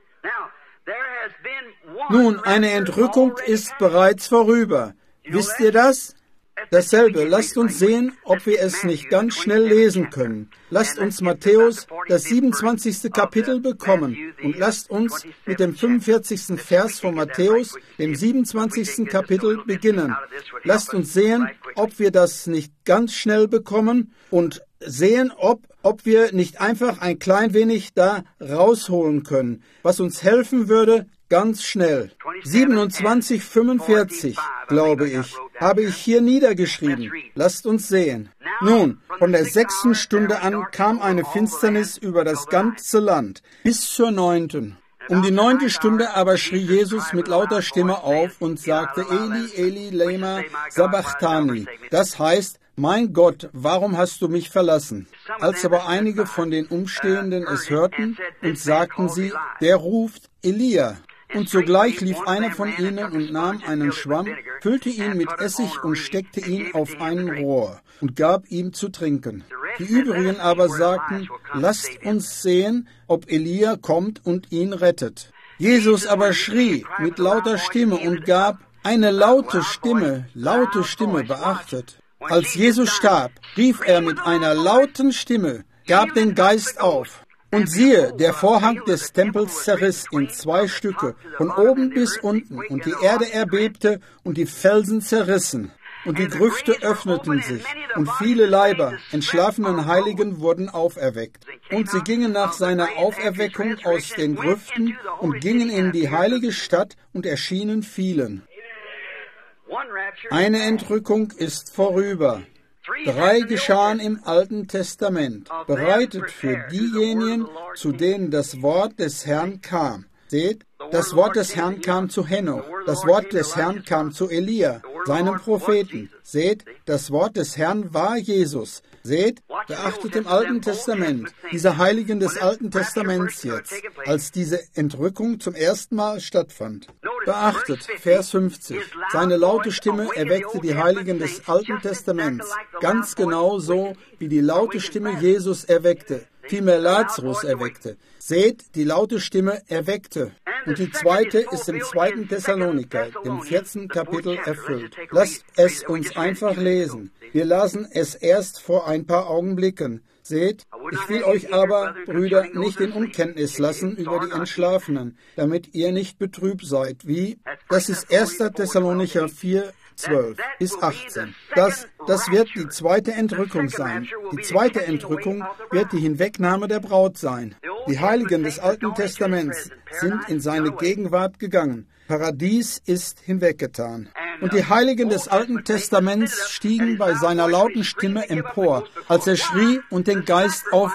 Nun, eine Entrückung ist bereits vorüber. Wisst ihr das? Dasselbe. Lasst uns sehen, ob wir es nicht ganz schnell lesen können. Lasst uns Matthäus, das 27. Kapitel bekommen und lasst uns mit dem 45. Vers von Matthäus, dem 27. Kapitel, beginnen. Lasst uns sehen, ob wir das nicht ganz schnell bekommen und sehen, ob wir nicht einfach ein klein wenig da rausholen können, was uns helfen würde, ganz schnell. 27,45, glaube ich, habe ich hier niedergeschrieben. Lasst uns sehen. Nun, von der 6. Stunde an kam eine Finsternis über das ganze Land, bis zur 9. Um die 9. Stunde aber schrie Jesus mit lauter Stimme auf und sagte, Eli, Eli, lema sabachthani. Das heißt, mein Gott, warum hast du mich verlassen? Als aber einige von den Umstehenden es hörten und sagten sie, der ruft Elia. Und sogleich lief einer von ihnen und nahm einen Schwamm, füllte ihn mit Essig und steckte ihn auf ein Rohr und gab ihm zu trinken. Die übrigen aber sagten, lasst uns sehen, ob Elia kommt und ihn rettet. Jesus aber schrie mit lauter Stimme und gab eine laute Stimme, beachtet. Als Jesus starb, rief er mit einer lauten Stimme, gab den Geist auf. Und siehe, der Vorhang des Tempels zerriss in 2 Stücke, von oben bis unten, und die Erde erbebte und die Felsen zerrissen. Und die Grüfte öffneten sich, und viele Leiber, entschlafenen Heiligen, wurden auferweckt. Und sie gingen nach seiner Auferweckung aus den Grüften und gingen in die heilige Stadt und erschienen vielen. Eine Entrückung ist vorüber. 3 geschahen im Alten Testament, bereitet für diejenigen, zu denen das Wort des Herrn kam. Seht, das Wort des Herrn kam zu Henoch, das Wort des Herrn kam zu Elia, seinem Propheten. Seht, das Wort des Herrn war Jesus. Seht, beachtet im Alten Testament, diese Heiligen des Alten Testaments jetzt, als diese Entrückung zum ersten Mal stattfand. Beachtet, Vers 50, seine laute Stimme erweckte die Heiligen des Alten Testaments, ganz genau so, wie die laute Stimme Jesus erweckte, vielmehr Lazarus erweckte. Seht, die laute Stimme erweckte. Und die zweite ist im 2. Thessaloniker, dem 14. Kapitel, erfüllt. Lasst es uns einfach lesen. Wir lasen es erst vor ein paar Augenblicken. Seht, ich will euch aber, Brüder, nicht in Unkenntnis lassen über die Entschlafenen, damit ihr nicht betrübt seid. Wie? Das ist 1. Thessalonicher 4, 12 bis 18. Das wird die zweite Entrückung sein. Die zweite Entrückung wird die Hinwegnahme der Braut sein. Die Heiligen des Alten Testaments sind in seine Gegenwart gegangen. Paradies ist hinweggetan. Und die Heiligen des Alten Testaments stiegen bei seiner lauten Stimme empor, als er schrie und den Geist aufgab.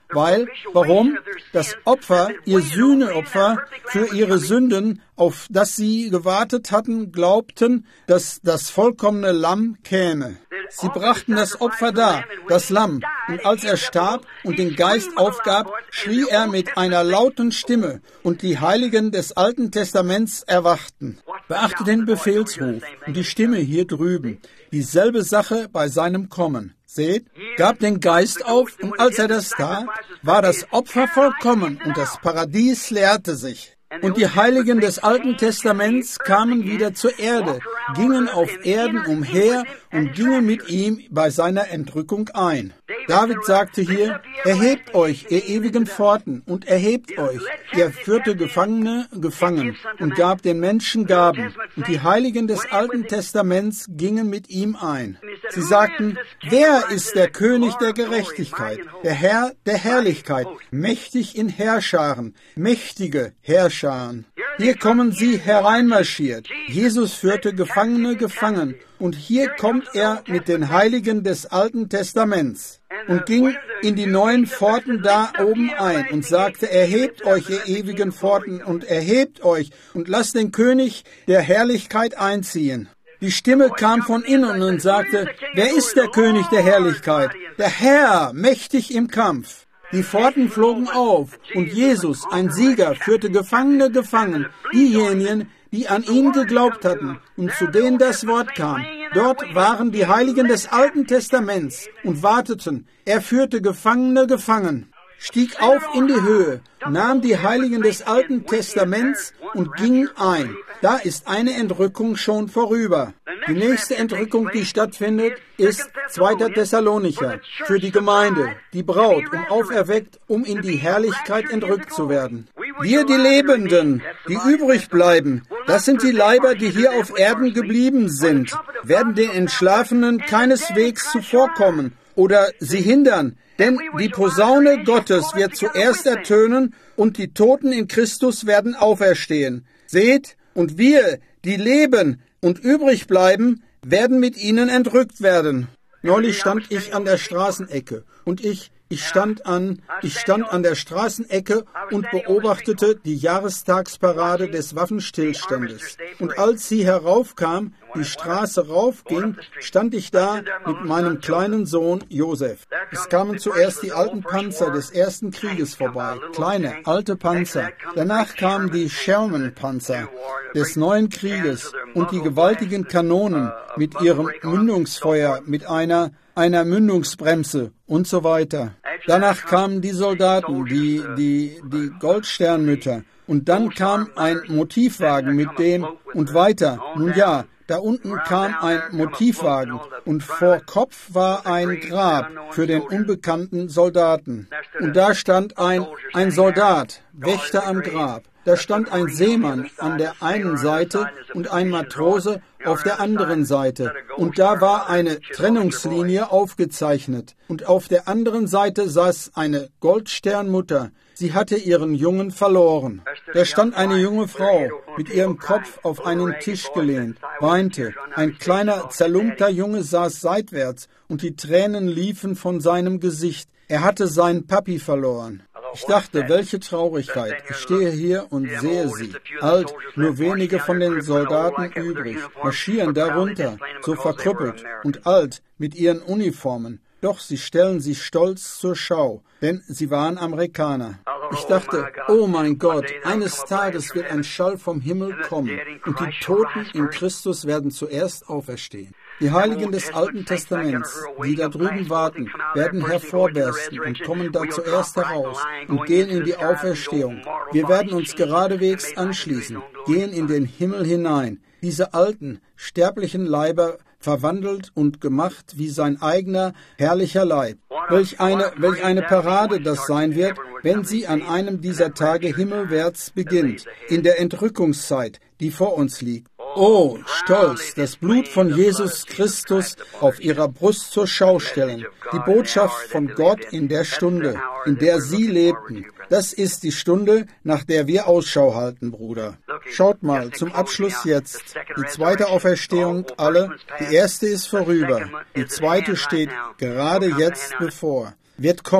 Warum? Das Opfer, ihr Sühneopfer für ihre Sünden, auf das sie gewartet hatten, glaubten, dass das vollkommene Lamm käme. Sie brachten das Opfer dar, das Lamm, und als er starb und den Geist aufgab, schrie er mit einer lauten Stimme, und die Heiligen des Alten Testaments erwachten. Beachte den Befehlsruf und die Stimme hier drüben, dieselbe Sache bei seinem Kommen. Seht, gab den Geist auf, und als er das tat, war das Opfer vollkommen und das Paradies leerte sich. Und die Heiligen des Alten Testaments kamen wieder zur Erde, gingen auf Erden umher und gingen mit ihm bei seiner Entrückung ein. David sagte hier, erhebt euch, ihr ewigen Pforten, und erhebt euch. Er führte Gefangene gefangen und gab den Menschen Gaben. Und die Heiligen des Alten Testaments gingen mit ihm ein. Sie sagten, wer ist der König der Gerechtigkeit, der Herr der Herrlichkeit, mächtig in Heerscharen, mächtige Heerscharen. Hier kommen sie hereinmarschiert. Jesus führte Gefangene gefangen. Und hier kommt er mit den Heiligen des Alten Testaments und ging in die neuen Pforten da oben ein und sagte, erhebt euch, ihr ewigen Pforten, und erhebt euch und lasst den König der Herrlichkeit einziehen. Die Stimme kam von innen und sagte, wer ist der König der Herrlichkeit? Der Herr, mächtig im Kampf. Die Pforten flogen auf und Jesus, ein Sieger, führte Gefangene gefangen, diejenigen, die an ihn geglaubt hatten und zu denen das Wort kam. Dort waren die Heiligen des Alten Testaments und warteten. Er führte Gefangene gefangen, stieg auf in die Höhe, nahm die Heiligen des Alten Testaments und ging ein. Da ist eine Entrückung schon vorüber. Die nächste Entrückung, die stattfindet, ist 2. Thessalonicher für die Gemeinde, die Braut, auferweckt, um in die Herrlichkeit entrückt zu werden. Wir, die Lebenden, die übrig bleiben, das sind die Leiber, die hier auf Erden geblieben sind, werden den Entschlafenen keineswegs zuvorkommen oder sie hindern, denn die Posaune Gottes wird zuerst ertönen und die Toten in Christus werden auferstehen. Seht, und wir, die leben und übrig bleiben, werden mit ihnen entrückt werden. Neulich stand ich an der Straßenecke und ich stand an der Straßenecke und beobachtete die Jahrestagsparade des Waffenstillstandes. Und als sie heraufkam, die Straße raufging, stand ich da mit meinem kleinen Sohn Josef. Es kamen zuerst die alten Panzer des Ersten Krieges vorbei, kleine, alte Panzer. Danach kamen die Sherman-Panzer des Neuen Krieges und die gewaltigen Kanonen mit ihrem Mündungsfeuer, mit einer Mündungsbremse und so weiter. Danach kamen die Soldaten, die Goldsternmütter. Und dann kam ein Motivwagen mit dem und weiter. Nun ja, da unten kam ein Motivwagen und vor Kopf war ein Grab für den unbekannten Soldaten. Und da stand ein Soldat, Wächter am Grab. Da stand ein Seemann an der einen Seite und ein Matrose auf der anderen Seite. Und da war eine Trennungslinie aufgezeichnet. Und auf der anderen Seite saß eine Goldsternmutter. Sie hatte ihren Jungen verloren. Da stand eine junge Frau mit ihrem Kopf auf einen Tisch gelehnt, weinte. Ein kleiner, zerlumpter Junge saß seitwärts und die Tränen liefen von seinem Gesicht. Er hatte seinen Papi verloren. Ich dachte, welche Traurigkeit. Ich stehe hier und sehe sie. Alt, nur wenige von den Soldaten übrig, marschieren darunter, so verkrüppelt und alt, mit ihren Uniformen. Doch sie stellen sich stolz zur Schau, denn sie waren Amerikaner. Ich dachte, oh mein Gott, eines Tages wird ein Schall vom Himmel kommen und die Toten in Christus werden zuerst auferstehen. Die Heiligen des Alten Testaments, die da drüben warten, werden hervorbersten und kommen da zuerst heraus und gehen in die Auferstehung. Wir werden uns geradewegs anschließen, gehen in den Himmel hinein. Diese alten, sterblichen Leiber verwandelt und gemacht wie sein eigener herrlicher Leib. Welch eine Parade das sein wird, wenn sie an einem dieser Tage himmelwärts beginnt, in der Entrückungszeit, die vor uns liegt. Oh, stolz, das Blut von Jesus Christus auf ihrer Brust zur Schau stellen. Die Botschaft von Gott in der Stunde, in der sie lebten. Das ist die Stunde, nach der wir Ausschau halten, Bruder. Schaut mal, zum Abschluss jetzt. Die zweite Auferstehung, alle. Die erste ist vorüber. Die zweite steht gerade jetzt bevor. Wird kommen.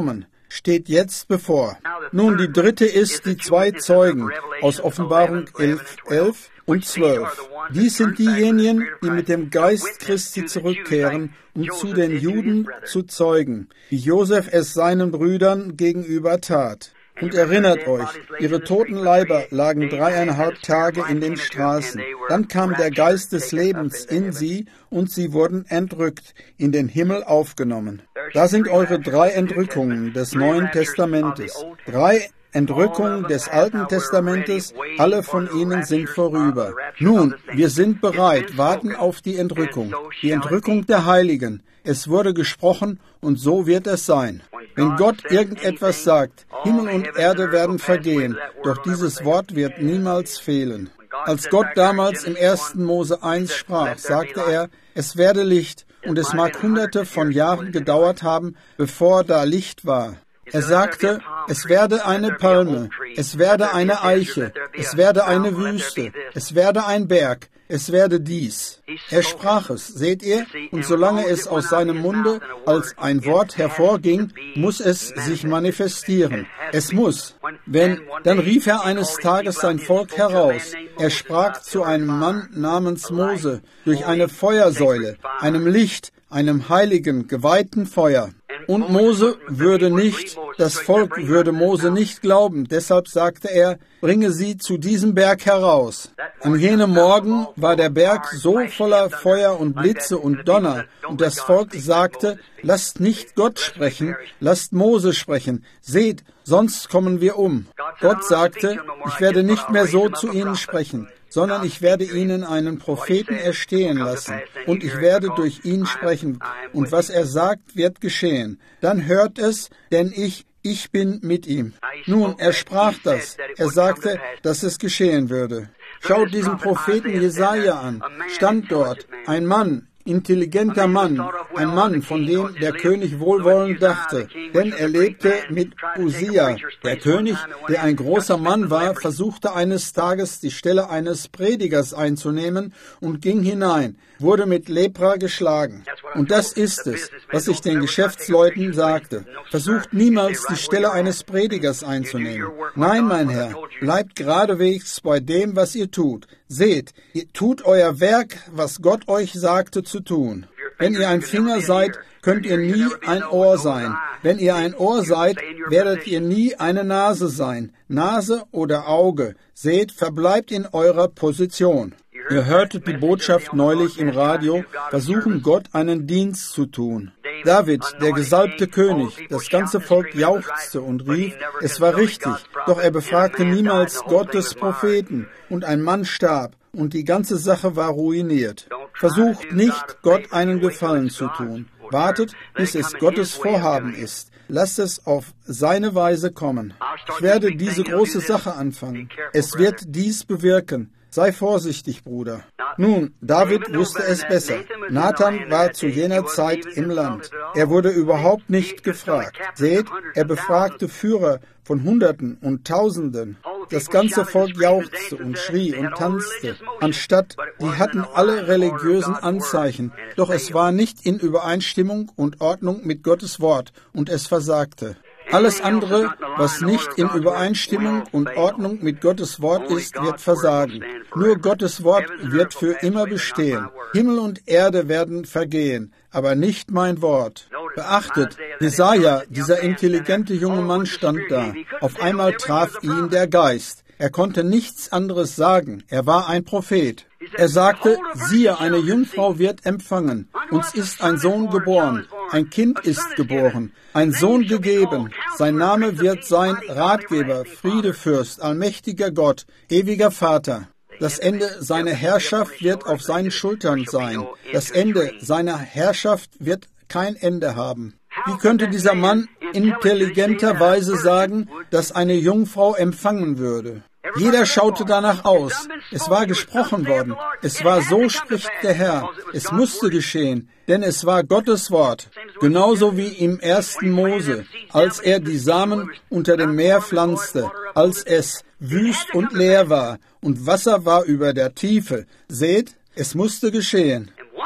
steht jetzt bevor. Nun, die dritte ist die 2 Zeugen aus Offenbarung 11 und 12. Dies sind diejenigen, die mit dem Geist Christi zurückkehren, um zu den Juden zu zeugen, wie Josef es seinen Brüdern gegenüber tat. Und erinnert euch, ihre toten Leiber lagen 3,5 Tage in den Straßen. Dann kam der Geist des Lebens in sie und sie wurden entrückt, in den Himmel aufgenommen. Da sind eure 3 Entrückungen des Neuen Testamentes. 3 Entrückungen des Alten Testamentes, alle von ihnen sind vorüber. Nun, wir sind bereit, warten auf die Entrückung der Heiligen. Es wurde gesprochen und so wird es sein. Wenn Gott irgendetwas sagt, Himmel und Erde werden vergehen, doch dieses Wort wird niemals fehlen. Als Gott damals im 1. Mose 1 sprach, sagte er, es werde Licht, und es mag Hunderte von Jahren gedauert haben, bevor da Licht war. Er sagte, es werde eine Palme, es werde eine Eiche, es werde eine Wüste, es werde ein Berg, es werde dies. Er sprach es, seht ihr? Und solange es aus seinem Munde als ein Wort hervorging, muss es sich manifestieren. Es muss. Dann rief er eines Tages sein Volk heraus. Er sprach zu einem Mann namens Mose durch eine Feuersäule, einem Licht, einem heiligen, geweihten Feuer. Und das Volk würde Mose nicht glauben. Deshalb sagte er, bringe sie zu diesem Berg heraus. An jenem Morgen war der Berg so voller Feuer und Blitze und Donner. Und das Volk sagte, lasst nicht Gott sprechen, lasst Mose sprechen. Seht, sonst kommen wir um. Gott sagte, ich werde nicht mehr so zu ihnen sprechen, sondern ich werde ihnen einen Propheten erstehen lassen, und ich werde durch ihn sprechen, und was er sagt, wird geschehen. Dann hört es, denn ich bin mit ihm. Nun, er sprach das. Er sagte, dass es geschehen würde. Schaut diesen Propheten Jesaja an. Stand dort ein Mann, intelligenter Mann, ein Mann, von dem der König wohlwollend dachte, denn er lebte mit Usia. Der König, der ein großer Mann war, versuchte eines Tages die Stelle eines Predigers einzunehmen und ging hinein, wurde mit Lepra geschlagen. Und das ist es, was ich den Geschäftsleuten sagte. Versucht niemals die Stelle eines Predigers einzunehmen. Nein, mein Herr, bleibt geradewegs bei dem, was ihr tut. Seht, ihr tut euer Werk, was Gott euch sagte zu tun. Wenn ihr ein Finger seid, könnt ihr nie ein Ohr sein. Wenn ihr ein Ohr seid, werdet ihr nie eine Nase sein. Nase oder Auge. Seht, verbleibt in eurer Position. Ihr hörtet die Botschaft neulich im Radio, versuchen Gott einen Dienst zu tun. David, der gesalbte König, das ganze Volk jauchzte und rief, es war richtig, doch er befragte niemals Gottes Propheten, und ein Mann starb, und die ganze Sache war ruiniert. Versucht nicht, Gott einen Gefallen zu tun. Wartet, bis es Gottes Vorhaben ist. Lasst es auf seine Weise kommen. Ich werde diese große Sache anfangen. Es wird dies bewirken. Sei vorsichtig, Bruder. Nun, David wusste es besser. Nathan war zu jener Zeit im Land. Er wurde überhaupt nicht gefragt. Seht, er befragte Führer von Hunderten und Tausenden. Das ganze Volk jauchzte und schrie und tanzte. Die hatten alle religiösen Anzeichen, doch es war nicht in Übereinstimmung und Ordnung mit Gottes Wort, und es versagte. Alles andere, was nicht in Übereinstimmung und Ordnung mit Gottes Wort ist, wird versagen. Nur Gottes Wort wird für immer bestehen. Himmel und Erde werden vergehen, aber nicht mein Wort. Beachtet, Jesaja, dieser intelligente junge Mann, stand da. Auf einmal traf ihn der Geist. Er konnte nichts anderes sagen. Er war ein Prophet. Er sagte, siehe, eine Jungfrau wird empfangen. Uns ist ein Sohn geboren. Ein Kind ist geboren. Ein Sohn gegeben. Sein Name wird sein Ratgeber, Friedefürst, allmächtiger Gott, ewiger Vater. Das Ende seiner Herrschaft wird auf seinen Schultern sein. Das Ende seiner Herrschaft wird kein Ende haben. Wie könnte dieser Mann intelligenterweise sagen, dass eine Jungfrau empfangen würde? Jeder schaute danach aus. Es war gesprochen worden. Es war so, spricht der Herr. Es musste geschehen, denn es war Gottes Wort. Genauso wie im 1. Mose, als er die Samen unter dem Meer pflanzte, als es wüst und leer war und Wasser war über der Tiefe. Seht, es musste geschehen.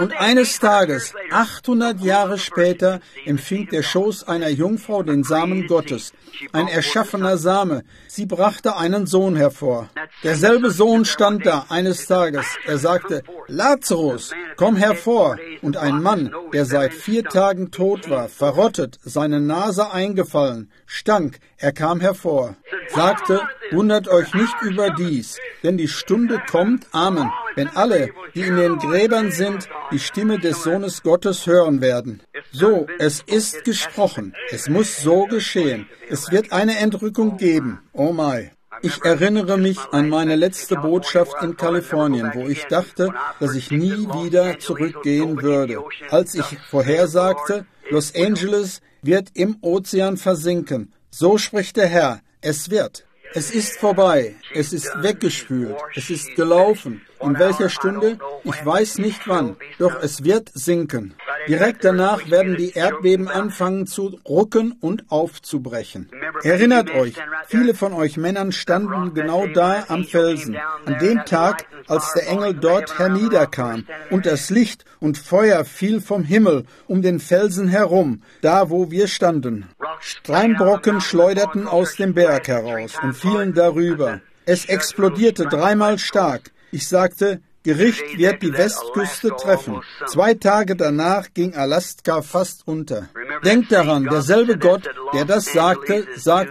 Und eines Tages, 800 Jahre später, empfing der Schoß einer Jungfrau den Samen Gottes, ein erschaffener Same. Sie brachte einen Sohn hervor. Derselbe Sohn stand da eines Tages. Er sagte, Lazarus, komm hervor. Und ein Mann, der seit 4 Tagen tot war, verrottet, seine Nase eingefallen, stank, er kam hervor, sagte, wundert euch nicht über dies, denn die Stunde kommt, Amen, wenn alle, die in den Gräbern sind, die Stimme des Sohnes Gottes hören werden. So, es ist gesprochen, es muss so geschehen, es wird eine Entrückung geben, oh my. Ich erinnere mich an meine letzte Botschaft in Kalifornien, wo ich dachte, dass ich nie wieder zurückgehen würde. Als ich vorhersagte, Los Angeles wird im Ozean versinken. So spricht der Herr, es wird. Es ist vorbei, es ist weggespült, es ist gelaufen. In welcher Stunde? Ich weiß nicht wann, doch es wird sinken. Direkt danach werden die Erdbeben anfangen zu rucken und aufzubrechen. Erinnert euch, viele von euch Männern standen genau da am Felsen, an dem Tag, als der Engel dort herniederkam, und das Licht und Feuer fiel vom Himmel um den Felsen herum, da wo wir standen. Steinbrocken schleuderten aus dem Berg heraus und fielen darüber. Es explodierte 3-mal stark. Ich sagte, Gericht wird die Westküste treffen. 2 Tage danach ging Alaska fast unter. Denkt daran, derselbe Gott, der das sagte,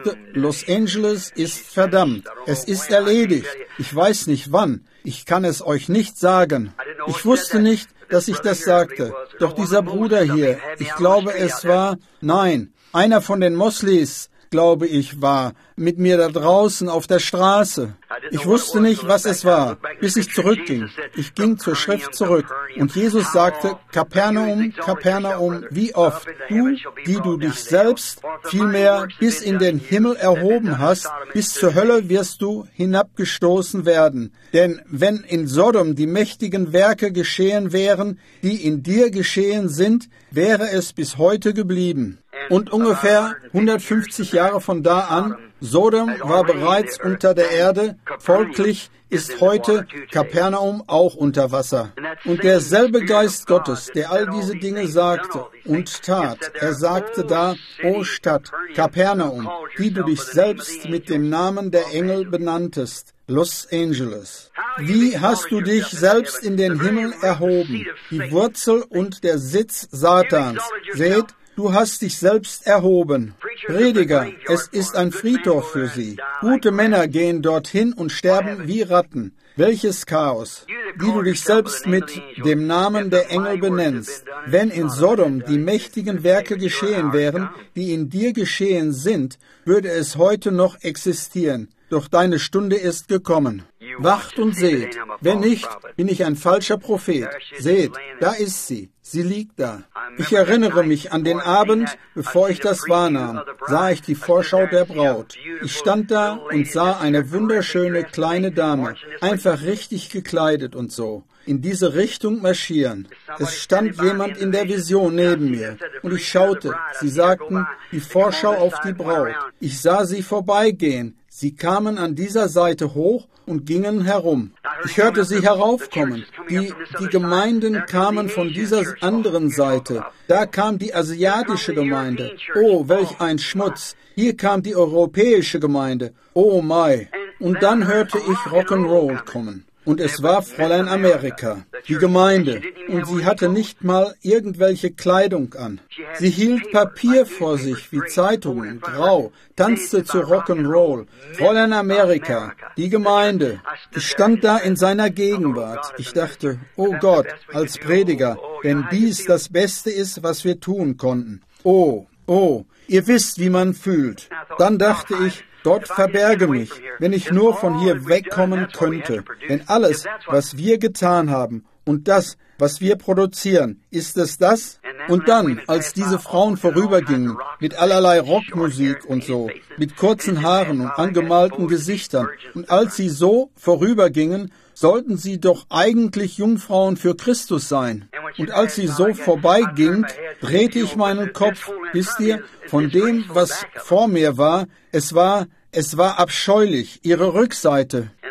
Los Angeles ist verdammt. Es ist erledigt. Ich weiß nicht wann. Ich kann es euch nicht sagen. Ich wusste nicht, dass ich das sagte. Doch dieser Bruder hier, ich glaube es war, nein, einer von den Moslems, glaube ich, war mit mir da draußen auf der Straße. Ich wusste nicht, was es war, bis ich zurückging. Ich ging zur Schrift zurück und Jesus sagte, Kapernaum, Kapernaum, wie oft du, die du dich selbst vielmehr bis in den Himmel erhoben hast, bis zur Hölle wirst du hinabgestoßen werden. Denn wenn in Sodom die mächtigen Werke geschehen wären, die in dir geschehen sind, wäre es bis heute geblieben. Und ungefähr 150 Jahre von da an, Sodom war bereits unter der Erde, folglich ist heute Kapernaum auch unter Wasser. Und derselbe Geist Gottes, der all diese Dinge sagte und tat, er sagte da, O Stadt, Kapernaum, die du dich selbst mit dem Namen der Engel benanntest, Los Angeles. Wie hast du dich selbst in den Himmel erhoben, die Wurzel und der Sitz Satans? Seht, du hast dich selbst erhoben. Prediger, es ist ein Friedhof für sie. Gute Männer gehen dorthin und sterben wie Ratten. Welches Chaos, die du dich selbst mit dem Namen der Engel benennst. Wenn in Sodom die mächtigen Werke geschehen wären, die in dir geschehen sind, würde es heute noch existieren. Doch deine Stunde ist gekommen. Wacht und seht. Wenn nicht, bin ich ein falscher Prophet. Seht, da ist sie. Sie liegt da. Ich erinnere mich an den Abend, bevor ich das wahrnahm, sah ich die Vorschau der Braut. Ich stand da und sah eine wunderschöne kleine Dame, einfach richtig gekleidet und so, in diese Richtung marschieren. Es stand jemand in der Vision neben mir und ich schaute. Sie sagten, die Vorschau auf die Braut. Ich sah sie vorbeigehen. Sie kamen an dieser Seite hoch und gingen herum. Ich hörte sie heraufkommen. Die Gemeinden kamen von dieser anderen Seite. Da kam die asiatische Gemeinde. Oh, welch ein Schmutz. Hier kam die europäische Gemeinde. Oh my. Und dann hörte ich Rock'n'Roll kommen. Und es war Fräulein Amerika, die Gemeinde, und sie hatte nicht mal irgendwelche Kleidung an. Sie hielt Papier vor sich wie Zeitungen, grau, tanzte zu Rock'n'Roll. Fräulein Amerika, die Gemeinde. Ich stand da in seiner Gegenwart. Ich dachte, oh Gott, als Prediger, wenn dies das Beste ist, was wir tun konnten. Oh, ihr wisst, wie man fühlt. Dann dachte ich, Gott, verberge mich, wenn ich nur von hier wegkommen könnte. Denn alles, was wir getan haben und das, was wir produzieren, ist es das? Und dann, als diese Frauen vorübergingen, mit allerlei Rockmusik und so, mit kurzen Haaren und angemalten Gesichtern, und als sie so vorübergingen, sollten sie doch eigentlich Jungfrauen für Christus sein. Und als sie so vorbeiging, drehte ich meinen Kopf, wisst ihr, von dem, was vor mir war, es war abscheulich, ihre Rückseite.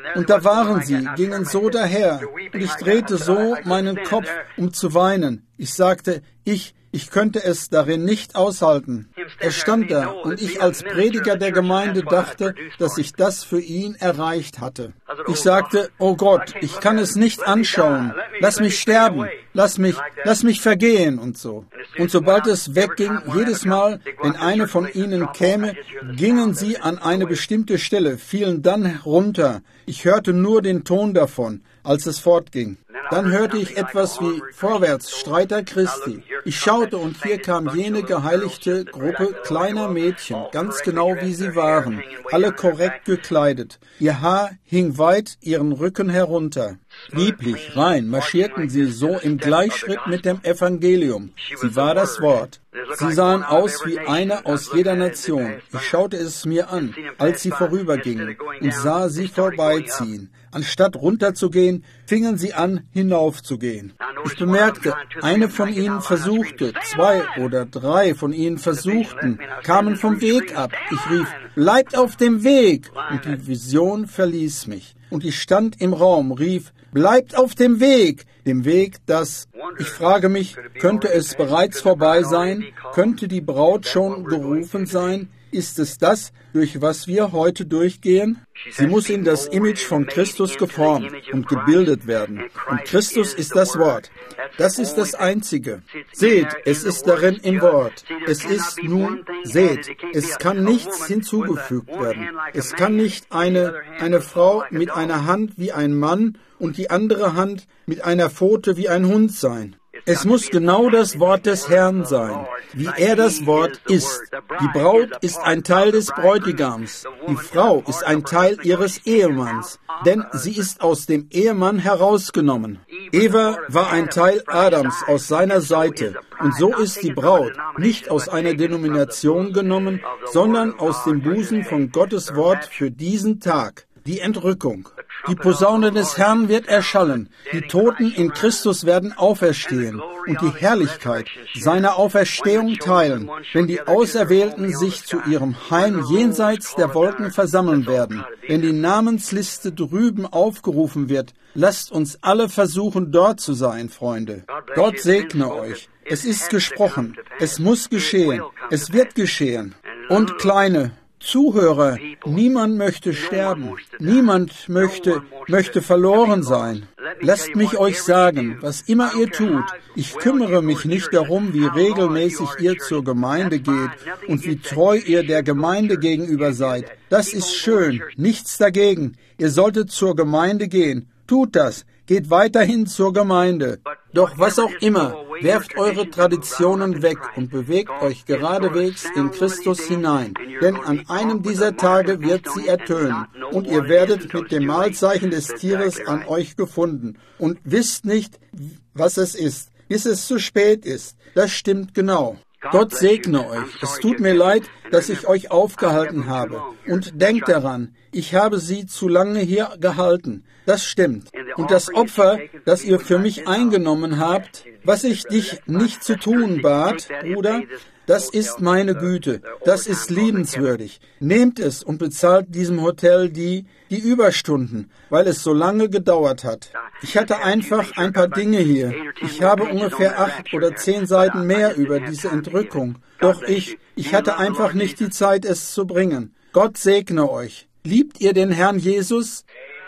Und da waren sie, gingen so daher. Und ich drehte so meinen Kopf, um zu weinen. Ich sagte, ich könnte es darin nicht aushalten. Er stand da und ich als Prediger der Gemeinde dachte, dass ich das für ihn erreicht hatte. Ich sagte, oh Gott, ich kann es nicht anschauen. Lass mich sterben. Lass mich vergehen und so. Und sobald es wegging, jedes Mal, wenn eine von ihnen käme, gingen sie an eine bestimmte Stelle, fielen dann runter. Ich hörte nur den Ton davon, als es fortging. Dann hörte ich etwas wie Vorwärts, Streiter Christi. Ich schaute und hier kam jene geheiligte Gruppe kleiner Mädchen, ganz genau wie sie waren, alle korrekt gekleidet. Ihr Haar hing weit ihren Rücken herunter. Lieblich, rein, marschierten sie so im Gleichschritt mit dem Evangelium. Sie war das Wort. Sie sahen aus wie eine aus jeder Nation. Ich schaute es mir an, als sie vorübergingen, und sah sie vorbeiziehen. Anstatt runterzugehen, fingen sie an, hinaufzugehen. Ich bemerkte, eine von ihnen versuchte, 2 oder 3 von ihnen versuchten, kamen vom Weg ab. Ich rief, bleibt auf dem Weg! Und die Vision verließ mich. Und ich stand im Raum, rief, bleibt auf dem Weg! Dem Weg, das, ich frage mich, könnte es bereits vorbei sein? Könnte die Braut schon gerufen sein? Ist es das, durch was wir heute durchgehen? Sie muss in das Image von Christus geformt und gebildet werden. Und Christus ist das Wort. Das ist das Einzige. Seht, es ist darin im Wort. Es ist nun, seht, es kann nichts hinzugefügt werden. Es kann nicht eine Frau mit einer Hand wie ein Mann und die andere Hand mit einer Pfote wie ein Hund sein. Es muss genau das Wort des Herrn sein, wie er das Wort ist. Die Braut ist ein Teil des Bräutigams. Die Frau ist ein Teil ihres Ehemanns, denn sie ist aus dem Ehemann herausgenommen. Eva war ein Teil Adams aus seiner Seite. Und so ist die Braut nicht aus einer Denomination genommen, sondern aus dem Busen von Gottes Wort für diesen Tag. Die Entrückung. Die Posaune des Herrn wird erschallen. Die Toten in Christus werden auferstehen und die Herrlichkeit seiner Auferstehung teilen, wenn die Auserwählten sich zu ihrem Heim jenseits der Wolken versammeln werden. Wenn die Namensliste drüben aufgerufen wird, lasst uns alle versuchen, dort zu sein, Freunde. Gott segne euch. Es ist gesprochen. Es muss geschehen. Es wird geschehen. Und Kleine, Zuhörer, niemand möchte sterben. Niemand möchte verloren sein. Lasst mich euch sagen, was immer ihr tut, ich kümmere mich nicht darum, wie regelmäßig ihr zur Gemeinde geht und wie treu ihr der Gemeinde gegenüber seid. Das ist schön, nichts dagegen. Ihr solltet zur Gemeinde gehen. Tut das. Geht weiterhin zur Gemeinde. Doch was auch immer, werft eure Traditionen weg und bewegt euch geradewegs in Christus hinein. Denn an einem dieser Tage wird sie ertönen. Und ihr werdet mit dem Mahlzeichen des Tieres an euch gefunden. Und wisst nicht, was es ist, bis es zu spät ist. Das stimmt genau. Gott segne euch. Es tut mir leid, dass ich euch aufgehalten habe. Und denkt daran, ich habe sie zu lange hier gehalten. Das stimmt. Und das Opfer, das ihr für mich eingenommen habt, was ich dich nicht zu tun bat, Bruder, das ist meine Güte. Das ist liebenswürdig. Nehmt es und bezahlt diesem Hotel die Überstunden, weil es so lange gedauert hat. Ich hatte einfach ein paar Dinge hier. Ich habe ungefähr 8 oder 10 Seiten mehr über diese Entrückung. Doch ich hatte einfach nicht die Zeit, es zu bringen. Gott segne euch. Liebt ihr den Herrn Jesus?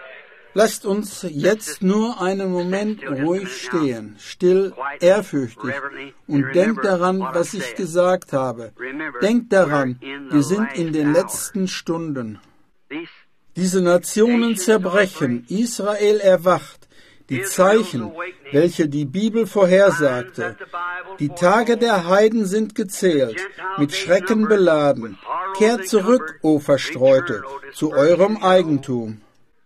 Lasst uns jetzt nur einen Moment ruhig stehen, still, ehrfürchtig, und denkt daran, was ich gesagt habe. Denkt daran, wir sind in den letzten Stunden. Diese Nationen zerbrechen, Israel erwacht, die Zeichen, welche die Bibel vorhersagte. Die Tage der Heiden sind gezählt, mit Schrecken beladen. Kehrt zurück, o Verstreute, zu eurem Eigentum.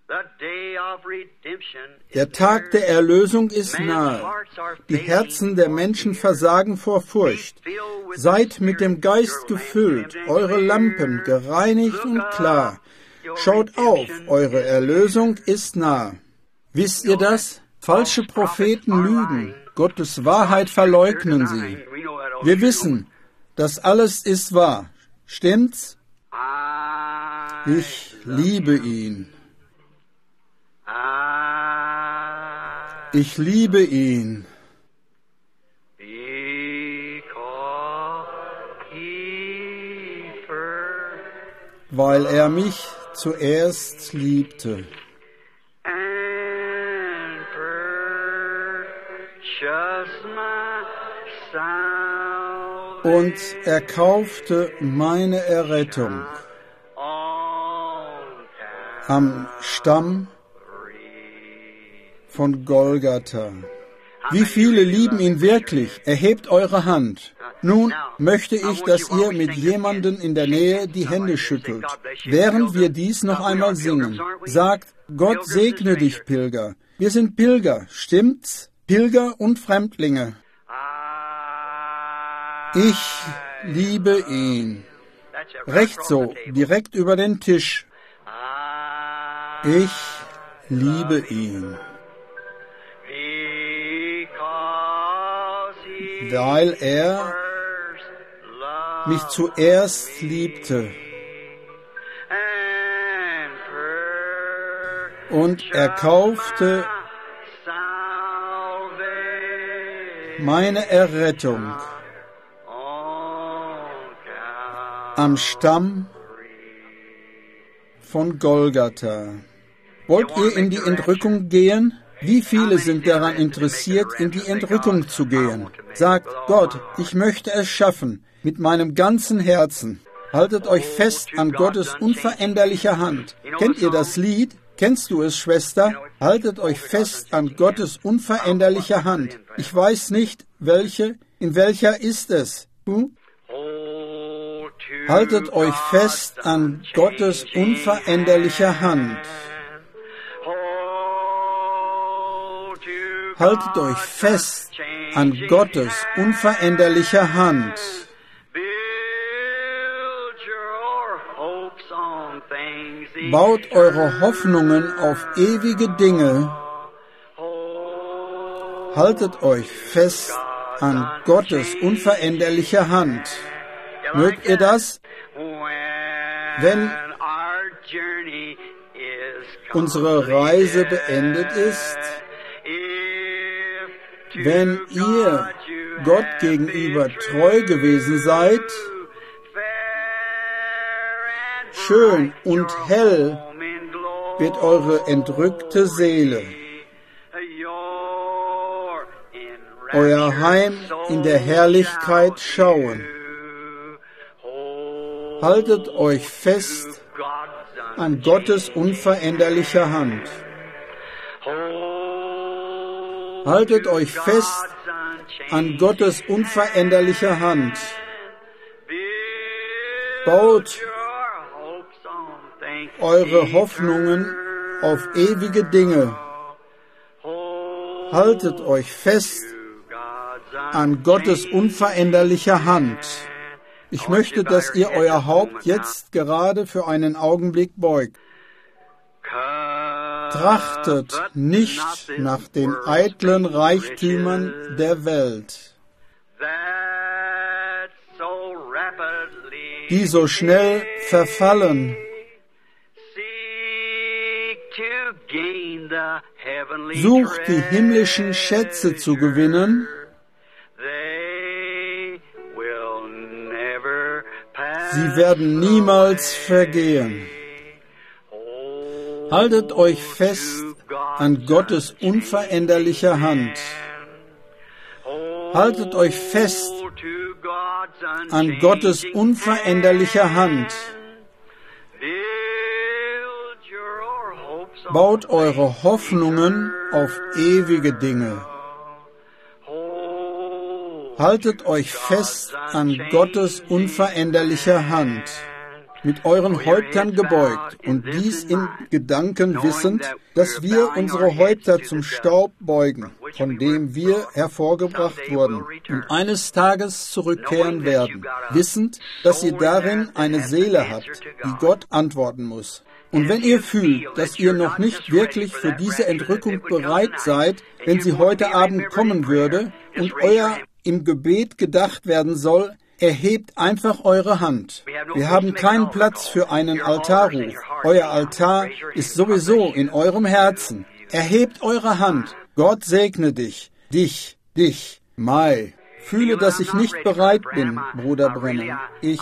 Der Tag der Erlösung ist nahe. Die Herzen der Menschen versagen vor Furcht. Seid mit dem Geist gefüllt, eure Lampen gereinigt und klar. Schaut auf, eure Erlösung ist nah. Wisst ihr das? Falsche Propheten lügen, Gottes Wahrheit verleugnen sie. Wir wissen, das alles ist wahr. Stimmt's? Ich liebe ihn. Ich liebe ihn, weil er mich zuerst liebte und erkaufte meine Errettung am Stamm von Golgatha. Wie viele lieben ihn wirklich? Erhebt eure Hand. Nun möchte ich, dass ihr mit jemandem in der Nähe die Hände schüttelt, während wir dies noch einmal singen. Sagt, Gott segne dich, Pilger. Wir sind Pilger, stimmt's? Pilger und Fremdlinge. Ich liebe ihn. Recht so, direkt über den Tisch. Ich liebe ihn. Weil er mich zuerst liebte und erkaufte meine Errettung am Stamm von Golgatha. Wollt ihr in die Entrückung gehen? Wie viele sind daran interessiert, in die Entrückung zu gehen? Sagt, Gott, ich möchte es schaffen, mit meinem ganzen Herzen. Haltet euch fest an Gottes unveränderlicher Hand. Kennt ihr das Lied? Kennst du es, Schwester? Haltet euch fest an Gottes unveränderlicher Hand. Ich weiß nicht, welche, in welcher ist es? Haltet euch fest an Gottes unveränderlicher Hand. Haltet euch fest an Gottes unveränderlicher Hand. Baut eure Hoffnungen auf ewige Dinge. Haltet euch fest an Gottes unveränderlicher Hand. Mögt ihr das? Wenn unsere Reise beendet ist, wenn ihr Gott gegenüber treu gewesen seid, schön und hell wird eure entrückte Seele, euer Heim in der Herrlichkeit schauen. Haltet euch fest an Gottes unveränderlicher Hand. Haltet euch fest an Gottes unveränderlicher Hand. Baut eure Hoffnungen auf ewige Dinge. Haltet euch fest an Gottes unveränderlicher Hand. Ich möchte, dass ihr euer Haupt jetzt gerade für einen Augenblick beugt. Trachtet nicht nach den eitlen Reichtümern der Welt, die so schnell verfallen. Sucht die himmlischen Schätze zu gewinnen. Sie werden niemals vergehen. Haltet euch fest an Gottes unveränderlicher Hand. Haltet euch fest an Gottes unveränderlicher Hand. Baut eure Hoffnungen auf ewige Dinge. Haltet euch fest an Gottes unveränderlicher Hand, mit euren Häuptern gebeugt und dies in Gedanken wissend, dass wir unsere Häupter zum Staub beugen, von dem wir hervorgebracht wurden, und eines Tages zurückkehren werden, wissend, dass ihr darin eine Seele habt, die Gott antworten muss. Und wenn ihr fühlt, dass ihr noch nicht wirklich für diese Entrückung bereit seid, wenn sie heute Abend kommen würde und euer im Gebet gedacht werden soll, erhebt einfach eure Hand. Wir haben keinen Platz für einen Altarruf. Euer Altar ist sowieso in eurem Herzen. Erhebt eure Hand. Gott segne dich, Mai. Fühle, dass ich nicht bereit bin, Bruder Branham. Ich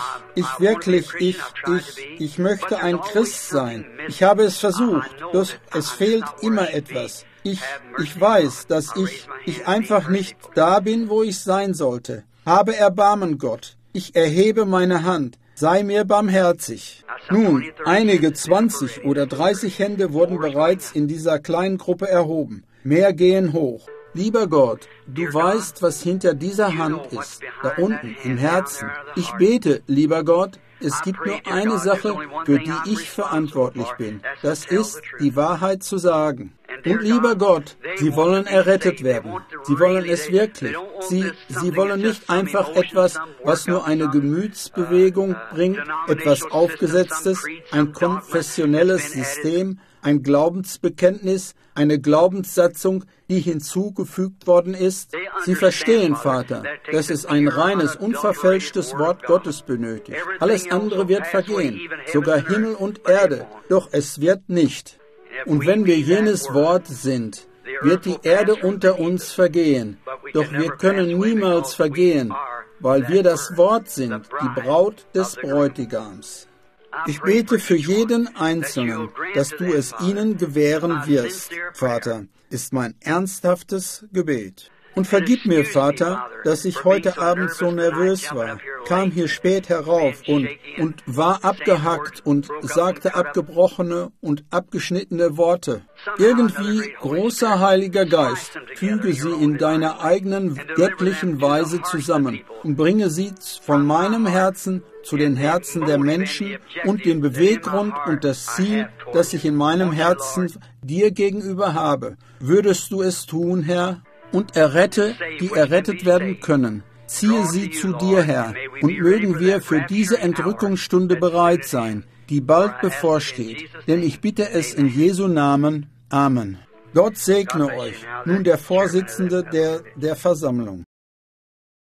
möchte ein Christ sein. Ich habe es versucht, doch es fehlt immer etwas. Ich weiß, dass ich einfach nicht da bin, wo ich sein sollte. Habe Erbarmen, Gott. Ich erhebe meine Hand. Sei mir barmherzig. Nun, einige 20 oder 30 Hände wurden bereits in dieser kleinen Gruppe erhoben. Mehr gehen hoch. Lieber Gott, du weißt, was hinter dieser Hand ist, da unten im Herzen. Ich bete, lieber Gott, es gibt nur eine Sache, für die ich verantwortlich bin. Das ist, die Wahrheit zu sagen. Und lieber Gott, sie wollen errettet werden. Sie wollen es wirklich. Sie wollen nicht einfach etwas, was nur eine Gemütsbewegung bringt, etwas Aufgesetztes, ein konfessionelles System, ein Glaubensbekenntnis, eine Glaubenssatzung, die hinzugefügt worden ist. Sie verstehen, Vater, dass es ein reines, unverfälschtes Wort Gottes benötigt. Alles andere wird vergehen, sogar Himmel und Erde, doch es wird nicht. Und wenn wir jenes Wort sind, wird die Erde unter uns vergehen, doch wir können niemals vergehen, weil wir das Wort sind, die Braut des Bräutigams. Ich bete für jeden Einzelnen, dass du es ihnen gewähren wirst, Vater, ist mein ernsthaftes Gebet. Und vergib mir, Vater, dass ich heute Abend so nervös war, kam hier spät herauf und war abgehackt und sagte abgebrochene und abgeschnittene Worte. Irgendwie, großer Heiliger Geist, füge sie in deiner eigenen göttlichen Weise zusammen und bringe sie von meinem Herzen zu den Herzen der Menschen und den Beweggrund und das Ziel, das ich in meinem Herzen dir gegenüber habe. Würdest du es tun, Herr? Und errette, die errettet werden können. Ziehe sie zu dir, Herr, und mögen wir für diese Entrückungsstunde bereit sein, die bald bevorsteht. Denn ich bitte es in Jesu Namen. Amen. Gott segne euch. Nun der Vorsitzende der Versammlung.